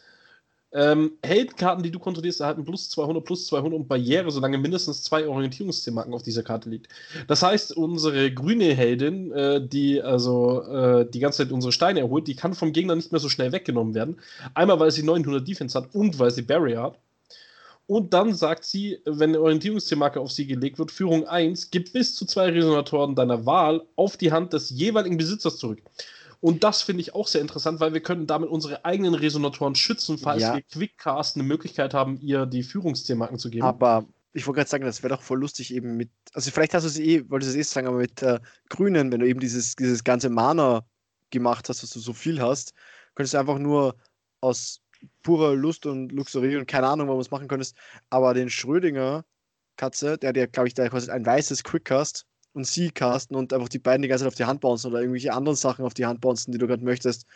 A: Ähm, Heldenkarten, die du kontrollierst, erhalten plus zweihundert, plus zweihundert und Barriere, solange mindestens zwei Orientierungszielmarken auf dieser Karte liegt. Das heißt, unsere grüne Heldin, äh, die also äh, die ganze Zeit unsere Steine erholt, die kann vom Gegner nicht mehr so schnell weggenommen werden. Einmal, weil sie neunhundert Defense hat und weil sie Barrier hat. Und dann sagt sie, wenn eine Orientierungszielmarke auf sie gelegt wird, Führung eins, gib bis zu zwei Resonatoren deiner Wahl auf die Hand des jeweiligen Besitzers zurück. Und das finde ich auch sehr interessant, weil wir können damit unsere eigenen Resonatoren schützen, falls
B: Ja.
A: wir Quickcast eine Möglichkeit haben, ihr die Führungszielmarken zu geben.
B: Aber ich wollte gerade sagen, das wäre doch voll lustig eben mit, also vielleicht hast du es eh, wolltest du es eh sagen, aber mit äh, Grünen, wenn du eben dieses, dieses ganze Mana gemacht hast, dass du so viel hast, könntest du einfach nur aus purer Lust und Luxurie und keine Ahnung, warum du es machen könntest, aber den Schrödinger Katze, der der, glaube ich, der kostet ein weißes Quickcast und sie casten und einfach die beiden die ganze Zeit auf die Hand bouncen oder irgendwelche anderen Sachen auf die Hand bouncen, die du gerade möchtest.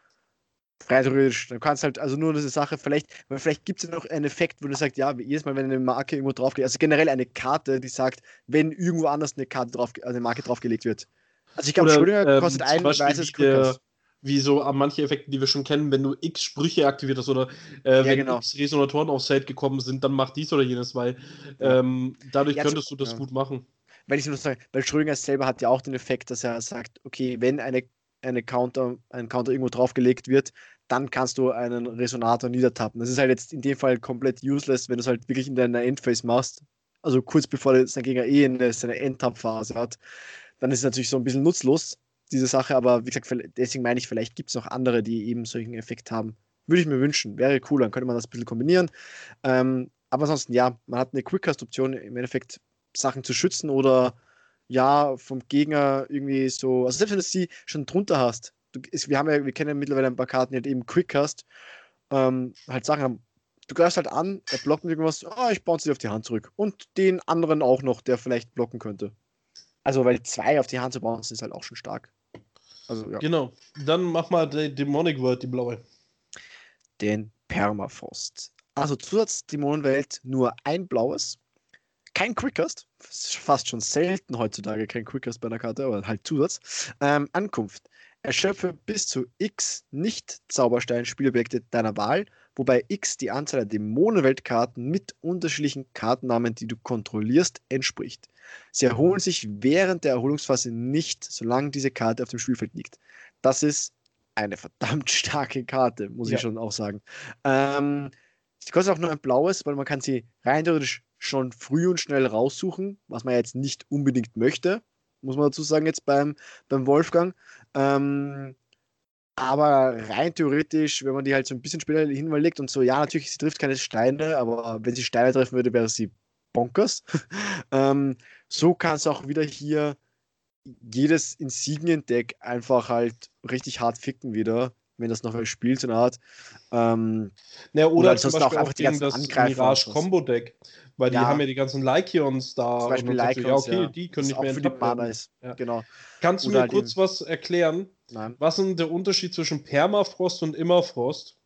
B: Frei theoretisch. Dann kannst halt, also nur diese Sache, vielleicht, weil vielleicht gibt es ja noch einen Effekt, wo du sagst, ja, jedes Mal, wenn eine Marke irgendwo draufgelegt, also generell eine Karte, die sagt, wenn irgendwo anders eine Karte drauf, also eine Marke draufgelegt wird. Also ich glaube,
A: Oder
B: Schrödinger
A: ähm,
B: kostet
A: zum
B: ein
A: Beispiel
B: weißes
A: wie, der,
B: Quickcast.
A: wie so an manche Effekte, die wir schon kennen, wenn du X Sprüche aktiviert hast oder äh,
B: Ja,
A: wenn
B: genau.
A: X Resonatoren aufs Feld gekommen sind, dann mach dies oder jenes, weil
B: Ja.
A: ähm, dadurch
B: Ja, zu-
A: könntest du das
B: ja.
A: gut machen.
B: Weil ich nur sagen, weil Schrödinger selber hat ja auch den Effekt, dass er sagt, okay, wenn eine, eine Counter, ein Counter irgendwo draufgelegt wird, dann kannst du einen Resonator niedertappen. Das ist halt jetzt in dem Fall komplett useless, wenn du es halt wirklich in deiner Endphase machst. Also kurz bevor sein Gegner eh eine, seine Endtap-Phase hat, dann ist es natürlich so ein bisschen nutzlos, diese Sache, aber wie gesagt, deswegen meine ich, vielleicht gibt es noch andere, die eben solchen Effekt haben. Würde ich mir wünschen, wäre cool, dann könnte man das ein bisschen kombinieren. Ähm, aber ansonsten, ja, man hat eine Quickcast-Option, im Endeffekt Sachen zu schützen oder ja, vom Gegner irgendwie so, also selbst wenn du sie schon drunter hast, du, ist, wir haben ja, wir kennen ja mittlerweile ein paar Karten, die halt eben Quickcast, ähm, halt Sachen haben, du greifst halt an, er blockt mit irgendwas, ah, ich bounce sie auf die Hand zurück. Und den anderen auch noch, der vielleicht blocken könnte. Also, weil zwei auf die Hand zu bouncen ist halt auch schon stark. Also, ja.
A: Genau. Dann mach mal die Demonic World, die blaue.
B: Den Permafrost. Also Zusatz Dämonenwelt nur ein blaues. Kein Quickcast. Fast schon selten heutzutage kein Quickcast bei einer Karte, aber halt Zusatz. Ähm, Ankunft. Erschöpfe bis zu X Nicht-Zauberstein-Spielobjekte deiner Wahl, wobei X die Anzahl der Dämonenweltkarten mit unterschiedlichen Kartennamen, die du kontrollierst, entspricht. Sie erholen sich während der Erholungsphase nicht, solange diese Karte auf dem Spielfeld liegt. Das ist eine verdammt starke Karte, muss
A: Ja.
B: ich schon auch sagen. Ähm, sie kostet auch nur ein blaues, weil man kann sie rein theoretisch schon früh und schnell raussuchen, was man jetzt nicht unbedingt möchte, muss man dazu sagen, jetzt beim, beim Wolfgang. Ähm, aber rein theoretisch, wenn man die halt so ein bisschen später hinlegt und so, ja, natürlich, sie trifft keine Steine, aber wenn sie Steine treffen würde, wäre sie bonkers. ähm, so kann es auch wieder hier jedes Insignien-Deck einfach halt richtig hart ficken wieder, wenn das noch wer spielt, so eine Art. Ähm,
A: Ja,
B: oder
A: oder zum
B: ansonsten auch
A: Beispiel
B: einfach
A: auch
B: die
A: gegen
B: ganzen
A: das
B: Angreifer und
A: Mirage
B: sowas.
A: Combo Deck, weil die haben
B: Ja,
A: ja die ganzen Lycions da
B: zum
A: und
B: Beispiel
A: dann sagst du, ja,
B: Lycons,
A: okay,
B: ja.
A: die können
B: Das
A: nicht
B: auch
A: mehr
B: für die
A: enttappt
B: Mana
A: werden.
B: ist.
A: Ja.
B: Genau.
A: Kannst du
B: Oder
A: mir
B: halt
A: kurz
B: eben.
A: was erklären?
B: Nein.
A: Was ist denn der Unterschied zwischen Permafrost und Immerfrost?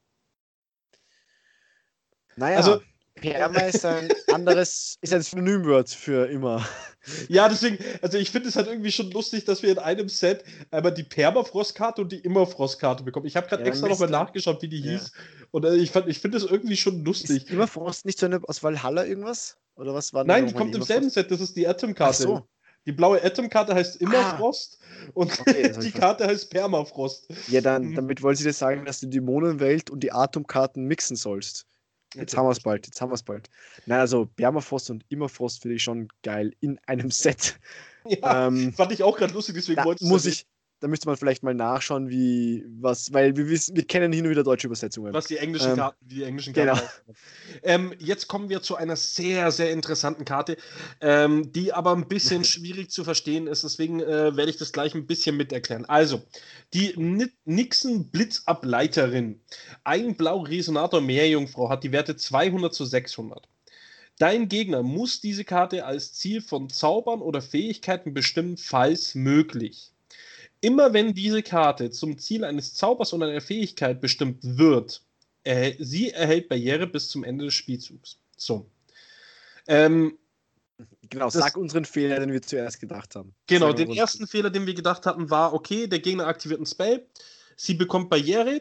B: Naja,
A: Also,
B: Perma ist ein anderes, ist ein Synonymwort für immer.
A: ja, deswegen, also ich finde es halt irgendwie schon lustig, dass wir in einem Set einmal die Permafrost-Karte und die Immerfrost-Karte bekommen. Ich habe gerade
B: Ja, dann
A: extra nochmal
B: müsste.
A: nachgeschaut, wie die
B: Ja.
A: hieß. Und äh, ich, fand- ich finde es irgendwie schon lustig.
B: Ist Immerfrost nicht so eine aus Valhalla irgendwas? Oder was war denn
A: Nein, die
B: nochmal die
A: kommt im selben
B: Immerfrost?
A: Set, das ist die
B: Ach
A: Atom-Karte.
B: so.
A: Die blaue Atom-Karte heißt
B: Ah,
A: Immerfrost und
B: okay, das habe ich
A: die
B: fast.
A: Karte heißt Permafrost.
B: Ja, dann,
A: Hm,
B: damit wollen sie dir sagen, dass du die Dämonenwelt und die Atomkarten mixen sollst. Jetzt
A: okay,
B: haben wir es
A: verstehe.
B: bald, jetzt haben wir es bald. Nein, also Permafrost und Immerfrost finde ich schon geil in einem Set.
A: Ja,
B: Ähm,
A: fand ich auch gerade lustig, deswegen
B: da
A: wollte ich es
B: muss
A: erwähnen.
B: ich, da müsste man vielleicht mal nachschauen, wie, was, weil wir wissen, wir kennen hin und wieder deutsche Übersetzungen.
A: Was die englischen
B: Ähm,
A: Karten, die englischen Karten
B: genau.
A: heißen. Ähm, jetzt kommen wir zu einer sehr, sehr interessanten Karte, ähm, die aber ein bisschen schwierig zu verstehen ist, deswegen äh, werde ich das gleich ein bisschen mit erklären. Also, die Ni- Nixon Blitzableiterin, ein Blau-Resonator Meerjungfrau, hat die Werte zweihundert zu sechshundert. Dein Gegner muss diese Karte als Ziel von Zaubern oder Fähigkeiten bestimmen, falls möglich. Immer wenn diese Karte zum Ziel eines Zaubers oder einer Fähigkeit bestimmt wird, erhält, sie erhält Barriere bis zum Ende des Spielzugs. So. Ähm,
B: Genau,
A: das,
B: sag unseren Fehler, den wir zuerst gedacht haben.
A: genau,
B: Sag
A: den
B: uns-
A: ersten Fehler, den wir gedacht hatten, war, okay, der Gegner aktiviert ein Spell, sie bekommt Barriere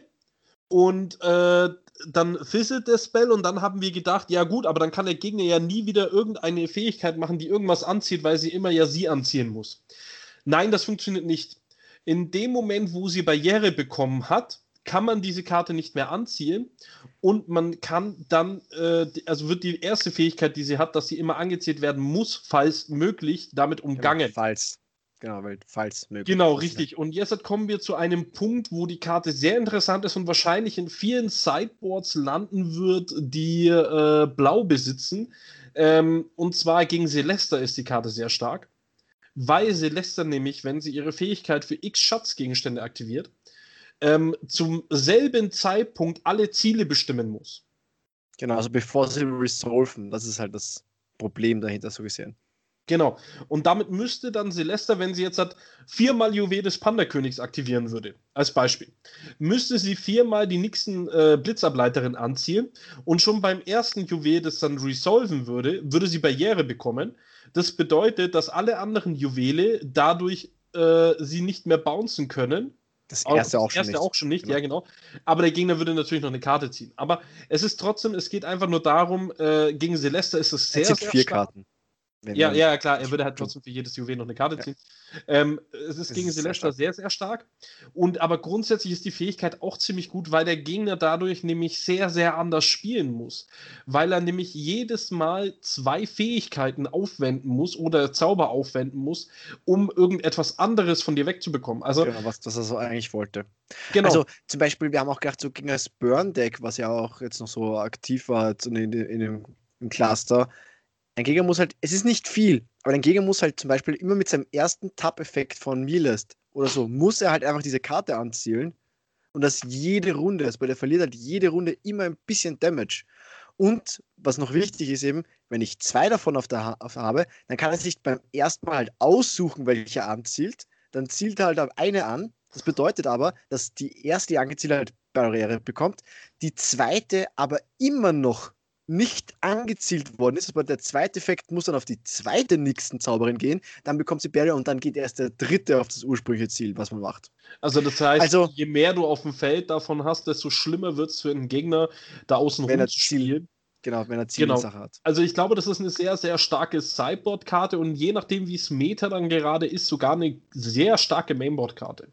A: und äh, dann fizzelt der Spell und dann haben wir gedacht, ja gut, aber dann kann der Gegner ja nie wieder irgendeine Fähigkeit machen, die irgendwas anzieht, weil sie immer ja sie anziehen muss. Nein, das funktioniert nicht. In dem Moment, wo sie Barriere bekommen hat, kann man diese Karte nicht mehr anziehen und man kann dann, äh, also wird die erste Fähigkeit, die sie hat, dass sie immer angezählt werden muss, falls möglich, damit umgangen.
B: Genau, falls. Genau, weil falls möglich.
A: Genau,
B: Das ist
A: richtig. Und jetzt kommen wir zu einem Punkt, wo die Karte sehr interessant ist und wahrscheinlich in vielen Sideboards landen wird, die äh, blau besitzen. Ähm, und zwar gegen Celesta ist die Karte sehr stark, weil Celesta nämlich, wenn sie ihre Fähigkeit für X Schatzgegenstände aktiviert, ähm, zum selben Zeitpunkt alle Ziele bestimmen muss.
B: Genau, also bevor sie resolven, das ist halt das Problem dahinter so gesehen.
A: Genau. Und damit müsste dann Celesta, wenn sie jetzt hat, viermal Juwel des Panda-Königs aktivieren würde, als Beispiel, müsste sie viermal die nächsten äh, Blitzableiterin anziehen und schon beim ersten Juwel, das dann resolven würde, würde sie Barriere bekommen. Das bedeutet, dass alle anderen Juwele dadurch äh, sie nicht mehr bouncen können.
B: Das erste auch
A: das
B: schon
A: erste
B: nicht.
A: auch schon nicht,
B: Genau.
A: ja genau. Aber der Gegner würde natürlich noch eine Karte ziehen. Aber es ist trotzdem, es geht einfach nur darum, äh, gegen Celesta ist es
B: Er
A: sehr,
B: zieht
A: sehr
B: vier
A: stark.
B: Karten. Wenn
A: Ja,
B: man-
A: ja, klar, er würde halt trotzdem für jedes Juwel noch eine Karte
B: Ja.
A: ziehen. Ähm, es ist
B: Es
A: gegen
B: ist sehr
A: Celesta
B: stark.
A: sehr, sehr stark. Und aber grundsätzlich ist die Fähigkeit auch ziemlich gut, weil der Gegner dadurch nämlich sehr, sehr anders spielen muss. Weil er nämlich jedes Mal zwei Fähigkeiten aufwenden muss oder Zauber aufwenden muss, um irgendetwas anderes von dir wegzubekommen. Also,
B: Genau, was das er so eigentlich wollte.
A: genau.
B: Also zum Beispiel, wir haben auch gedacht, so gegen das Burn-Deck, was ja auch jetzt noch so aktiv war jetzt in, in, in dem, im Cluster, ein Gegner muss halt, es ist nicht viel, aber ein Gegner muss halt zum Beispiel immer mit seinem ersten Tap-Effekt von Milest oder so, muss er halt einfach diese Karte anzielen und das jede Runde, also der verliert halt jede Runde immer ein bisschen Damage. Und was noch wichtig ist eben, wenn ich zwei davon auf der, ha auf der habe, dann kann er sich beim ersten Mal halt aussuchen, welche er anzielt. Dann zielt er halt auf eine an. Das bedeutet aber, dass die erste, die angezielte halt Barriere bekommt, die zweite aber immer noch nicht angezielt worden ist. Aber der zweite Effekt muss dann auf die zweite nächsten Zauberin gehen, dann bekommt sie Barrier und dann geht erst der dritte auf das ursprüngliche Ziel, was man macht.
A: Also das heißt,
B: Also,
A: je mehr du auf dem Feld davon hast, desto schlimmer wird es für einen Gegner, da außen
B: wenn
A: rum
B: er
A: zu
B: Ziel,
A: spielen.
B: genau, wenn er Ziel in
A: Genau.
B: Sache hat.
A: Also ich glaube, das ist eine sehr, sehr starke Sideboard-Karte und je nachdem, wie es Meta dann gerade ist, sogar eine sehr starke Mainboard-Karte.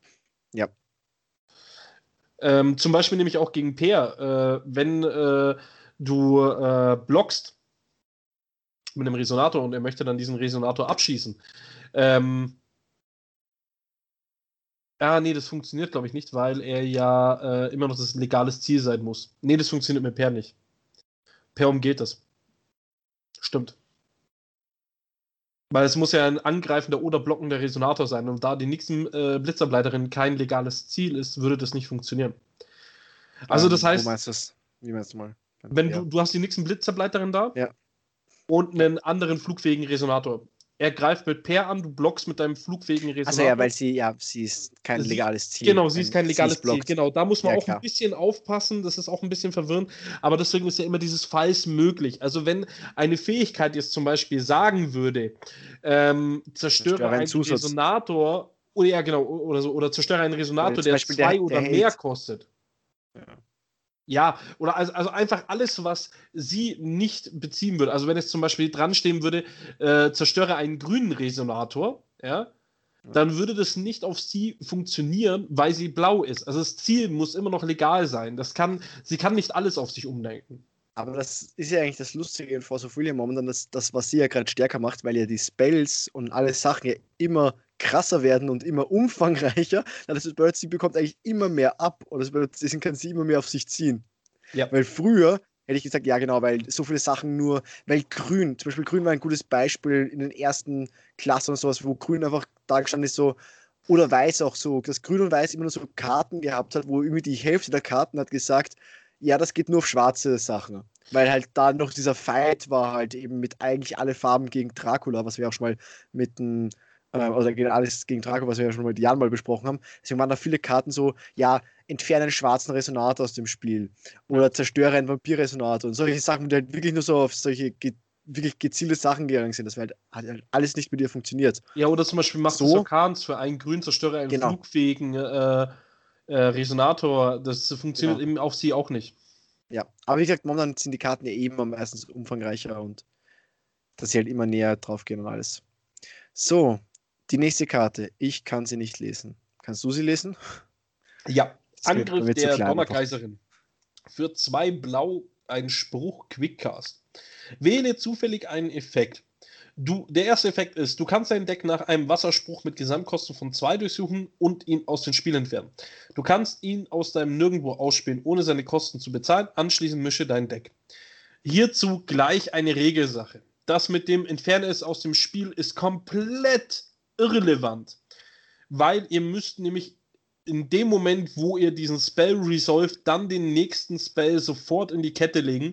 B: Ja.
A: Ähm, zum Beispiel nämlich auch gegen Peer, äh, wenn äh, du äh, blockst mit einem Resonator und er möchte dann diesen Resonator abschießen. Ähm, ah, nee, das funktioniert, glaube ich, nicht, weil er ja äh, immer noch das legales Ziel sein muss. Nee, das funktioniert mit Peer nicht. Peer umgeht das. Stimmt. Weil es muss ja ein angreifender oder blockender Resonator sein. Und da die nächsten äh, Blitzableiterin kein legales Ziel ist, würde das nicht funktionieren. Also das
B: Ähm,
A: heißt,
B: wo meinst du das? Wie meinst du mal?
A: wenn
B: ja.
A: du, du hast die nächsten Blitzableiterin da
B: Ja.
A: und einen anderen flugfähigen Resonator. Er greift mit Pair an, du blockst mit deinem flugfähigen Resonator.
B: Also ja, weil sie, ja, sie ist kein
A: Sie-
B: legales Ziel.
A: Genau, sie ist kein legales Ziel.
B: blockt.
A: Genau, da muss man
B: Ja,
A: auch
B: klar.
A: ein bisschen aufpassen, das ist auch ein bisschen verwirrend, aber deswegen ist ja immer dieses Falls möglich. Also wenn eine Fähigkeit jetzt zum Beispiel sagen würde, ähm, zerstöre
B: Zerstöre einen
A: einen
B: Zusatz.
A: Resonator, oder ja genau, oder so, oder zerstöre einen Resonator,
B: Oder zum
A: der
B: Beispiel
A: zwei
B: der-
A: oder
B: der
A: mehr
B: hält.
A: kostet.
B: Ja.
A: Ja, oder also, also einfach alles, was sie nicht beziehen würde. Also wenn jetzt zum Beispiel dran stehen würde, äh, zerstöre einen grünen Resonator, ja, dann würde das nicht auf sie funktionieren, weil sie blau ist. Also das Ziel muss immer noch legal sein. Das kann, sie kann nicht alles auf sich umlenken.
B: Aber das ist ja eigentlich das Lustige in Force of William momentan, das, das was sie ja gerade stärker macht, weil ja die Spells und alle Sachen ja immer krasser werden und immer umfangreicher, dann das bedeutet, sie bekommt eigentlich immer mehr ab und das bedeutet, deswegen kann sie immer mehr auf sich ziehen.
A: Ja.
B: Weil früher hätte ich gesagt, ja genau, weil so viele Sachen nur, weil Grün, zum Beispiel Grün war ein gutes Beispiel in den ersten Klassen und sowas, wo Grün einfach da gestanden ist, so, oder Weiß auch so, dass Grün und Weiß immer nur so Karten gehabt hat, wo irgendwie die Hälfte der Karten hat gesagt, ja, das geht nur auf schwarze Sachen. Weil halt da noch dieser Fight war halt eben mit eigentlich alle Farben gegen Dracula, was wir auch schon mal mit dem, äh, oder gegen alles gegen Dracula, was wir ja schon mal die Jahren mal besprochen haben. Deswegen waren da viele Karten so, ja, entferne einen schwarzen Resonator aus dem Spiel oder zerstöre einen Vampir-Resonator und solche Sachen, die halt wirklich nur so auf solche ge wirklich gezielte Sachen gegangen sind. Das halt, hat halt alles nicht mit dir funktioniert.
A: Ja, oder zum Beispiel Macht des
B: So,
A: Orkans für einen grünen Zerstörer einen
B: genau,
A: flugfähigen äh, äh, Resonator. Das funktioniert
B: genau.
A: eben auf sie auch nicht.
B: Ja, aber wie gesagt, momentan sind die Karten ja eben am meistens umfangreicher und dass sie halt immer näher drauf gehen und alles. So, die nächste Karte. Ich kann sie nicht lesen. Kannst du sie lesen?
A: Ja,
B: Das wird,
A: Angriff
B: wird zu
A: der
B: klein einfach.
A: Donnerkaiserin. Für zwei Blau ein Spruch Quickcast. Wähle zufällig einen Effekt. Du, der erste Effekt ist, du kannst dein Deck nach einem Wasserspruch mit Gesamtkosten von zwei durchsuchen und ihn aus dem Spiel entfernen. Du kannst ihn aus deinem Nirgendwo ausspielen, ohne seine Kosten zu bezahlen. Anschließend mische dein Deck. Hierzu gleich eine Regelsache. Das mit dem Entfernen es aus dem Spiel ist komplett irrelevant, weil ihr müsst nämlich in dem Moment, wo ihr diesen Spell resolved, dann den nächsten Spell sofort in die Kette legen.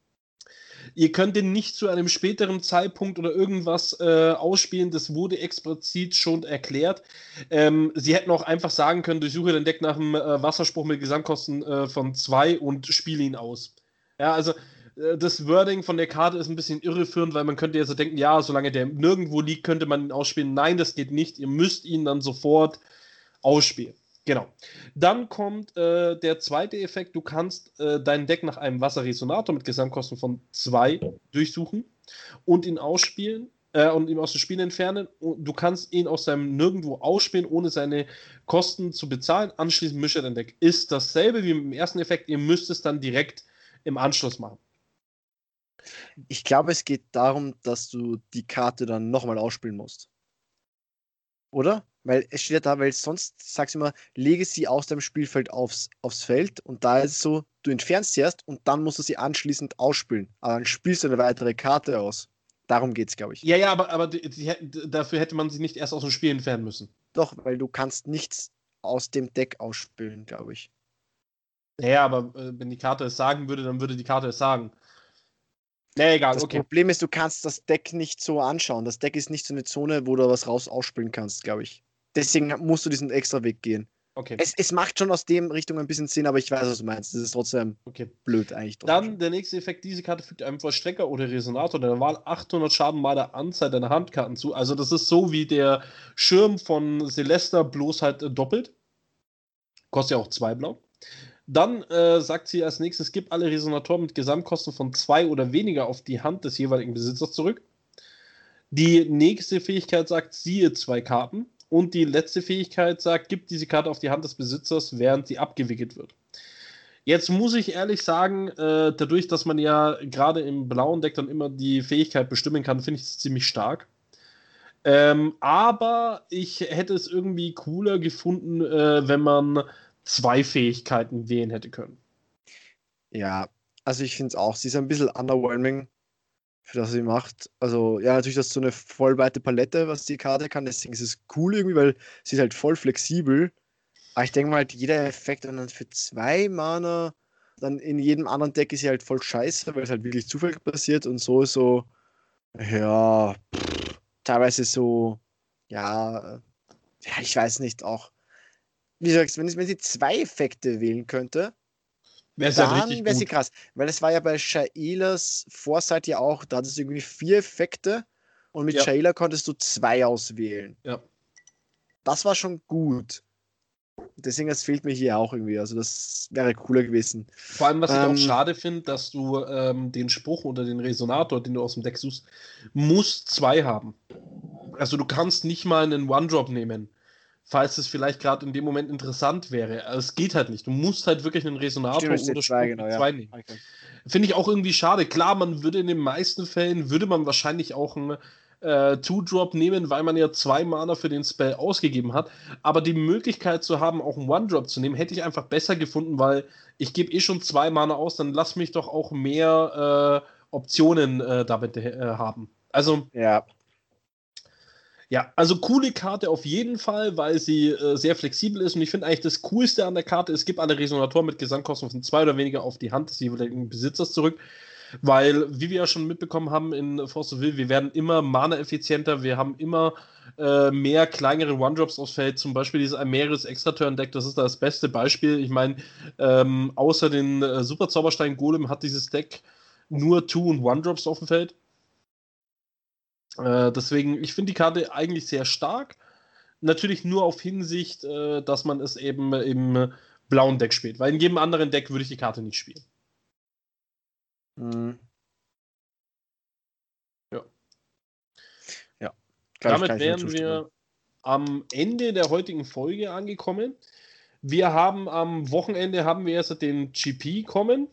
A: Ihr könnt den nicht zu einem späteren Zeitpunkt oder irgendwas äh, ausspielen, das wurde explizit schon erklärt. Ähm, sie hätten auch einfach sagen können, durchsuche dein Deck nach einem äh, Wasserspruch mit Gesamtkosten äh, von zwei und spiele ihn aus. Ja, also äh, das Wording von der Karte ist ein bisschen irreführend, weil man könnte ja so denken, ja, solange der nirgendwo liegt, könnte man ihn ausspielen. Nein, das geht nicht. Ihr müsst ihn dann sofort ausspielen. Genau. Dann kommt äh, der zweite Effekt. Du kannst äh, dein Deck nach einem Wasserresonator mit Gesamtkosten von zwei durchsuchen und ihn ausspielen äh, und ihn aus dem Spiel entfernen. Und du kannst ihn aus seinem Nirgendwo ausspielen, ohne seine Kosten zu bezahlen. Anschließend mische dein Deck. Ist dasselbe wie mit dem ersten Effekt. Ihr müsst es dann direkt im Anschluss machen.
B: Ich glaube, es geht darum, dass du die Karte dann nochmal ausspielen musst. Oder? Weil es steht ja da, weil sonst sagst du immer, lege sie aus deinem Spielfeld aufs, aufs Feld und da ist es so, du entfernst sie erst und dann musst du sie anschließend ausspielen. Aber dann spielst du eine weitere Karte aus. Darum geht es, glaube ich.
A: Ja, ja, aber, aber die, die, dafür hätte man sie nicht erst aus dem Spiel entfernen müssen.
B: Doch, weil du kannst nichts aus dem Deck ausspielen, glaube ich.
A: Ja, aber äh, wenn die Karte es sagen würde, dann würde die Karte es sagen. Nee, egal,
B: Das
A: okay.
B: Problem ist, du kannst das Deck nicht so anschauen. Das Deck ist nicht so eine Zone, wo du was raus ausspielen kannst, glaube ich. Deswegen musst du diesen extra Weg gehen.
A: Okay.
B: Es, es macht schon aus dem Richtung ein bisschen Sinn, aber ich weiß, was du meinst. Das ist trotzdem
A: okay.
B: blöd eigentlich.
A: Dann
B: schon.
A: der nächste Effekt, diese Karte fügt einem Vollstrecker oder Resonator der Wahl achthundert Schaden mal der Anzahl deiner Handkarten zu. Also das ist so wie der Schirm von Celesta, bloß halt äh, doppelt. Kostet ja auch zwei Blau. Dann äh, sagt sie als nächstes, gib alle Resonatoren mit Gesamtkosten von zwei oder weniger auf die Hand des jeweiligen Besitzers zurück. Die nächste Fähigkeit sagt, siehe zwei Karten. Und die letzte Fähigkeit sagt, gib diese Karte auf die Hand des Besitzers, während sie abgewickelt wird. Jetzt muss ich ehrlich sagen, äh, dadurch, dass man ja gerade im blauen Deck dann immer die Fähigkeit bestimmen kann, finde ich es ziemlich stark. Ähm, aber ich hätte es irgendwie cooler gefunden, äh, wenn man zwei Fähigkeiten wählen hätte können.
B: Ja, also ich finde es auch. Sie ist ein bisschen underwhelming, für das sie macht. Also, ja, natürlich, das ist so eine voll weite Palette, was die Karte kann. Deswegen ist es cool irgendwie, weil sie ist halt voll flexibel. Aber ich denke mal, halt, jeder Effekt dann für zwei Mana, dann in jedem anderen Deck ist sie halt voll scheiße, weil es halt wirklich zufällig passiert und so ist so, ja, pff, teilweise so, ja, ja, ich weiß nicht, auch, wie sagst du, wenn, wenn sie zwei Effekte wählen könnte,
A: Wäre es ja
B: dann
A: richtig
B: wäre sie
A: gut.
B: krass. Weil es war ja bei Shailas Foresight ja auch, da hattest du irgendwie vier Effekte und mit
A: Ja.
B: Shaila konntest du zwei auswählen.
A: Ja.
B: Das war schon gut. Deswegen, das fehlt mir hier auch irgendwie. Also, das wäre cooler gewesen.
A: Vor allem, was ich
B: Ähm,
A: auch schade finde, dass du ähm, den Spruch oder den Resonator, den du aus dem Deck suchst, musst zwei haben. Also du kannst nicht mal einen One-Drop nehmen, falls es vielleicht gerade in dem Moment interessant wäre. Also, es geht halt nicht. Du musst halt wirklich einen Resonator
B: Stimmt, es steht
A: oder
B: zwei,
A: Spruch
B: genau,
A: mit
B: ja.
A: zwei nehmen.
B: Okay.
A: Finde ich auch irgendwie schade. Klar, man würde in den meisten Fällen, würde man wahrscheinlich auch ein äh, Two-Drop nehmen, weil man ja zwei Mana für den Spell ausgegeben hat. Aber die Möglichkeit zu haben, auch einen One-Drop zu nehmen, hätte ich einfach besser gefunden, weil ich gebe eh schon zwei Mana aus, dann lass mich doch auch mehr äh, Optionen äh, damit äh, haben. Also,
B: Ja.
A: ja, also coole Karte auf jeden Fall, weil sie äh, sehr flexibel ist und ich finde eigentlich das Coolste an der Karte, es gibt alle Resonatoren mit Gesamtkosten von zwei oder weniger auf die Hand des jeweiligen Besitzers zurück, weil, wie wir ja schon mitbekommen haben in Force of Will, wir werden immer mana-effizienter, wir haben immer äh, mehr kleinere One-Drops aufs Feld, zum Beispiel dieses Almeris Extra-Turn-Deck, das ist da das beste Beispiel. Ich meine, ähm, außer den äh, Super Zauberstein Golem hat dieses Deck nur Two- und One-Drops auf dem Feld. Äh, deswegen, ich finde die Karte eigentlich sehr stark. Natürlich nur auf Hinsicht, äh, dass man es eben im blauen Deck spielt. Weil in jedem anderen Deck würde ich die Karte nicht spielen.
B: Mhm.
A: Ja.
B: Ja.
A: Damit wären wir am Ende der heutigen Folge angekommen. Wir haben am Wochenende haben wir erst den G P kommen.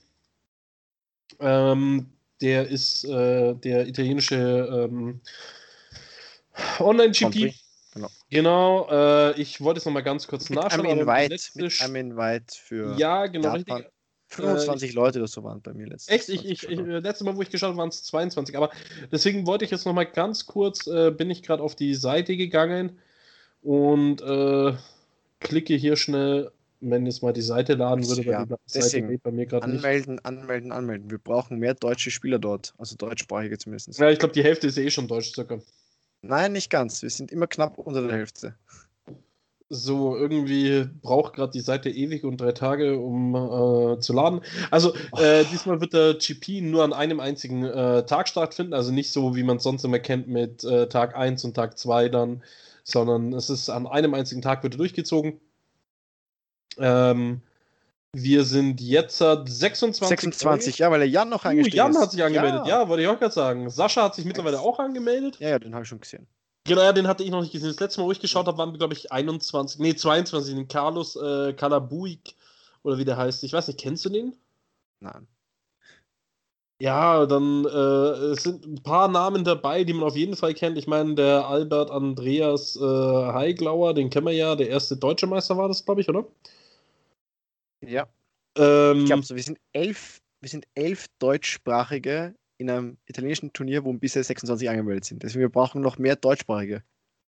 A: Ähm, der ist äh, der italienische ähm, Online-G P.
B: Genau.
A: Genau, äh, ich wollte es nochmal ganz kurz
B: Mit
A: nachschauen.
B: einem
A: Aber
B: Invite,
A: letzte
B: mit einem Invite für
A: ja, genau,
B: Japan.
A: richtig.
B: fünfundzwanzig
A: Äh,
B: Leute oder so waren bei mir letztes
A: Echt? Ich, ich, ich, letztes Mal, wo ich geschaut habe, waren es zweiundzwanzig. Aber deswegen wollte ich jetzt nochmal ganz kurz, äh, bin ich gerade auf die Seite gegangen und äh, klicke hier schnell, wenn jetzt mal die Seite laden würde, weil
B: Ja,
A: die Seite
B: deswegen
A: geht bei mir gerade nicht.
B: anmelden, anmelden, anmelden. Wir brauchen mehr deutsche Spieler dort, also deutschsprachige zumindest.
A: Ja, ich glaube, die Hälfte ist eh schon deutsch circa.
B: Nein, nicht ganz. Wir sind immer knapp unter der Hälfte.
A: So, irgendwie braucht gerade die Seite ewig und drei Tage, um äh, zu laden. Also, äh, diesmal wird der G P nur an einem einzigen äh, Tag stattfinden, also nicht so, wie man es sonst immer kennt mit äh, Tag eins und Tag zwei dann, sondern es ist an einem einzigen Tag wird er durchgezogen. Ähm, wir sind jetzt sechsundzwanzig.
B: sechsundzwanzig, ja, weil der Jan noch
A: Uh,
B: eingestiegen
A: Jan
B: ist.
A: hat sich angemeldet,
B: Ja,
A: ja, wollte ich auch gerade sagen. Sascha hat sich mittlerweile auch angemeldet.
B: ja, ja, den habe ich schon gesehen.
A: Genau, ja, den hatte ich noch nicht gesehen. Das letzte Mal, wo ich geschaut habe, waren wir, glaube ich, einundzwanzig, nee, zweiundzwanzig, den Carlos äh, Calabuig, oder wie der heißt. Ich weiß nicht, kennst du den?
B: Nein.
A: Ja, dann äh, es sind ein paar Namen dabei, die man auf jeden Fall kennt. Ich meine, der Albert Andreas äh, Heiglauer, den kennen wir ja, der erste deutsche Meister war das, glaube ich, oder?
B: Ja.
A: Ähm,
B: Ich glaube so, wir sind elf, wir sind elf Deutschsprachige in einem italienischen Turnier, wo bisher sechsundzwanzig angemeldet sind. Deswegen wir brauchen noch mehr Deutschsprachige.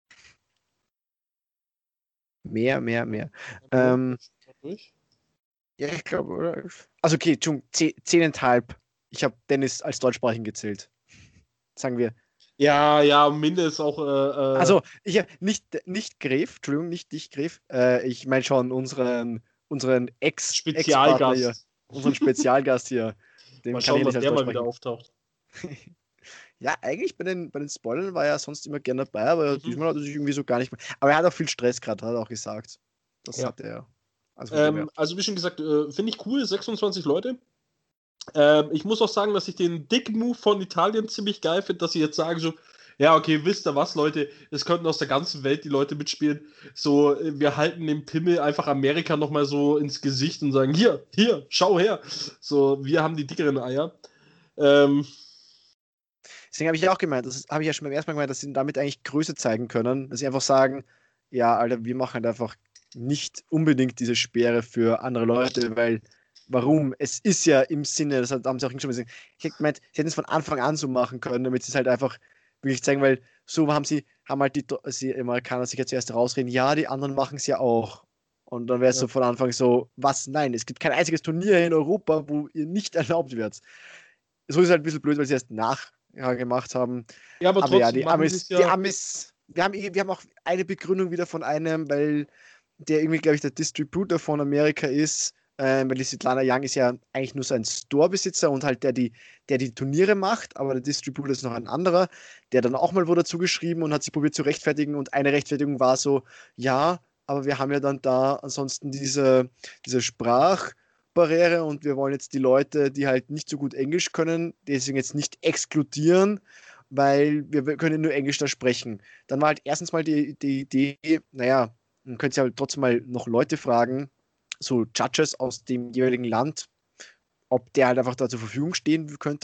B: Mehr, mehr, mehr. Ähm, ja, ich glaube, oder? Also okay, Entschuldigung, zehn, zehneinhalb. Ich habe Dennis als Deutschsprachigen gezählt. Sagen wir.
A: Ja, ja, mindestens auch. Äh, äh,
B: Also, ich habe nicht, nicht Gref, Entschuldigung, nicht dich, Gref. Äh, ich meine schon unseren, unseren Ex, Ex-Partner hier,
A: Spezialgast.
B: unseren Spezialgast hier. Den
A: Mal
B: kann ich
A: schauen,
B: nicht
A: wann
B: als
A: der mal wieder
B: Deutschsprachigen.
A: auftaucht.
B: Ja, eigentlich bei den, bei den Spoilern war er sonst immer gerne dabei, aber
A: Mhm.
B: diesmal hat er sich irgendwie so gar nicht mehr. Aber er hat auch viel Stress gerade, hat er auch gesagt. Das
A: Ja.
B: hat er. Also, von dem her.
A: Ähm, also wie schon gesagt, äh, finde ich cool, sechsundzwanzig Leute. Ähm, ich muss auch sagen, dass ich den Dick-Move von Italien ziemlich geil finde, dass sie jetzt sagen so, ja, okay, wisst ihr was, Leute, es könnten aus der ganzen Welt die Leute mitspielen. So, äh, wir halten dem Pimmel einfach Amerika nochmal so ins Gesicht und sagen, hier, hier, schau her. So, wir haben die dickeren Eier. Ähm,
B: Deswegen habe ich ja auch gemeint, das habe ich ja schon beim ersten Mal gemeint, dass sie damit eigentlich Größe zeigen können, dass sie einfach sagen, ja, Alter, wir machen halt einfach nicht unbedingt diese Sperre für andere Leute, weil warum? Es ist ja im Sinne, das haben sie auch schon gesagt. Ich habe gemeint, sie hätten es von Anfang an so machen können, damit sie es halt einfach wirklich zeigen, weil so haben sie, haben halt die, die Amerikaner sich ja zuerst rausreden, ja, die anderen machen es ja auch. Und dann wäre es
A: Ja.
B: so von Anfang so, was? Nein, es gibt kein einziges Turnier in Europa, wo ihr nicht erlaubt werdet. So ist es halt ein bisschen blöd, weil sie erst nach ja, gemacht haben.
A: ja, aber,
B: Aber
A: trotzdem
B: ja, die
A: machen sie
B: Amis,
A: es
B: die
A: ja.
B: Amis, wir haben, wir haben auch eine Begründung wieder von einem, weil der irgendwie, glaube ich, der Distributor von Amerika ist, äh, weil die Svetlana Young ist ja eigentlich nur so ein Store-Besitzer und halt der die, der die Turniere macht, aber der Distributor ist noch ein anderer, der dann auch mal wurde dazu geschrieben und hat sich probiert zu rechtfertigen und eine Rechtfertigung war so, ja, aber wir haben ja dann da ansonsten diese, diese Sprachbarriere und wir wollen jetzt die Leute, die halt nicht so gut Englisch können, deswegen jetzt nicht exkludieren, weil wir können nur Englisch da sprechen. Dann war halt erstens mal die, die Idee, naja, man könnte ja halt trotzdem mal noch Leute fragen, so Judges aus dem jeweiligen Land, ob der halt einfach da zur Verfügung stehen könnte.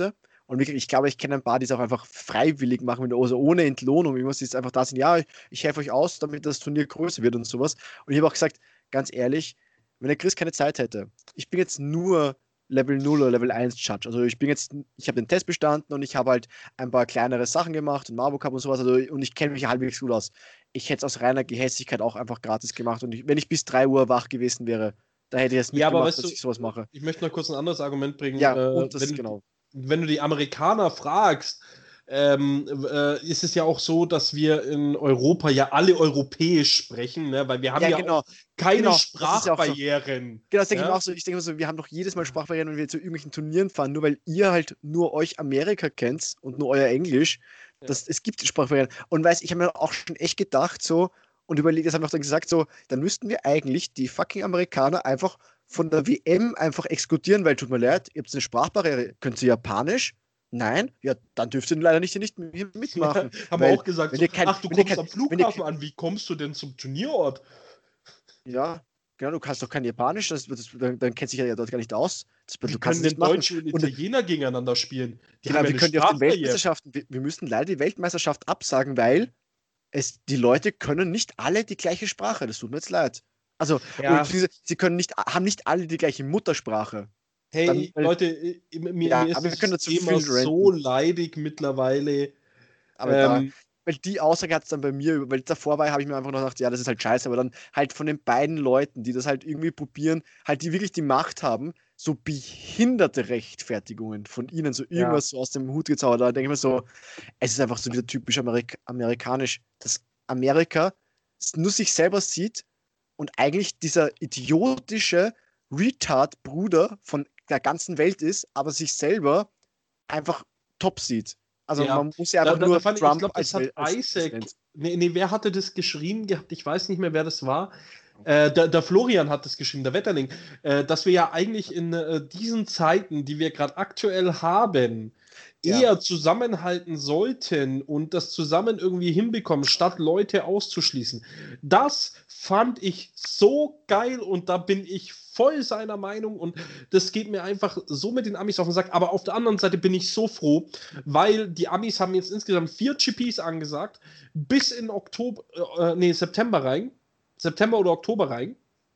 B: Und wirklich, ich glaube, ich kenne ein paar, die es auch einfach freiwillig machen, also ohne Entlohnung. Irgendwas, die jetzt einfach da sind, ja, ich, ich helfe euch aus, damit das Turnier größer wird und sowas. Und ich habe auch gesagt, ganz ehrlich, wenn der Chris keine Zeit hätte, ich bin jetzt nur Level null oder Level eins Judge. Also ich bin jetzt, ich habe den Test bestanden und ich habe halt ein paar kleinere Sachen gemacht und Marbo Cup und sowas, also, und ich kenne mich halbwegs gut aus. Ich hätte es aus reiner Gehässigkeit auch einfach gratis gemacht und ich, wenn ich bis drei Uhr wach gewesen wäre, da hätte ich es
A: Ja, aber
B: mitgemacht,
A: weißt
B: dass
A: du,
B: ich sowas mache.
A: ich möchte noch kurz ein anderes Argument bringen.
B: Ja,
A: Äh,
B: und das
A: wenn, du,
B: genau.
A: wenn du die Amerikaner fragst, ähm, äh, ist es ja auch so, dass wir in Europa ja alle europäisch sprechen, ne? Weil wir haben
B: Ja,
A: ja
B: genau.
A: auch keine
B: Genau, das ist ja auch so.
A: Sprachbarrieren.
B: Genau, das denke ich mir
A: Ja?
B: auch so. Ich denke mir so, wir haben doch jedes Mal Sprachbarrieren, wenn wir zu irgendwelchen Turnieren fahren, nur weil ihr halt nur euch Amerika kennt und nur euer Englisch.
A: Ja.
B: Das, es gibt Sprachbarrieren. Und weiß, ich habe mir auch schon echt gedacht, so, und überlegt, das haben wir auch dann gesagt, so, dann müssten wir eigentlich die fucking Amerikaner einfach von der W M einfach exkludieren, weil tut mir leid, ihr habt eine Sprachbarriere, könnt ihr Japanisch? Nein? Ja, dann dürft ihr leider nicht, nicht mitmachen.
A: Haben wir
B: Weil,
A: auch gesagt,
B: wenn
A: so,
B: ihr kein,
A: ach, du
B: wenn ihr
A: kommst
B: kein,
A: am
B: wenn ihr,
A: Flughafen an, wie kommst du denn zum Turnierort?
B: ja, genau, du kannst doch kein Japanisch, das, das, dann, dann kennt sich ja dort gar nicht aus. Das,
A: Wie
B: du kannst
A: können
B: es nicht
A: denn
B: machen.
A: Deutsche und
B: Und
A: Italiener gegeneinander spielen? Die haben
B: genau,
A: ja
B: wir
A: eine
B: können die auf den
A: Sprachbarriere.
B: Weltmeisterschaften, wir, wir müssten leider die Weltmeisterschaft absagen, weil es, die Leute können nicht alle die gleiche Sprache. Das tut mir jetzt leid. Also, oder
A: Ja,
B: beziehungsweise sie können nicht, haben nicht alle die gleiche Muttersprache. Dann,
A: hey,
B: weil,
A: Leute, äh, mir,
B: ja,
A: mir ist
B: aber wir können
A: dieses
B: dazu
A: Thema
B: viel
A: so
B: ranten.
A: leidig mittlerweile.
B: Aber da,
A: Ähm,
B: weil die Aussage hat es dann bei mir, weil davor war, habe ich mir einfach noch gedacht, ja, das ist halt scheiße, aber dann halt von den beiden Leuten, die das halt irgendwie probieren, halt die wirklich die Macht haben, so behinderte Rechtfertigungen von ihnen, so
A: ja,
B: irgendwas so aus dem Hut gezaubert, da denke ich mir so, es ist einfach so wieder typisch Amerik amerikanisch, dass Amerika nur sich selber sieht und eigentlich dieser idiotische Retard-Bruder von der ganzen Welt ist, aber sich selber einfach top sieht. Also
A: ja.
B: man muss ja
A: Da,
B: einfach
A: da, da
B: nur
A: fand ich, ich
B: Trump
A: glaube, das
B: als,
A: hat
B: Wel als
A: Isaac.
B: Präsident.
A: Nee, nee, wer hatte das geschrieben gehabt? Ich weiß nicht mehr, wer das war. Äh, der, der Florian hat das geschrieben, der Wetterling, äh, dass wir ja eigentlich in äh, diesen Zeiten, die wir gerade aktuell haben,
B: Ja,
A: eher zusammenhalten sollten und das zusammen irgendwie hinbekommen, statt Leute auszuschließen. Das fand ich so geil und da bin ich voll seiner Meinung und das geht mir einfach so mit den Amis auf den Sack. Aber auf der anderen Seite bin ich so froh, weil die Amis haben jetzt insgesamt vier G Ps angesagt, bis in Oktober, äh, nee, September rein. September oder Oktober rein.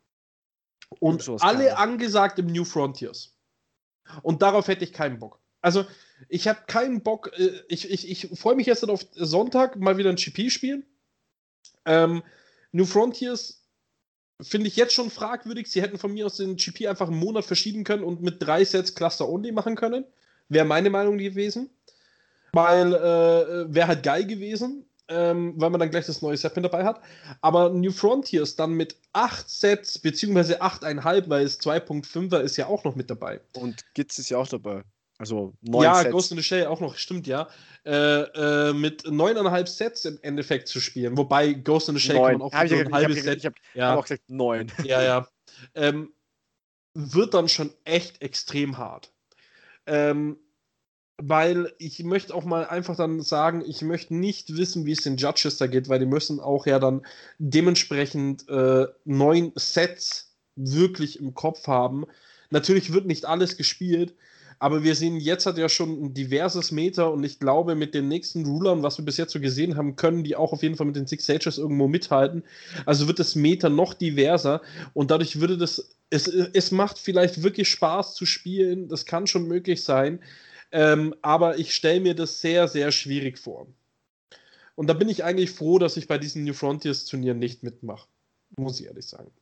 B: irgend
A: Und
B: sowas kam
A: alle
B: noch.
A: angesagt im New Frontiers. Und darauf hätte ich keinen Bock. Also, ich habe keinen Bock. Äh, ich ich, ich freue mich jetzt auf Sonntag mal wieder ein G P spielen. Ähm, New Frontiers finde ich jetzt schon fragwürdig. Sie hätten von mir aus den G P einfach einen Monat verschieben können und mit drei Sets Cluster Only machen können. Wäre meine Meinung gewesen. Weil äh, wäre halt geil gewesen, ähm, weil man dann gleich das neue Set mit dabei hat. Aber New Frontiers dann mit acht Sets, beziehungsweise acht Komma fünf, weil es zwei Komma fünfer ist ja auch noch mit dabei.
B: Und Gitz ist ja auch dabei. Also neun
A: Ja, Ghost
B: Sets.
A: in the Shell auch noch, stimmt ja. Äh, äh, mit neun Komma fünf Sets im Endeffekt zu spielen. Wobei Ghost in the Shell kann man
B: Neun.
A: auch
B: Hab
A: mit
B: ich,
A: nur
B: ja
A: ein
B: gesagt, ich habe
A: halbes
B: ich
A: Set.
B: hab, hab auch
A: Ja,
B: gesagt neun.
A: ja, ja. Ähm, wird dann schon echt extrem hart. Ähm, Weil ich möchte auch mal einfach dann sagen, ich möchte nicht wissen, wie es den Judges da geht, weil die müssen auch ja dann dementsprechend äh, neun Sets wirklich im Kopf haben. Natürlich wird nicht alles gespielt, aber wir sehen jetzt hat ja schon ein diverses Meter und ich glaube, mit den nächsten Rulern, was wir bis jetzt so gesehen haben, können die auch auf jeden Fall mit den Six Sages irgendwo mithalten. Also wird das Meter noch diverser und dadurch würde das, es, es macht vielleicht wirklich Spaß zu spielen, das kann schon möglich sein. Ähm, aber ich stelle mir das sehr, sehr schwierig vor. Und da bin ich eigentlich froh, dass ich bei diesen New Frontiers Turnieren nicht mitmache. Muss ich ehrlich sagen.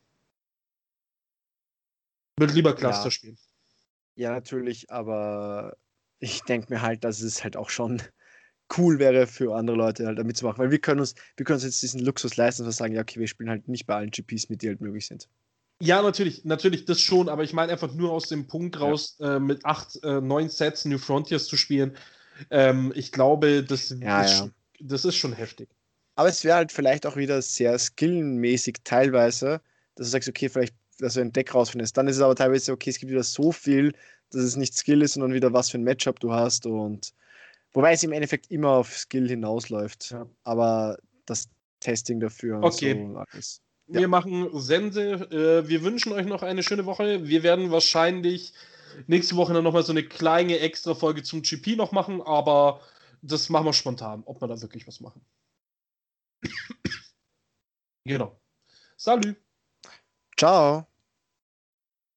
A: Würde lieber
B: Ja,
A: Cluster spielen.
B: ja, natürlich, aber ich denke mir halt, dass es halt auch schon cool wäre für andere Leute halt da mitzumachen, weil wir können uns, wir können uns jetzt diesen Luxus leisten, dass wir sagen, ja, okay, wir spielen halt nicht bei allen G Ps mit, die halt möglich sind.
A: Ja, natürlich, natürlich, das schon, aber ich meine einfach nur aus dem Punkt
B: Ja,
A: raus, äh, mit acht, äh, neun Sets New Frontiers zu spielen. Ähm, ich glaube, das
B: ja,
A: ist
B: ja.
A: schon, das ist schon heftig.
B: Aber es wäre halt vielleicht auch wieder sehr skillmäßig teilweise, dass du sagst, okay, vielleicht, dass du ein Deck rausfindest. Dann ist es aber teilweise so, okay, es gibt wieder so viel, dass es nicht Skill ist, sondern wieder was für ein Matchup du hast. Und wobei es im Endeffekt immer auf Skill hinausläuft.
A: Ja.
B: Aber das Testing dafür und
A: Okay,
B: so alles. Ja.
A: wir machen Sense. Äh, wir wünschen euch noch eine schöne Woche. Wir werden wahrscheinlich nächste Woche dann nochmal so eine kleine Extra-Folge zum G P noch machen, aber das machen wir spontan, ob wir da wirklich was machen. Genau. Salut.
B: Ciao.